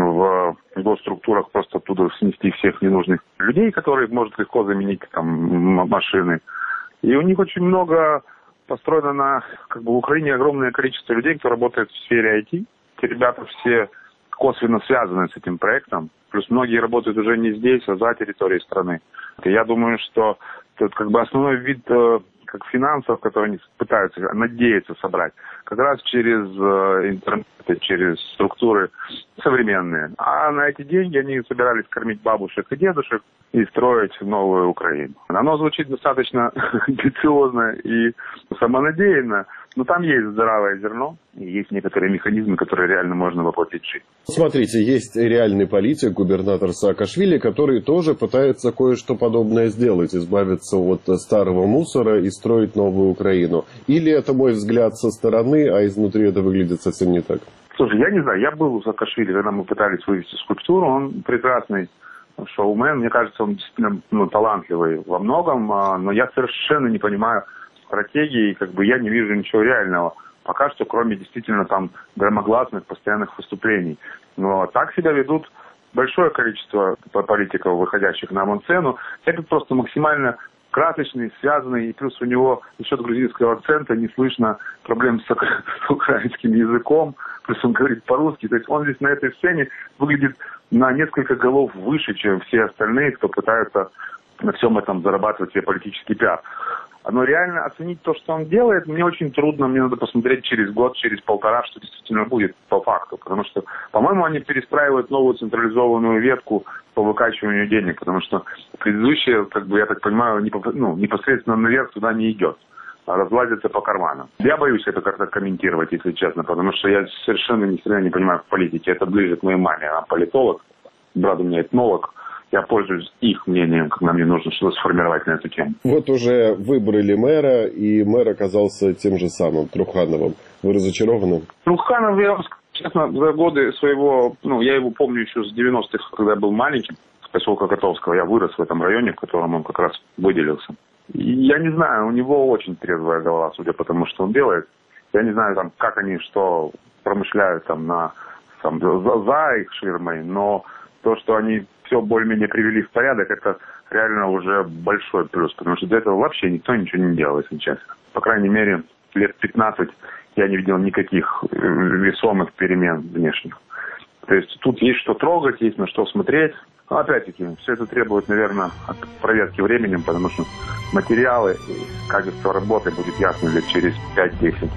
в госструктурах, просто оттуда снести всех ненужных людей, которые может легко заменить там машины. И у них очень много построено на, как бы в Украине огромное количество людей, кто работает в сфере ай ти. Эти ребята все косвенно связаны с этим проектом. Плюс многие работают уже не здесь, а за территорией страны. И я думаю, что тут как бы основной вид э, как финансов, которые они пытаются, надеются собрать, как раз через э, интернет, через структуры современные. А на эти деньги они собирались кормить бабушек и дедушек и строить новую Украину. Оно звучит достаточно амбициозно и самонадеянно, Но там есть здравое зерно, и есть некоторые механизмы, которые реально можно воплотить в жизнь. Смотрите, есть реальный политик, губернатор Саакашвили, который тоже пытается кое-что подобное сделать, избавиться от старого мусора и строить новую Украину. Или это мой взгляд со стороны, а изнутри это выглядит совсем не так? Слушай, я не знаю, я был у Саакашвили, когда мы пытались вывести скульптуру, он прекрасный шоумен, мне кажется, он действительно ну, талантливый во многом, но я совершенно не понимаю стратегии, как бы я не вижу ничего реального. Пока что, кроме действительно там громогласных постоянных выступлений. Но так себя ведут большое количество политиков, выходящих на авансцену. Это просто максимально красочный, связанный, и плюс у него насчет грузинского акцента не слышно проблем с, с украинским языком, плюс он говорит по-русски. То есть он здесь на этой сцене выглядит на несколько голов выше, чем все остальные, кто пытаются на всем этом зарабатывать себе политический пиар. Но реально оценить то, что он делает, мне очень трудно. Мне надо посмотреть через год, через полтора, что действительно будет по факту. Потому что, по-моему, они перестраивают новую централизованную ветку по выкачиванию денег. Потому что предыдущая, как бы, я так понимаю, ну, непосредственно наверх туда не идет. А разлазится по карманам. Я боюсь это как-то комментировать, если честно. Потому что я совершенно ни хрена не понимаю в политике. Это ближе к моей маме. Она политолог, брат у меня этнолог. Я пользуюсь их мнением, когда мне нужно что-то сформировать на эту тему. Вот уже выбрали мэра, и мэр оказался тем же самым, Трухановым. Вы разочарованы? Труханов, я вам скажу честно, за годы своего, ну, я его помню еще с девяностых, когда я был маленьким, с поселка Котовского. Я вырос в этом районе, в котором он как раз выделился. И я не знаю, у него очень трезвая голова, судя по тому, что он делает. Я не знаю, там, как они что промышляют там, на, там, за, за их ширмой, но то, что они все более-менее привели в порядок, это реально уже большой плюс, потому что до этого вообще никто ничего не делал, если честно. По крайней мере, лет пятнадцать я не видел никаких весомых перемен внешних. То есть тут есть что трогать, есть на что смотреть. Но опять-таки, все это требует, наверное, проверки временем, потому что материалы и качество работы будет ясно лет через пять-десять.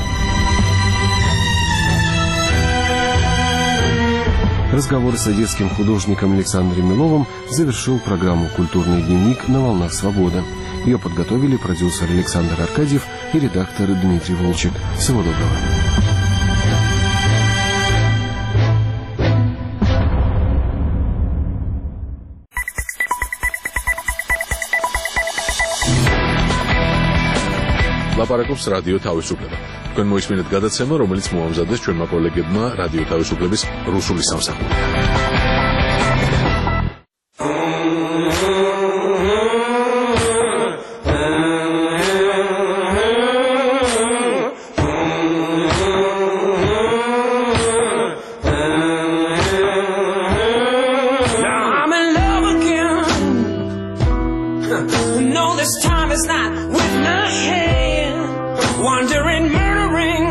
Разговор с одесским художником Александром Миловым завершил программу «Культурный дневник» на «Волнах Свободы». Ее подготовили продюсер Александр Аркадьев и редактор Дмитрий Волчек. Всего доброго. ლაპარაკობს რადიო თავისუფლება. თქვენ მოისმინეთ გადაცემა, რომელიც მოამზადეს ჩვენმა კოლეგებმა რადიო თავისუფლების რუსული სამსახური. Wandering, murdering.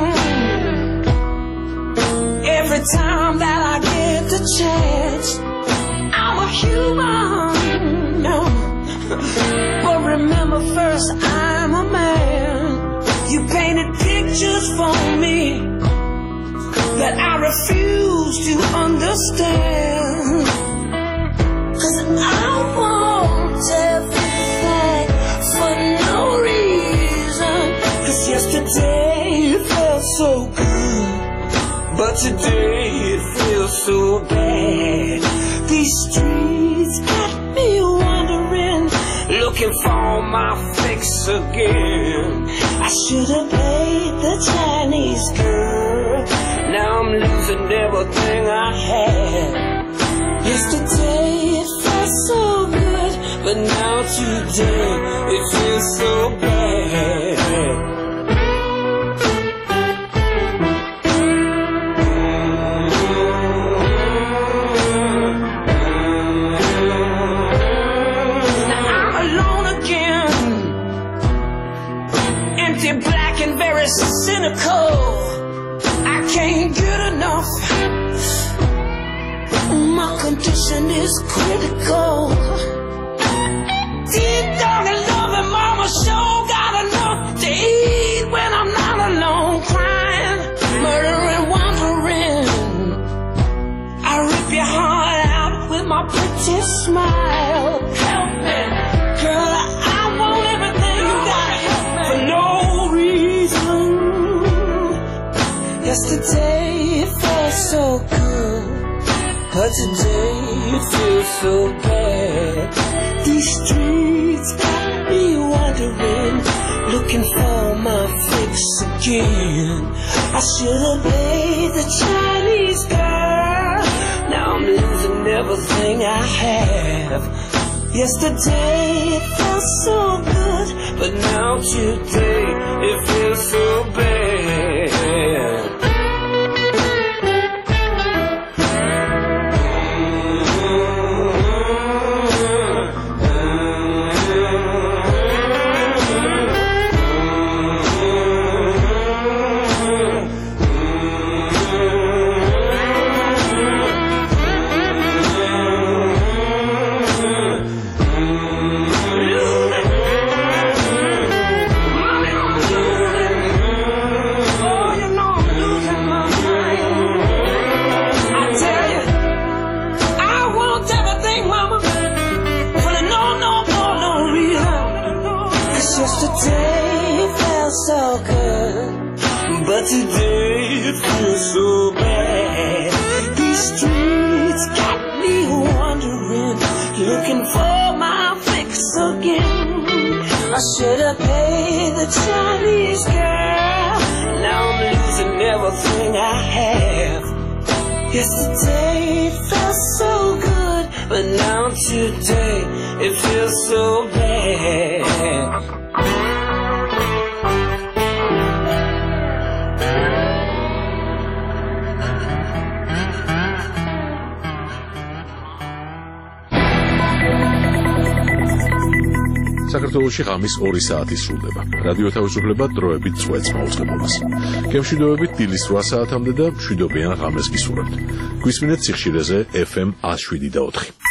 Every time that I get the chance, I'm a human. No. But remember first, I'm a man. You painted pictures for me that I refuse to understand. 'Cause I want everything for no reason. 'Cause yesterday it felt so good, but today it feels so bad. These streets got me wandering, looking for my fix again. I should have played the Chinese girl. Now I'm losing everything I had. Yesterday it felt so good, but now today it feels so bad. Now I'm alone again, empty, black, and very cynical. I can't get enough. My condition is critical. Deep dog and love and mama sure got enough to eat when I'm not alone, crying, murdering, wandering. I rip your heart out with my pretty smile. Help me, girl, I want everything you got for no reason. Yesterday it felt so good, but today it feels so bad. These streets got me wondering, looking for my fix again. I should have made the Chinese girl. Now I'm losing everything I have. Yesterday it felt so good, but now today it feels so bad. But today it feels so bad. These streets got me wondering, looking for my fix again. I should have paid the Chinese girl. Now I'm losing everything I have. Yesterday it felt so good, but now today it feels so bad. საქართველოში ღამის ორი საათი სრულდება. რადიო თავისუფლება დროებით წვეთს მაუწყებლობას. გემშვიდობებით დილის რვა საათამდე და მშვიდობიან ღამეს გისურვებთ. გვისმინეთ სიხშირეზე ეფ ემ ათს შვიდი და ოთხი.